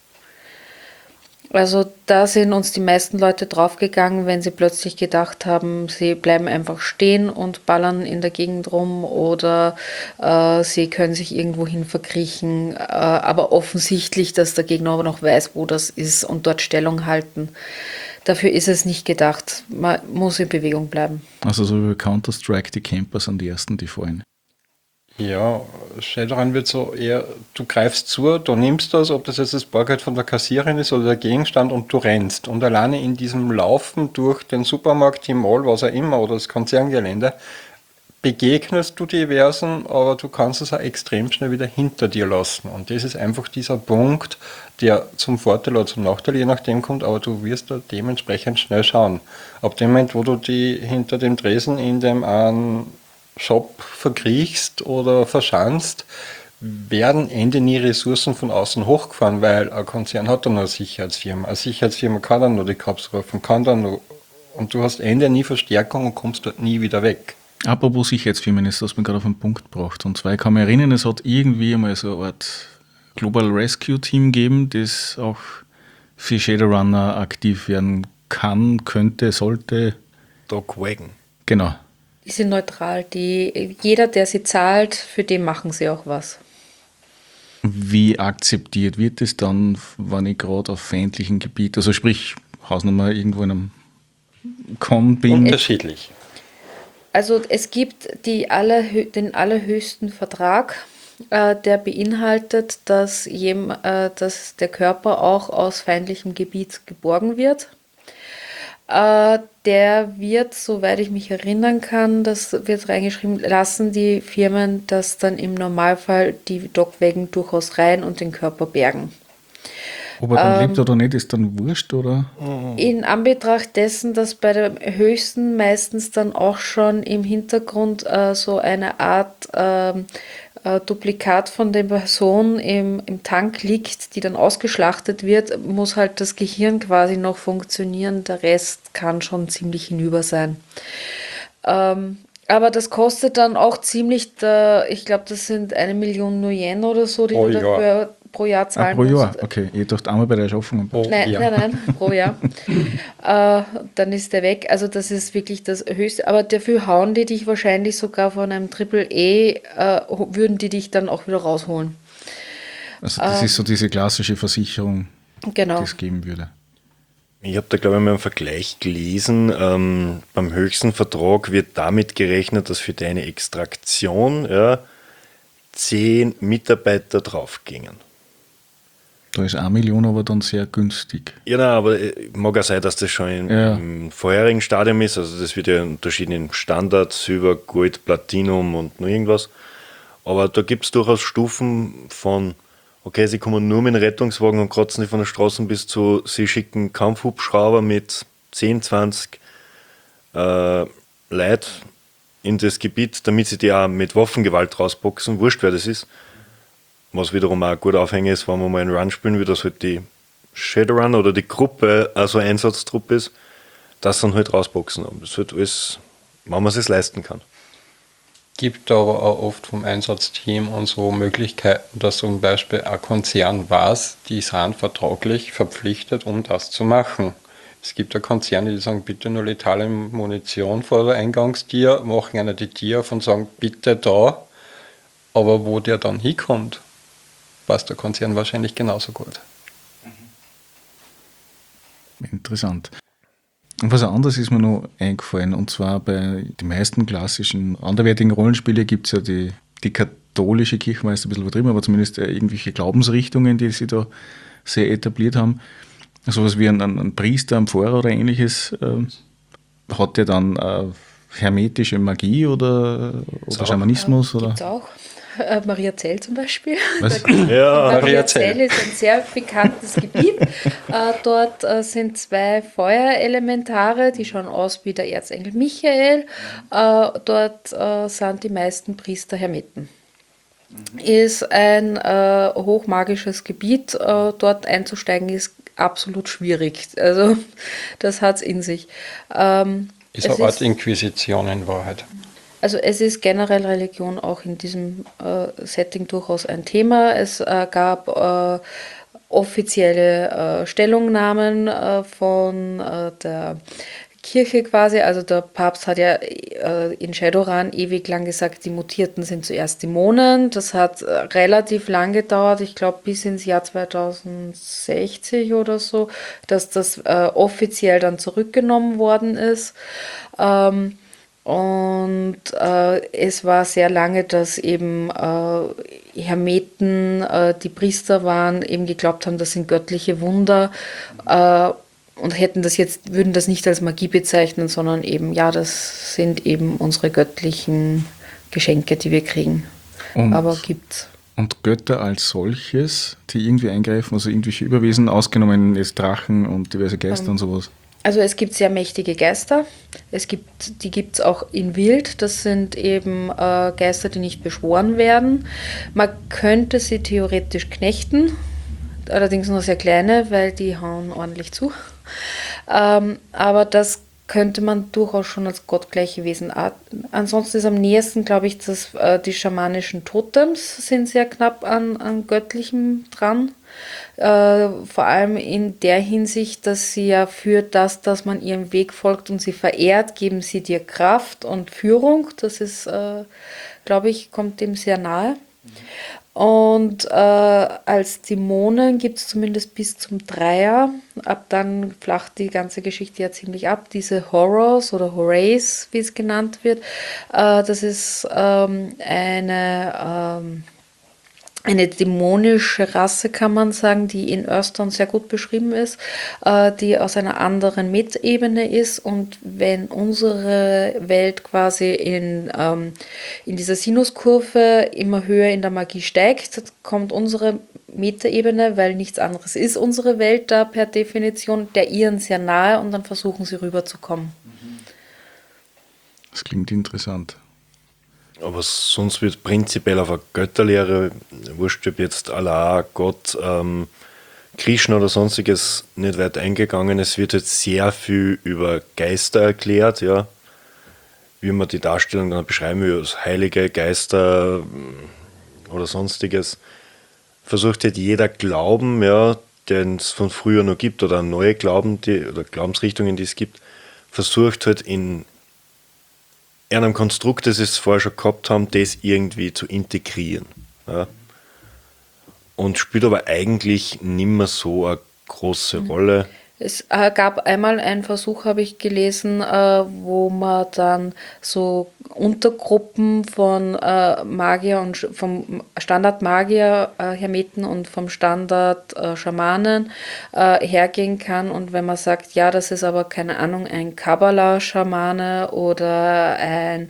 Also da sind uns die meisten Leute draufgegangen, wenn sie plötzlich gedacht haben, sie bleiben einfach stehen und ballern in der Gegend rum oder sie können sich irgendwohin verkriechen, aber offensichtlich, dass der Gegner aber noch weiß, wo das ist und dort Stellung halten. Dafür ist es nicht gedacht. Man muss in Bewegung bleiben. Also so wie bei Counter-Strike, die Camper sind die ersten, die fallen. Ja, Shadowrun wird so eher, du greifst zu, du nimmst das, ob das jetzt das Bargeld von der Kassiererin ist oder der Gegenstand und du rennst. Und alleine in diesem Laufen durch den Supermarkt, die Mall, was auch immer, oder das Konzerngelände, begegnest du diversen, aber du kannst es auch extrem schnell wieder hinter dir lassen. Und das ist einfach dieser Punkt, der zum Vorteil oder zum Nachteil je nachdem kommt, aber du wirst da dementsprechend schnell schauen. Ab dem Moment, wo du die hinter dem Tresen in dem einen Shop verkriechst oder verschanzt, werden Ende nie Ressourcen von außen hochgefahren, weil ein Konzern hat dann eine Sicherheitsfirma. Eine Sicherheitsfirma kann dann nur die Cops rufen, kann dann nur, und du hast Ende nie Verstärkung und kommst dort nie wieder weg. Apropos Sicherheitsfirmen ist das mir gerade auf den Punkt gebracht. Und zwar, ich kann mich erinnern, es hat irgendwie einmal so eine Art Global Rescue Team gegeben, das auch für Shadowrunner aktiv werden kann, könnte, sollte. Doc Wagon. Genau. Die sind neutral. Jeder, der sie zahlt, für den machen sie auch was. Wie akzeptiert wird es dann, wenn ich gerade auf feindlichen Gebiet, also sprich Hausnummer irgendwo in einem Con bin? Unterschiedlich. Also es gibt den allerhöchsten Vertrag, der beinhaltet, dass der Körper auch aus feindlichem Gebiet geborgen wird. Der wird, soweit ich mich erinnern kann, das wird reingeschrieben, lassen die Firmen das dann im Normalfall die Dockwägen durchaus rein und den Körper bergen. Ob er dann lebt oder nicht, ist dann wurscht, oder? In Anbetracht dessen, dass bei der höchsten meistens dann auch schon im Hintergrund so eine Art Duplikat von der Person im Tank liegt, die dann ausgeschlachtet wird, muss halt das Gehirn quasi noch funktionieren. Der Rest kann schon ziemlich hinüber sein. Aber das kostet dann auch ziemlich, ich glaube, das sind 1 Million Yen oder so, die Pro du Jahr. dafür pro Jahr zahlen Pro Jahr, musst. okay. Ich dachte einmal bei der Erschaffung. Nein, pro Jahr. Dann ist der weg. Also das ist wirklich das Höchste. Aber dafür hauen die dich wahrscheinlich sogar von einem Triple-E, würden die dich dann auch wieder rausholen. Also das ist so diese klassische Versicherung, Genau. die es geben würde. Ich habe da, glaube ich, mal einen Vergleich gelesen. Beim höchsten Vertrag wird damit gerechnet, dass für deine Extraktion 10 Mitarbeiter draufgingen. Da ist 1 Million aber dann sehr günstig. Ja, nein, aber mag auch sein, dass das schon im vorherigen Stadium ist. Also das wird ja unterschieden in Standard, Silber, Gold, Platinum und noch irgendwas. Aber da gibt es durchaus Stufen von, okay, sie kommen nur mit dem Rettungswagen und kratzen sie von der Straße bis zu, sie schicken Kampfhubschrauber mit 10, 20 Leute in das Gebiet, damit sie die auch mit Waffengewalt rausboxen, wurscht wer das ist. Was wiederum auch gut aufhängen ist, wenn man mal einen Run spielen will, dass halt die Shadowrun oder die Gruppe also Einsatztruppe ist, dass sie dann halt rausboxen. Und das wird alles, wenn man es sich leisten kann. Gibt aber auch oft vom Einsatzteam und so Möglichkeiten, dass zum Beispiel ein Konzern weiß, die sind vertraglich verpflichtet, um das zu machen. Es gibt ja Konzerne, die sagen, bitte nur letale Munition vor der Eingangstür, machen einer die Tür auf und sagen, bitte da. Aber wo der dann hinkommt, weiß der Konzern wahrscheinlich genauso gut. Interessant. Und was anderes ist mir noch eingefallen, und zwar bei den meisten klassischen anderwertigen Rollenspiele gibt es ja die katholische Kirche, meist ein bisschen übertrieben, aber zumindest irgendwelche Glaubensrichtungen, die sie da sehr etabliert haben. Sowas wie ein Priester, ein Pfarrer oder ähnliches, hat der dann hermetische Magie oder Schamanismus? Oder? Gibt's auch. Maria Zell zum Beispiel. Was? Ja, Maria Zell ist ein sehr bekanntes Gebiet. Dort sind 2 Feuerelementare, die schauen aus wie der Erzengel Michael. Dort sind die meisten Priester Hermeten. Ist ein hochmagisches Gebiet. Dort einzusteigen ist absolut schwierig. Also das hat es in sich. Ist eine Art Inquisition in Wahrheit. Also es ist generell Religion auch in diesem Setting durchaus ein Thema. Es gab offizielle Stellungnahmen von der Kirche quasi. Also der Papst hat ja in Shadowrun ewig lang gesagt, die Mutierten sind zuerst Dämonen. Das hat relativ lang gedauert, ich glaube bis ins Jahr 2060 oder so, dass das offiziell dann zurückgenommen worden ist. Und es war sehr lange, dass eben Hermeten, die Priester waren, eben geglaubt haben, das sind göttliche Wunder und würden das nicht als Magie bezeichnen, sondern eben, ja, das sind eben unsere göttlichen Geschenke, die wir kriegen. Aber gibt's. Und Götter als solches, die irgendwie eingreifen, also irgendwelche Überwesen, ausgenommen jetzt Drachen und diverse Geister und sowas. Also es gibt sehr mächtige Geister. Die gibt es auch in Wild. Das sind eben Geister, die nicht beschworen werden. Man könnte sie theoretisch knechten, allerdings nur sehr kleine, weil die hauen ordentlich zu. Aber das könnte man durchaus schon als gottgleiche Wesen atmen. Ansonsten ist am nächsten, glaube ich, dass die schamanischen Totems sind sehr knapp an Göttlichem dran. Vor allem in der Hinsicht, dass sie ja für das, dass man ihrem Weg folgt und sie verehrt, geben sie dir Kraft und Führung. Das ist, glaube ich, kommt dem sehr nahe. Und als Dämonen gibt es zumindest bis zum Dreier. Ab dann flacht die ganze Geschichte ja ziemlich ab. Diese Horrors oder Horays, wie es genannt wird, das ist eine dämonische Rasse, kann man sagen, die in Earthdawn sehr gut beschrieben ist, die aus einer anderen Metaebene ist. Und wenn unsere Welt quasi in dieser Sinuskurve immer höher in der Magie steigt, kommt unsere Metaebene, weil nichts anderes ist unsere Welt da per Definition, der ihren sehr nahe und dann versuchen sie rüberzukommen. Das klingt interessant. Aber sonst wird prinzipiell auf eine Götterlehre, wurscht ob jetzt Allah, Gott, Krishna oder sonstiges, nicht weit eingegangen. Es wird jetzt sehr viel über Geister erklärt, ja. Wie man die Darstellung dann beschreiben will, als heilige Geister oder sonstiges. Versucht halt jeder Glauben, ja, den es von früher noch gibt, oder neue Glauben, oder Glaubensrichtungen, die es gibt, versucht halt in einem Konstrukt, das es vorher schon gehabt haben, das irgendwie zu integrieren. Ja. Und spielt aber eigentlich nicht mehr so eine große Rolle. Es gab einmal einen Versuch, habe ich gelesen, wo man dann so Untergruppen von Magier und vom Standard-Magier, Hermeten und vom Standard-Schamanen hergehen kann. Und wenn man sagt, ja, das ist aber, keine Ahnung, ein Kabbala-Schamane oder ein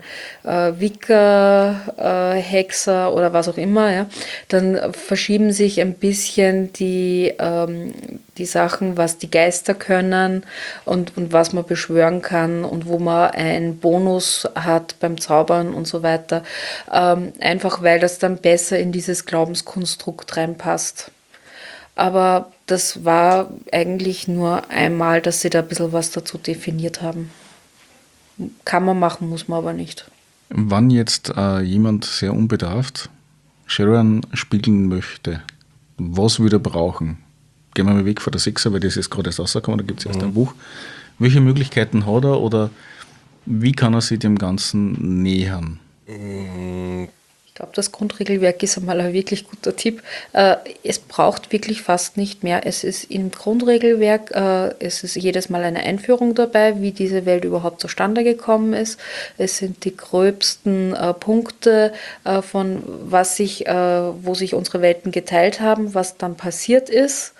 Wicca-Hexer oder was auch immer, ja, dann verschieben sich ein bisschen die Sachen, was die Geister können und was man beschwören kann und wo man einen Bonus hat beim Zaubern und so weiter. Einfach weil das dann besser in dieses Glaubenskonstrukt reinpasst. Aber das war eigentlich nur einmal, dass sie da ein bisschen was dazu definiert haben. Kann man machen, muss man aber nicht. Wann jetzt jemand sehr unbedarft Shadowrun spielen möchte, was würde er brauchen? Gehen wir mal weg von der Sechser, weil das ist gerade erst rausgekommen, da gibt es erst ein Buch. Welche Möglichkeiten hat er oder wie kann er sich dem Ganzen nähern? Ich glaube, das Grundregelwerk ist einmal ein wirklich guter Tipp. Es braucht wirklich fast nicht mehr. Es ist im Grundregelwerk, es ist jedes Mal eine Einführung dabei, wie diese Welt überhaupt zustande gekommen ist. Es sind die gröbsten Punkte von wo sich unsere Welten geteilt haben, was dann passiert ist.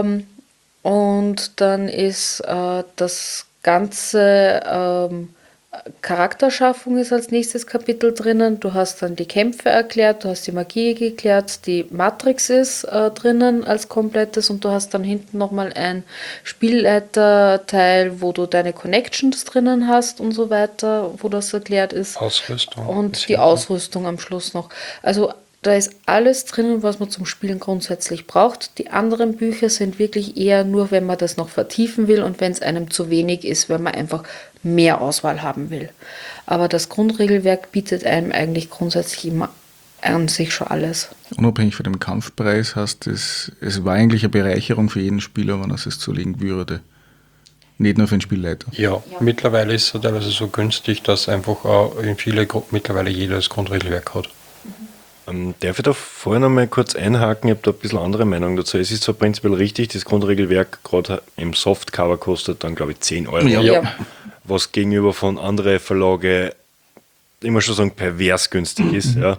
Und dann ist das Ganze Charakterschaffung ist als nächstes Kapitel drinnen. Du hast dann die Kämpfe erklärt, du hast die Magie geklärt, die Matrix ist drinnen als komplettes und du hast dann hinten nochmal ein Spielleiterteil, wo du deine Connections drinnen hast und so weiter, wo das erklärt ist. Ausrüstung. Und die Ausrüstung am Schluss noch. Also da ist alles drinnen, was man zum Spielen grundsätzlich braucht. Die anderen Bücher sind wirklich eher nur, wenn man das noch vertiefen will und wenn es einem zu wenig ist, wenn man einfach mehr Auswahl haben will. Aber das Grundregelwerk bietet einem eigentlich grundsätzlich immer an sich schon alles. Unabhängig von dem Kampfpreis heißt es war eigentlich eine Bereicherung für jeden Spieler, wenn er es zulegen würde. Nicht nur für den Spielleiter. Ja, mittlerweile ist es teilweise so günstig, dass einfach in viele mittlerweile jeder das Grundregelwerk hat. Darf ich da vorher noch mal kurz einhaken? Ich habe da ein bisschen andere Meinung dazu. Es ist so prinzipiell richtig, das Grundregelwerk gerade im Softcover kostet dann, glaube ich, 10 Euro. Ja. Was gegenüber von anderen Verlage immer schon sagen, pervers günstig ist. Ja.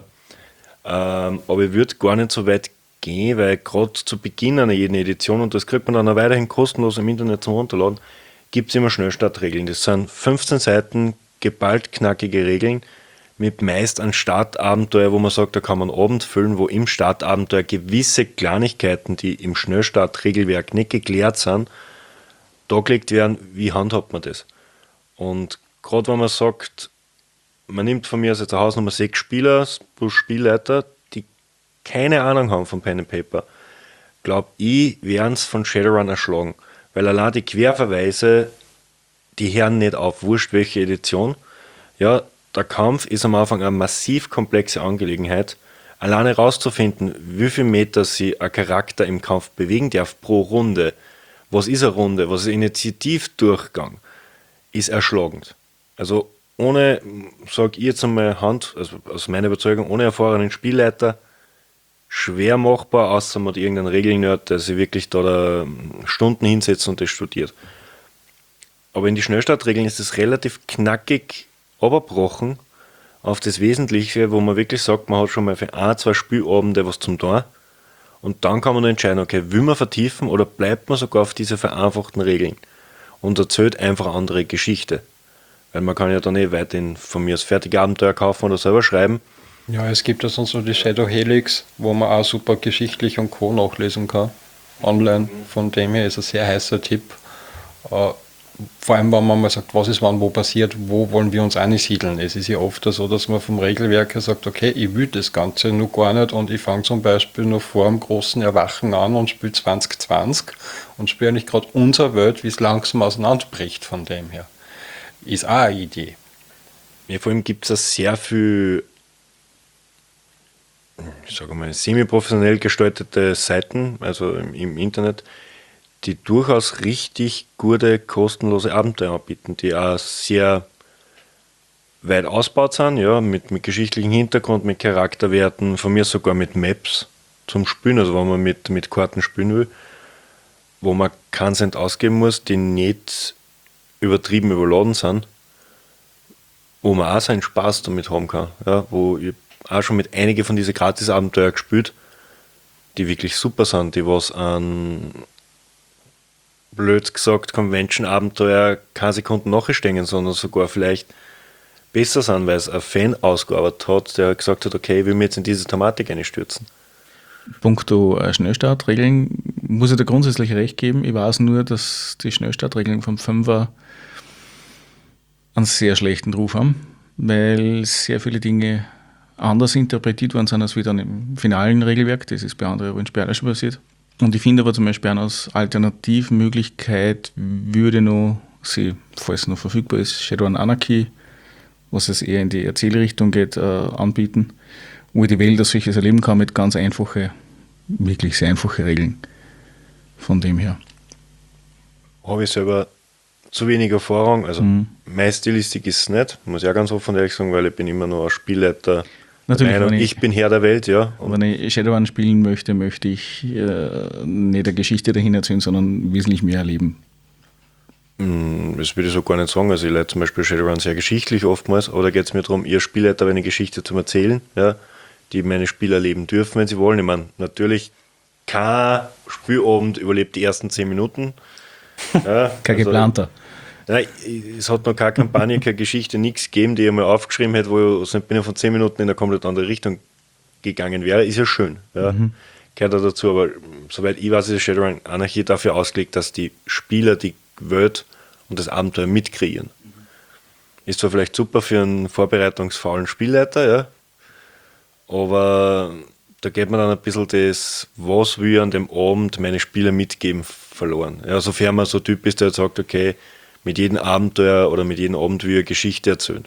Aber ich würde gar nicht so weit gehen, weil gerade zu Beginn einer jeden Edition, und das kriegt man dann auch weiterhin kostenlos im Internet zum Runterladen, gibt es immer Schnellstartregeln. Das sind 15 Seiten geballt knackige Regeln, mit meist einem Startabenteuer, wo man sagt, da kann man Abend füllen, wo im Startabenteuer gewisse Kleinigkeiten, die im Schnellstartregelwerk nicht geklärt sind, dargelegt werden, wie handhabt man das. Und gerade wenn man sagt, man nimmt von mir aus jetzt eine Hausnummer 6 Spieler plus Spielleiter, die keine Ahnung haben von Pen and Paper, glaube ich, werden es von Shadowrun erschlagen. Weil allein die Querverweise, die hören nicht auf, wurscht welche Edition. Ja, der Kampf ist am Anfang eine massiv komplexe Angelegenheit. Alleine herauszufinden, wie viel Meter sich ein Charakter im Kampf bewegen darf pro Runde, was ist eine Runde, was ist ein Initiativdurchgang, ist erschlagend. Also ohne, sage ich jetzt einmal also aus meiner Überzeugung, ohne erfahrenen Spielleiter schwer machbar, außer man hat irgendeinen Regelnerd, der sich wirklich da Stunden hinsetzt und das studiert. Aber in die Schnellstartregeln ist es relativ knackig abgebrochen auf das Wesentliche, wo man wirklich sagt, man hat schon mal für 1-2 Spielabende was zum tun und dann kann man nur entscheiden, okay, will man vertiefen oder bleibt man sogar auf diese vereinfachten Regeln und erzählt einfach eine andere Geschichte. Weil man kann ja dann weiterhin von mir aus fertige Abenteuer kaufen oder selber schreiben. Ja, es gibt ja sonst noch die Shadow Helix, wo man auch super geschichtlich und Co. nachlesen kann. Online. Von dem her ist ein sehr heißer Tipp. Vor allem, wenn man mal sagt, was ist wann wo passiert, wo wollen wir uns einsiedeln. Es ist ja oft so, dass man vom Regelwerk her sagt, okay, ich will das Ganze nur gar nicht und ich fange zum Beispiel noch vor dem großen Erwachen an und spiele 2020 und spiele eigentlich gerade unsere Welt, wie es langsam auseinanderbricht von dem her. Ist auch eine Idee. Ja, vor allem gibt es auch sehr viel, ich sage mal, semi-professionell gestaltete Seiten, also im Internet, die durchaus richtig gute, kostenlose Abenteuer anbieten, die auch sehr weit ausgebaut sind, ja, mit geschichtlichem Hintergrund, mit Charakterwerten, von mir sogar mit Maps zum Spielen, also wenn man mit Karten spielen will, wo man keinen Cent ausgeben muss, die nicht übertrieben überladen sind, wo man auch seinen Spaß damit haben kann. Ja, wo ich auch schon mit einigen von diesen Gratis-Abenteuer gespielt, die wirklich super sind, die was an blöd gesagt Convention-Abenteuer keine Sekunden nachstehen, sondern sogar vielleicht besser sind, weil es ein Fan ausgearbeitet hat, der gesagt hat, okay, ich will mich jetzt in diese Thematik einstürzen. Punkto Schnellstartregeln muss ich da grundsätzlich recht geben. Ich weiß nur, dass die Schnellstartregeln vom 5er einen sehr schlechten Ruf haben, weil sehr viele Dinge anders interpretiert worden sind als wie dann im finalen Regelwerk. Das ist bei anderen Rollenspielen schon passiert. Und ich finde aber zum Beispiel als Alternativmöglichkeit würde noch, falls es noch verfügbar ist, Shadowrun Anarchy, was es eher in die Erzählrichtung geht, anbieten, wo ich die Welt als solches erleben kann mit ganz wirklich sehr einfache Regeln. Von dem her. Habe ich selber zu wenig Erfahrung, also meine Stilistik ist es nicht, muss ich auch ganz offen ehrlich sagen, weil ich bin immer nur ein Spielleiter. Natürlich, Meinung, ich bin Herr der Welt, ja. Und wenn ich Shadowrun spielen möchte ich nicht eine Geschichte dahin erzählen, sondern wesentlich mehr erleben. Das würde ich so gar nicht sagen. Also ich leite zum Beispiel Shadowrun sehr geschichtlich oftmals, oder geht es mir darum, ihr Spielleiter eine Geschichte zu erzählen, ja, die meine Spieler erleben dürfen, wenn sie wollen. Ich meine, natürlich, kein Spielabend überlebt die ersten 10 Minuten. Ja, Kein geplanter. Nein, es hat noch keine Kampagne, keine Geschichte, nichts gegeben, die ich mal aufgeschrieben hätte, wo ich binnen von 10 Minuten in eine komplett andere Richtung gegangen wäre. Ist ja schön. Ja. Gehört auch dazu, aber soweit ich weiß, ist Shadowrun Anarchie dafür ausgelegt, dass die Spieler die Welt und das Abenteuer mitkreieren. Ist zwar vielleicht super für einen vorbereitungsfaulen Spielleiter, ja, aber da geht man dann ein bisschen das, was will ich an dem Abend meine Spieler mitgeben, verloren. Ja, sofern man so ein Typ ist, der jetzt sagt, okay, mit jedem Abenteuer oder mit jedem Abend will ich eine Geschichte erzählen.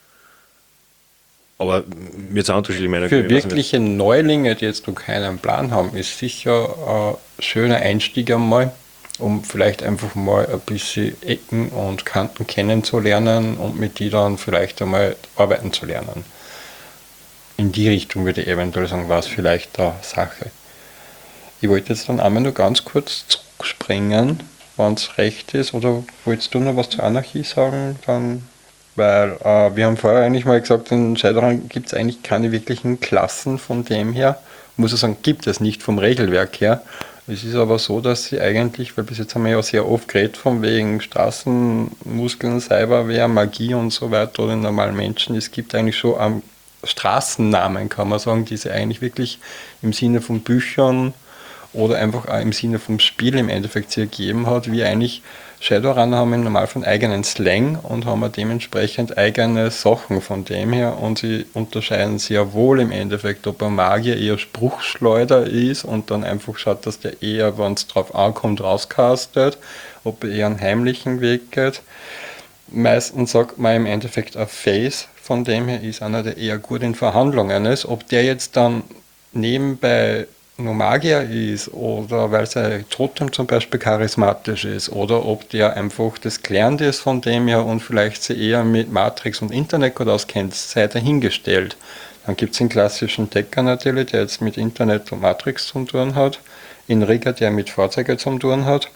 Aber mir sind unterschiedliche Meinungen. Für wirkliche Neulinge, die jetzt noch keinen Plan haben, ist sicher ein schöner Einstieg einmal, um vielleicht einfach mal ein bisschen Ecken und Kanten kennenzulernen und mit die dann vielleicht einmal arbeiten zu lernen. In die Richtung würde ich eventuell sagen, war es vielleicht eine Sache. Ich wollte jetzt dann einmal nur ganz kurz zurückspringen, wenn es recht ist, oder wolltest du noch was zur Anarchie sagen? Dann, weil wir haben vorher eigentlich mal gesagt, in Shadowrun gibt es eigentlich keine wirklichen Klassen von dem her. Muss ich sagen, gibt es nicht vom Regelwerk her. Es ist aber so, dass sie eigentlich, weil bis jetzt haben wir ja sehr oft geredet von wegen Straßenmuskeln, Cyberware, Magie und so weiter oder normalen Menschen. Es gibt eigentlich schon Straßennamen, kann man sagen, die sie eigentlich wirklich im Sinne von Büchern oder einfach auch im Sinne vom Spiel im Endeffekt sie ergeben hat, wie eigentlich Shadowrunner haben im Normalfall einen eigenen Slang und haben dementsprechend eigene Sachen von dem her und sie unterscheiden sehr wohl im Endeffekt, ob ein Magier eher Spruchschleuder ist und dann einfach schaut, dass der eher, wenn es drauf ankommt, rauscastet, ob er eher einen heimlichen Weg geht. Meistens sagt man im Endeffekt ein Face, von dem her ist einer, der eher gut in Verhandlungen ist. Ob der jetzt dann nebenbei nur Magier ist oder weil sein Totem zum Beispiel charismatisch ist oder ob der einfach das gelernt ist von dem her und vielleicht sich eher mit Matrix und Internet gut auskennt, sei dahingestellt. Dann gibt es den klassischen Decker natürlich, der jetzt mit Internet und Matrix zu tun hat. In Rigger, der mit Fahrzeugen zu tun hat.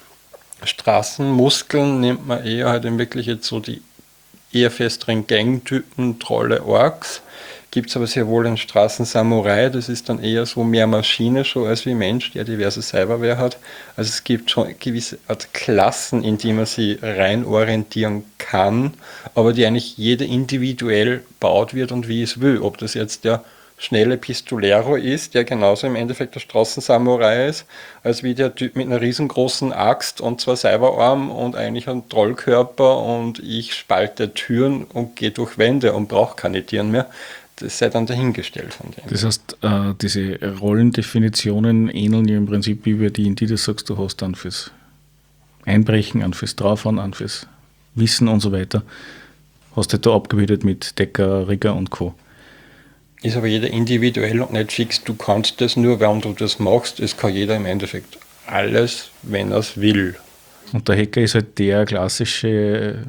Straßenmuskeln nimmt man eher halt wirklich jetzt so die eher festeren Gangtypen, Trolle, Orks. Gibt es aber sehr wohl einen Straßensamurai, das ist dann eher so mehr Maschine schon als wie Mensch, der diverse Cyberware hat. Also es gibt schon gewisse Art Klassen, in die man sich rein orientieren kann, aber die eigentlich jeder individuell baut wird und wie es will. Ob das jetzt der schnelle Pistolero ist, der genauso im Endeffekt der Straßensamurai ist, als wie der Typ mit einer riesengroßen Axt und zwei Cyberarm und eigentlich einen Trollkörper und ich spalte Türen und gehe durch Wände und brauche keine Tieren mehr. Das sei dann dahingestellt von dem. Das heißt, diese Rollendefinitionen ähneln ja im Prinzip wie die, in die du sagst, du hast dann fürs Einbrechen, an fürs Draufhauen, an fürs Wissen und so weiter. Hast du da abgebildet mit Decker, Rigger und Co. Ist aber jeder individuell und nicht fix. Du kannst das nur, wenn du das machst. Es kann jeder im Endeffekt alles, wenn er es will. Und der Hacker ist halt die klassische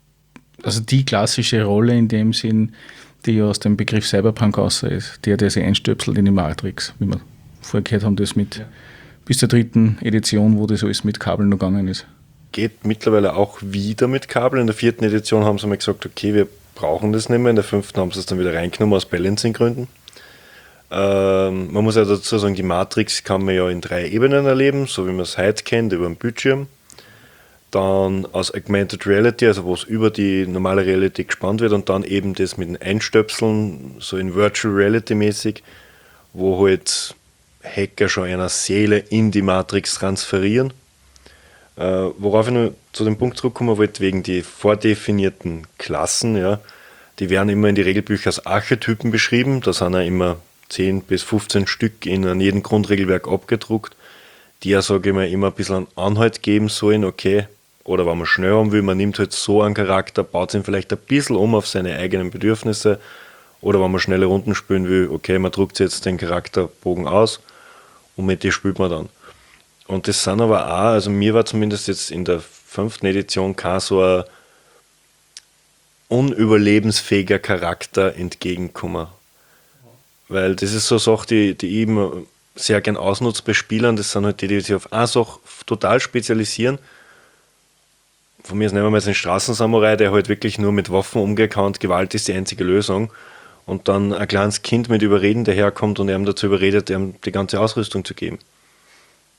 Rolle in dem Sinn, die ja aus dem Begriff Cyberpunk raus ist. Der sich einstöpselt in die Matrix, wie wir vorher gehört haben, das mit bis zur 3. Edition, wo das alles mit Kabeln noch gegangen ist. Geht mittlerweile auch wieder mit Kabeln. In der 4. Edition haben sie mal gesagt, okay, wir brauchen das nicht mehr. In der 5. haben sie es dann wieder reingenommen aus Balancing-Gründen. Man muss ja dazu sagen, die Matrix kann man ja in 3 Ebenen erleben, so wie man es heute kennt, über den Bildschirm. Dann aus Augmented Reality, also wo es über die normale Realität gespannt wird und dann eben das mit den Einstöpseln, so in Virtual Reality mäßig, wo halt Hacker schon einer Seele in die Matrix transferieren. Worauf ich nur zu dem Punkt zurückkommen wollte, wegen die vordefinierten Klassen, ja, die werden immer in die Regelbücher als Archetypen beschrieben, da sind ja immer 10 bis 15 Stück in jedem Grundregelwerk abgedruckt, die ja, sage ich mal, immer ein bisschen einen Anhalt geben sollen, okay, oder wenn man schnell haben will, man nimmt halt so einen Charakter, baut ihn vielleicht ein bisschen um auf seine eigenen Bedürfnisse, oder wenn man schnelle Runden spielen will, okay, man druckt jetzt den Charakterbogen aus und mit dem spielt man dann. Und das sind aber auch, also mir war zumindest jetzt in der 5. Edition kein so ein unüberlebensfähiger Charakter entgegenkommen. Weil das ist so eine Sache, die ich eben sehr gern ausnutze bei Spielern, das sind halt die sich auf eine Sache total spezialisieren. Von mir ist nehmen wir mal jetzt einen Straßensamurai, der halt wirklich nur mit Waffen umgehen kann und Gewalt ist die einzige Lösung. Und dann ein kleines Kind mit Überreden daherkommt und ihm dazu überredet, ihm die ganze Ausrüstung zu geben.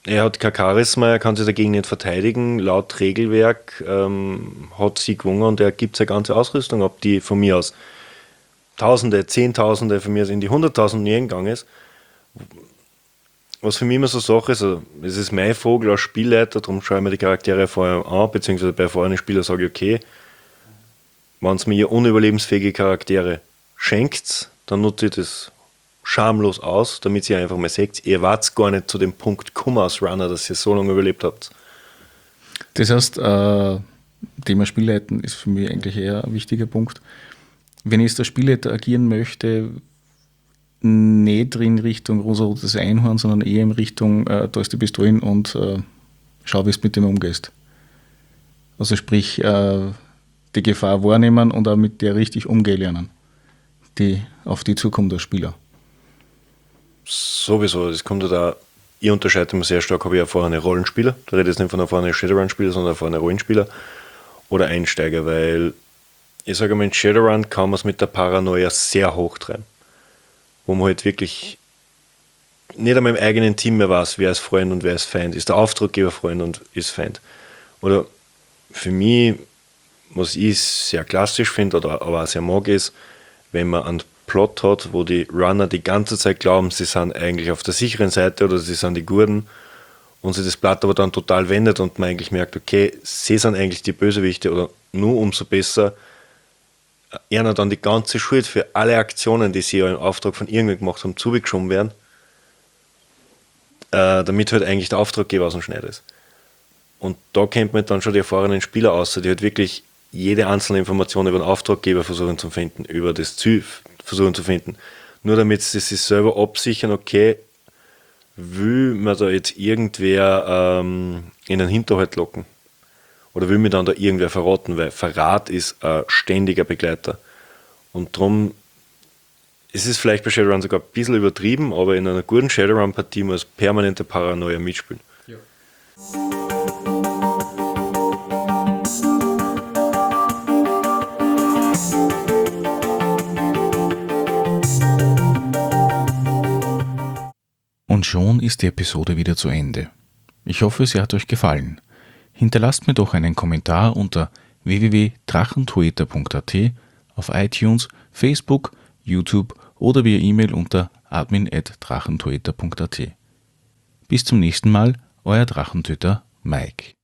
Er hat kein Charisma, er kann sich dagegen nicht verteidigen. Laut Regelwerk hat sie gewonnen und er gibt seine ganze Ausrüstung ab, die von mir aus Tausende, Zehntausende, von mir aus in die 100.000 Jähren gegangen ist. Was für mich immer so Sache ist, also, es ist mein Vogel als Spielleiter, darum schaue ich mir die Charaktere vorher an, beziehungsweise bei vorherigen Spielern sage ich, okay, wenn es mir unüberlebensfähige Charaktere schenkt, dann nutze ich das schamlos aus, damit ihr einfach mal seht, ihr wart gar nicht zu dem Punkt gekommen als Runner, dass ihr so lange überlebt habt. Das heißt, Thema Spielleiten ist für mich eigentlich eher ein wichtiger Punkt. Wenn ich als der Spielleiter agieren möchte, nicht in Richtung rosa-rotes Einhorn, sondern eher in Richtung, da ist die Pistole und schau, wie du mit dem umgehst. Also sprich, die Gefahr wahrnehmen und auch mit der richtig umgehen lernen, die auf die zukommt als Spieler. Sowieso, das kommt ja da, ich unterscheide immer sehr stark, habe ich erfahrene Rollenspieler, da rede ich jetzt nicht von erfahrenen Shadowrun-Spieler, sondern erfahrene Rollenspieler oder Einsteiger, weil ich sage mal, in Shadowrun kann man es mit der Paranoia sehr hochtreiben, wo man halt wirklich nicht einmal im eigenen Team mehr weiß, wer ist Freund und wer ist Feind, ist der Auftraggeber Freund und ist Feind. Oder für mich, was ich sehr klassisch finde, oder aber auch sehr mag, ist, wenn man einen Plot hat, wo die Runner die ganze Zeit glauben, sie sind eigentlich auf der sicheren Seite oder sie sind die Guten und sich das Blatt aber dann total wendet und man eigentlich merkt, okay, sie sind eigentlich die Bösewichte oder nur umso besser, ihnen dann die ganze Schuld für alle Aktionen, die sie ja im Auftrag von irgendwem gemacht haben, zugeschoben werden, damit halt eigentlich der Auftraggeber aus dem Schneid ist. Und da kennt man dann schon die erfahrenen Spieler aus, die halt wirklich jede einzelne Information über den Auftraggeber versuchen zu finden, über das Ziel versuchen zu finden. Nur damit sie sich selber absichern, okay, will man da jetzt irgendwer in den Hinterhalt locken? Oder will mir dann da irgendwer verraten? Weil Verrat ist ein ständiger Begleiter. Und darum ist es vielleicht bei Shadowrun sogar ein bisschen übertrieben, aber in einer guten Shadowrun-Partie muss permanente Paranoia mitspielen. Ja. Und schon ist die Episode wieder zu Ende. Ich hoffe, sie hat euch gefallen. Hinterlasst mir doch einen Kommentar unter www.drachentoeter.at, auf iTunes, Facebook, YouTube oder via E-Mail unter admin@drachentoeter.at. Bis zum nächsten Mal, euer Drachentöter Mike.